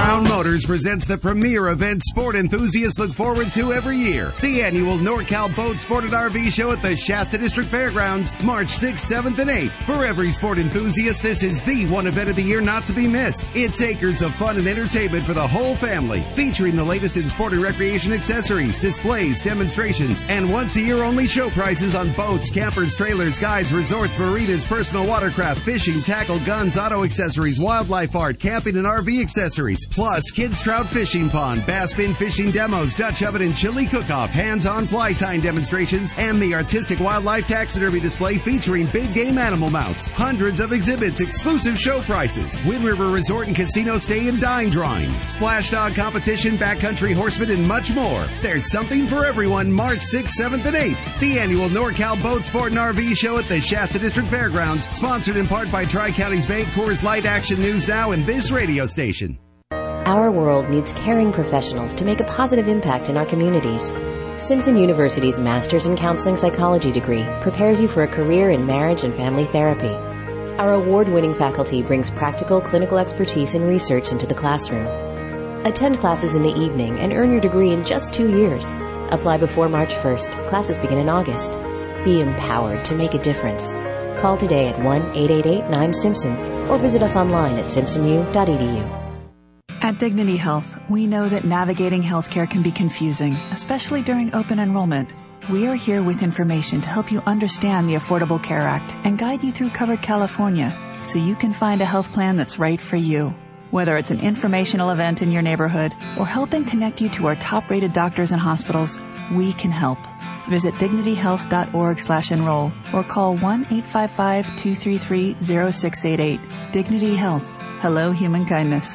Brown Motors presents the premier event sport enthusiasts look forward to every year. The annual NorCal Boat Sport and R V Show at the Shasta District Fairgrounds, March sixth, seventh, and eighth. For every sport enthusiast, this is the one event of the year not to be missed. It's acres of fun and entertainment for the whole family, featuring the latest in sport and recreation accessories, displays, demonstrations, and once-a-year only show prices on boats, campers, trailers, guides, resorts, marinas, personal watercraft, fishing, tackle, guns, auto accessories, wildlife art, camping, and R V accessories, plus kids trout fishing pond, bass bin fishing demos, Dutch oven and chili cook-off, hands-on fly tying demonstrations, and the artistic wildlife taxidermy display featuring big game animal mounts, hundreds of exhibits, exclusive show prices, Wind River Resort and Casino stay and dine drawing, splash dog competition, backcountry horsemen, and much more. There's something for everyone March sixth, seventh, and eighth. The annual NorCal Boat Sport and R V Show at the Shasta District Fairgrounds, sponsored in part by Tri-Counties Bank, Coors Light, Action News Now, and this radio station. Our world needs caring professionals to make a positive impact in our communities. Simpson University's Master's in Counseling Psychology degree prepares you for a career in marriage and family therapy. Our award-winning faculty brings practical clinical expertise and research into the classroom. Attend classes in the evening and earn your degree in just two years. Apply before March first. Classes begin in August. Be empowered to make a difference. Call today at one eight eight eight nine Simpson or visit us online at simpson u dot e d u. At Dignity Health, we know that navigating healthcare can be confusing, especially during open enrollment. We are here with information to help you understand the Affordable Care Act and guide you through Covered California so you can find a health plan that's right for you. Whether it's an informational event in your neighborhood or helping connect you to our top-rated doctors and hospitals, we can help. Visit dignity health dot org slash enroll or call one eight five five, two three three, zero six eight eight. Dignity Health. Hello, human kindness.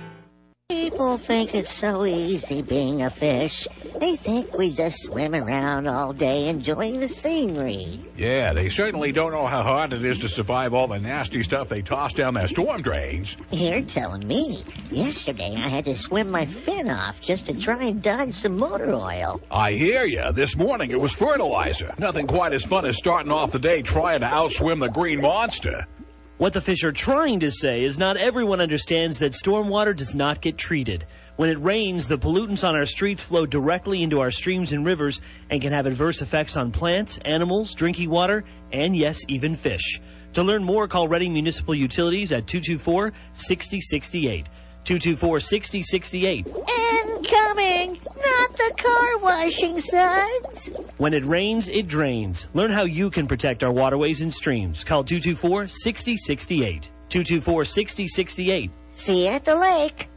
People think it's so easy being a fish. They think we just swim around all day enjoying the scenery. Yeah, they certainly don't know how hard it is to survive all the nasty stuff they toss down their storm drains. You're telling me. Yesterday I had to swim my fin off just to try and dodge some motor oil. I hear ya. This morning it was fertilizer. Nothing quite as fun as starting off the day trying to outswim the green monster. What the fish are trying to say is not everyone understands that stormwater does not get treated. When it rains, the pollutants on our streets flow directly into our streams and rivers and can have adverse effects on plants, animals, drinking water, and yes, even fish. To learn more, call Reading Municipal Utilities at two two four, six zero six eight. two two four, six zero six eight. Incoming! Not the car washing suds! When it rains, it drains. Learn how you can protect our waterways and streams. Call two two four, six zero six eight. two two four, six zero six eight. See you at the lake.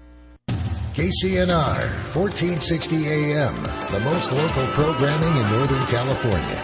K C N R, fourteen sixty A M, the most local programming in Northern California.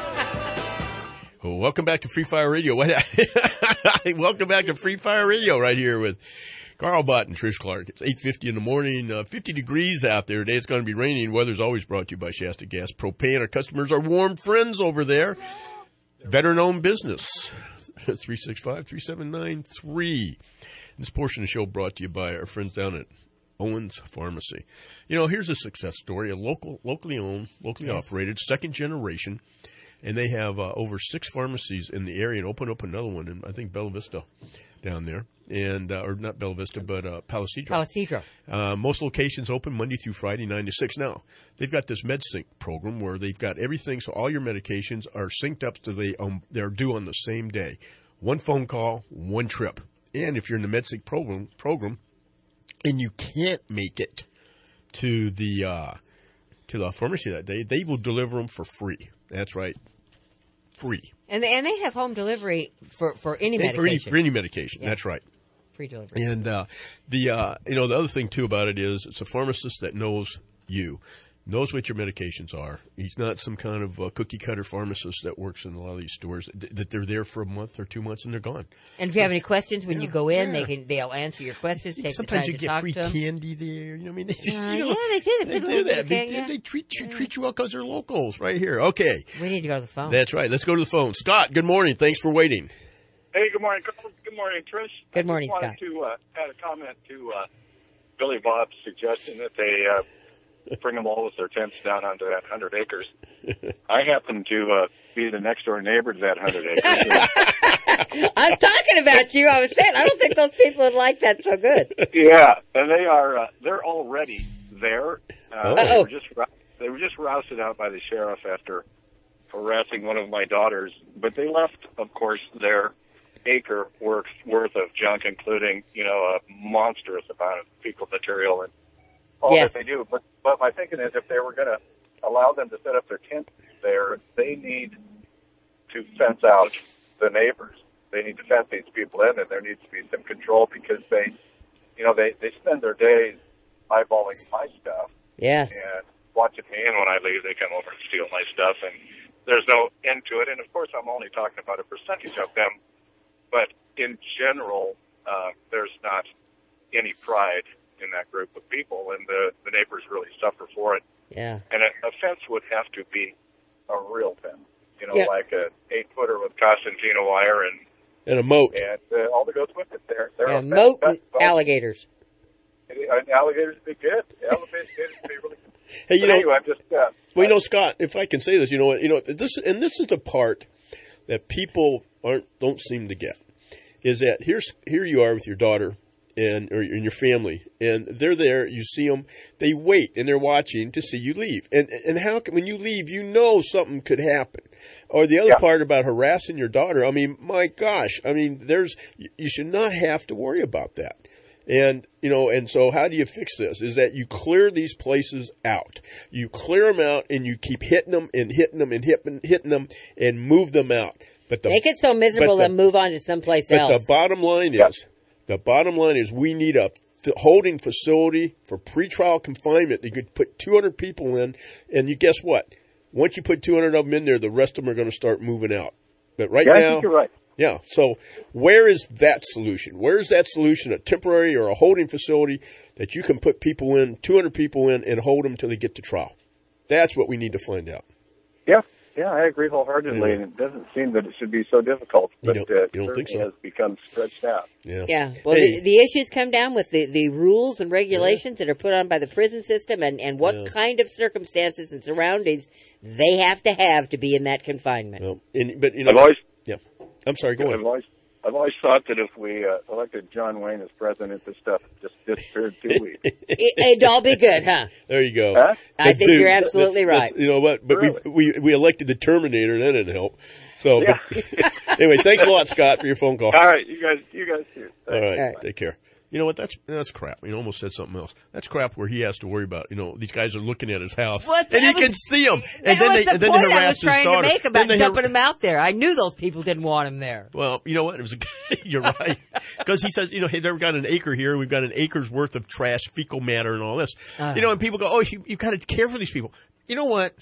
Well, welcome back to Free Fire Radio. Welcome back to Free Fire Radio right here with Carl Bott and Trish Clark. It's eight fifty in the morning, uh, fifty degrees out there today. It's going to be raining. Weather's always brought to you by Shasta Gas Propane. Our customers are warm friends over there. Veteran-owned business. three six five, three seven nine three. This portion of the show brought to you by our friends down at Owens Pharmacy. You know, here's a success story. A local, locally owned, locally yes. operated, second generation. And they have uh, over six pharmacies in the area and opened up another one in, I think, Bella Vista down there. And uh, or not Bella Vista, but uh, Palo Cedro. Palo Cedro. Uh, most locations open Monday through Friday, nine to six. Now, they've got this MedSync program where they've got everything, so all your medications are synced up so they, um, they're due on the same day. One phone call, one trip. And if you're in the MedSync program, program and you can't make it to the uh, to the pharmacy that day, they will deliver them for free. That's right, free. And they, and they have home delivery for, for any and medication. For any, for any medication, yeah. That's right. Free delivery. And uh, the uh, you know the other thing too about it is it's a pharmacist that knows you, knows what your medications are. He's not some kind of uh, cookie cutter pharmacist that works in a lot of these stores th- that they're there for a month or two months and they're gone. And if you have any questions when yeah, you go in, yeah. they can they'll answer your questions. Take Sometimes the you time to get talk free to them. candy there. You know what I mean? They just, uh, you know, yeah, they do. They, they do that. They, yeah. they treat you treat you well because they're locals right here. Okay. We need to go to the phone. That's right. Let's go to the phone. Scott, good morning. Thanks for waiting. Hey, good morning. Good morning, Trish. Good morning, I just wanted Scott. to uh, add a comment to uh, Billy Bob's suggestion that they uh, bring them all with their tents down onto that hundred acres. I happen to uh, be the next door neighbor to that hundred acres. I was talking about you. I was saying I don't think those people would like that so good. Yeah, and they are uh, they're already there. Uh, they Uh-oh. were just they were just rousted out by the sheriff after harassing one of my daughters, but they left, of course, their acre worth worth of junk, including, you know, a monstrous amount of fecal material and all Yes. that they do. But but my thinking is, if they were going to allow them to set up their tent there, they need to fence out the neighbors. They need to fence these people in, and there needs to be some control because they, you know, they they spend their days eyeballing my stuff. Yes. And watching me, and when I leave, they come over and steal my stuff, and there's no end to it. And of course, I'm only talking about a percentage of them. But in general, uh, there's not any pride in that group of people, and the, the neighbors really suffer for it. Yeah. And a, a fence would have to be a real fence, you know, Yeah. like a eight-footer with Constantina wire and And a moat. and uh, all that goes with it. They're, they're Yeah, a fence, moat but- and but- alligators. and alligators would be good. Alligators would be really good. Hey, you But know, anyway, I'm just, uh, well, you know, Scott, if I can say this, you know what, you know, this, and this is the part that people aren't, don't seem to get, is that here's, here you are with your daughter and, or and your family, and they're there, you see them, they wait, and they're watching to see you leave. And, and how can, when you leave, you know something could happen. Or the other Yeah. part about harassing your daughter, I mean, my gosh, I mean, there's, you should not have to worry about that. And, you know, and so how do you fix this? Is that you clear these places out. You clear them out and you keep hitting them and hitting them and hitting, hitting them and move them out. But the, Make it so miserable but the- and move on to someplace but else. the bottom line is, the bottom line is we need a f- holding facility for pretrial confinement. You could put two hundred people in, and you guess what? Once you put two hundred of them in there, the rest of them are going to start moving out. But right yeah, I now, think you're right. yeah. So where is that solution? Where is that solution? A temporary or a holding facility that you can put people in, two hundred people in, and hold them until they get to trial. That's what we need to find out. Yeah, yeah, I agree wholeheartedly, Yeah. and it doesn't seem that it should be so difficult, You but don't- uh, it you don't think certainly so? has become stretched out. Yeah. Yeah. Well, Hey. the, the issues come down with the, the rules and regulations that are put on by the prison system and, and what Yeah. kind of circumstances and surroundings they have to have to be in that confinement. Well, and, but you know, I've always, yeah. I'm sorry. Go I've ahead. always, I've always thought that if we uh, elected John Wayne as president, this stuff just disappeared in two weeks. It, it'd all be good, huh? There you go. Huh? I But think dude, you're absolutely that's- right. that's- you know what? But Really? we we we elected the Terminator, and that didn't help. So Yeah. but, anyway, thanks a lot, Scott, for your phone call. All right, you guys, you guys too. All right, All right. take care. You know what? That's that's crap. You almost said something else. That's crap where he has to worry about. You know, these guys are looking at his house, Well, and he that was- can see them, That and then was they the and then point they I was harass his trying daughter. to make Then about they dumping har- him out there. I knew those people didn't want him there. Well, you know what? It was a, you're right, because he says, you know, hey, they've got an acre here. We've got an acre's worth of trash, fecal matter, and all this. Uh. You know, and people go, oh, you you got to care for these people. You know what?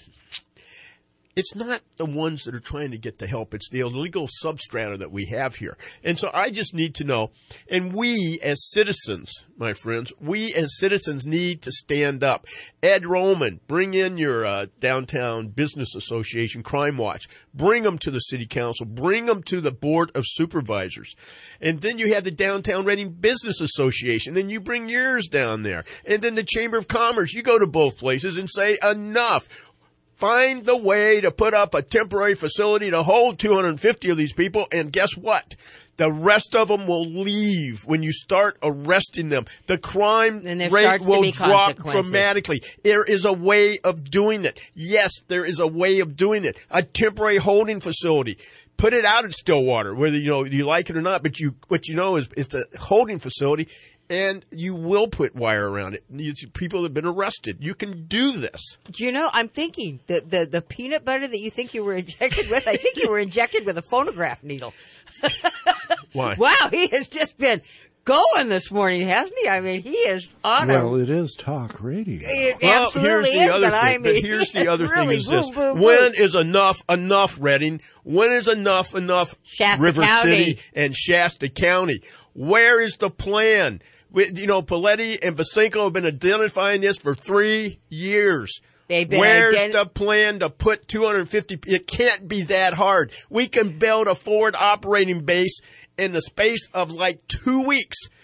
It's not the ones that are trying to get the help. It's the illegal substrata that we have here. And so I just need to know, and we as citizens, my friends, we as citizens need to stand up. Ed Roman, bring in your uh, Downtown Business Association Crime Watch. Bring them to the City Council. Bring them to the Board of Supervisors. And then you have the Downtown Reading Business Association. Then you bring yours down there. And then the Chamber of Commerce. You go to both places and say, enough. Find the way to put up a temporary facility to hold two hundred fifty of these people, and guess what? The rest of them will leave when you start arresting them. The crime And there rate starts to will be drop consequences. dramatically. There is a way of doing it. Yes, there is a way of doing it. A temporary holding facility. Put it out in Stillwater, whether you know you like it or not. But you, what you know is it's a holding facility, and you will put wire around it. These people have been arrested. You can do this. Do you know, I'm thinking, the, the, the peanut butter that you think you were injected with, I think you were injected with a phonograph needle. Why? Wow, he has just been going this morning, hasn't he? I mean, he is on a... Well, it is talk radio. It Well, absolutely here's the is, other but thing. I but mean, here's he the other thing really is this: boom, boom, boom. when is enough enough, Reading? When is enough enough, Shasta River County. City and Shasta County? Where is the plan? With, you know, Paletti and Basinko have been identifying this for three years. They've been Where's ident- the plan to put two hundred fifty? It can't be that hard. We can build a forward operating base in the space of like two weeks.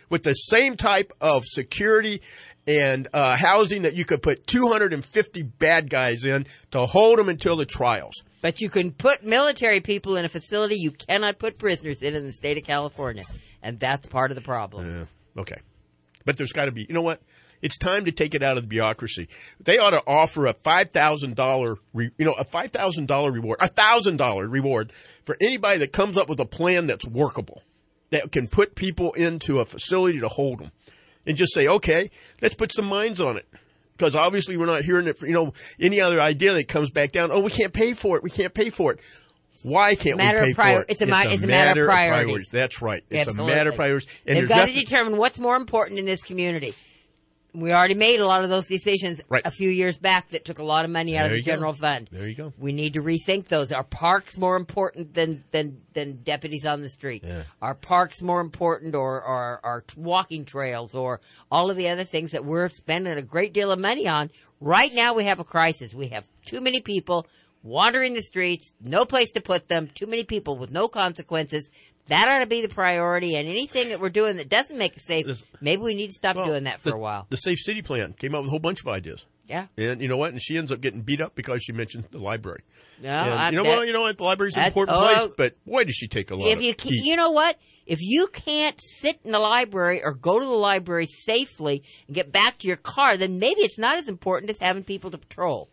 with the same type of security and uh, housing that you could put two hundred fifty bad guys in to hold them until the trials. But you can put military people in a facility you cannot put prisoners in in the state of California. And that's part of the problem. Yeah. Okay. But there's got to be, you know what? It's time to take it out of the bureaucracy. They ought to offer a five thousand dollars, re, you know, a five thousand dollars reward, a one thousand dollars reward for anybody that comes up with a plan that's workable, that can put people into a facility to hold them. And just say, okay, let's put some minds on it. Because obviously we're not hearing it for, you know, any other idea that comes back down. Oh, we can't pay for it. We can't pay for it. Why can't matter we pay prior- for it? It's a, it's a, it's a matter, matter of priorities. priorities. That's right. It's Absolutely. a matter of priorities. And they've got nothing- to determine what's more important in this community. We already made a lot of those decisions right. a few years back that took a lot of money out there of the general go. fund. There you go. We need to rethink those. Are parks more important than, than, than deputies on the street? Yeah. Are parks more important, or, or are walking trails, or all of the other things that we're spending a great deal of money on? Right now we have a crisis. We have too many people wandering the streets, no place to put them, too many people with no consequences. That ought to be the priority, and anything that we're doing that doesn't make it safe, this, maybe we need to stop well, doing that for the, a while. The Safe City Plan came up with a whole bunch of ideas. Yeah. And you know what? And she ends up getting beat up because she mentioned the library. No, and, I, you know that, what? You know what? The library's an important oh, place, but boy, does she take a lot if of you can, heat. You know what? If you can't sit in the library or go to the library safely and get back to your car, then maybe it's not as important as having people to patrol.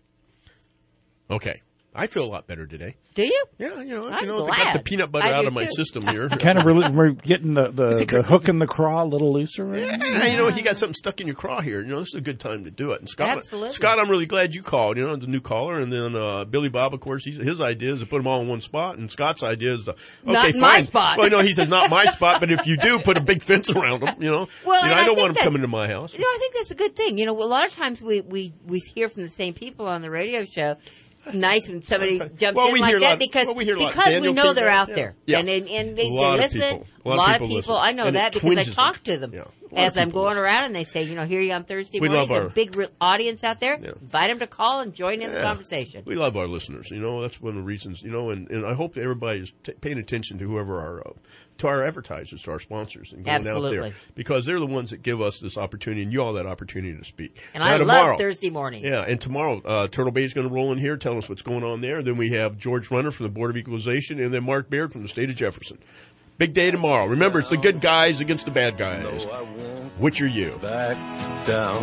Okay. I feel a lot better today. Do you? Yeah, you know, I'm you know, glad. I got the peanut butter I out do of my too. system here. Kind of re- we're getting the, the, the hook in the craw a little looser. Right? Yeah, you know, you got something stuck in your craw here. You know, this is a good time to do it. And Scott, Absolutely. Scott, I'm really glad you called. You know, the new caller, and then uh, Billy Bob, of course, he's, his idea is to put them all in one spot, and Scott's idea is, to, okay, not fine. my spot. Well, no, he says not my spot, but if you do, put a big fence around them. You know, well, you know I I don't think want them coming to my house. You know, I think that's a good thing. You know, a lot of times we we we hear from the same people on the radio show. Nice when somebody jumps well, in we like hear that lot, because well, we hear because we know they're out yeah. there yeah. and and, and they, a lot they of listen. People. A lot of people. listen. I know and that because I talk to them yeah. as I'm going around, and they say, you know, here you on Thursday we morning. Love There's our, a big re- audience out there. Yeah. Invite them to call and join in yeah. the conversation. We love our listeners. You know, that's one of the reasons. You know, and, and I hope everybody is t- paying attention to whoever our uh, to our advertisers, to our sponsors, and going Absolutely. out there because they're the ones that give us this opportunity, and you all that opportunity to speak. And now, I tomorrow, love Thursday morning. Yeah, and tomorrow, uh, Turtle Bay is going to roll in here, tell us what's going on there. Then we have George Runner from the Board of Equalization, and then Mark Baird from the state of Jefferson. Big day tomorrow. Remember, it's the good guys against the bad guys. Which are you? Back down.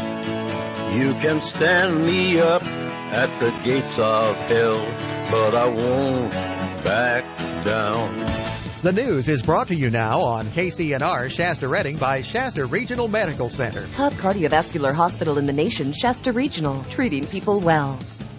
You can stand me up at the gates of hell, but I won't back down. The news is brought to you now on K C N R Shasta Redding by Shasta Regional Medical Center. Top cardiovascular hospital in the nation, Shasta Regional, treating people well.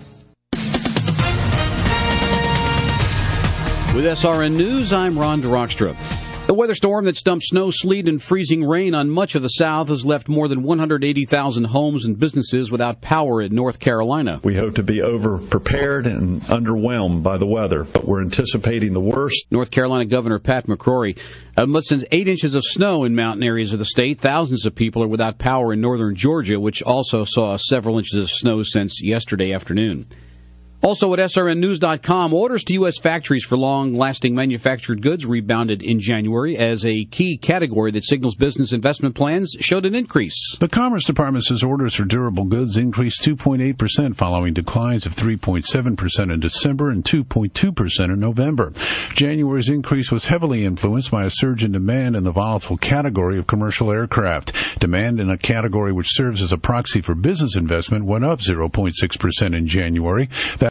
With S R N News, I'm Ron DeRockstra. The weather storm that's dumped snow, sleet, and freezing rain on much of the South has left more than one hundred eighty thousand homes and businesses without power in North Carolina. We hope to be over-prepared and underwhelmed by the weather, but we're anticipating the worst. North Carolina Governor Pat McCrory. Amidst eight inches of snow in mountain areas of the state, thousands of people are without power in northern Georgia, which also saw several inches of snow since yesterday afternoon. Also at S R N news dot com, orders to U S factories for long-lasting manufactured goods rebounded in January as a key category that signals business investment plans showed an increase. The Commerce Department says orders for durable goods increased two point eight percent following declines of three point seven percent in December and two point two percent in November. January's increase was heavily influenced by a surge in demand in the volatile category of commercial aircraft. Demand in a category which serves as a proxy for business investment went up zero point six percent in January. That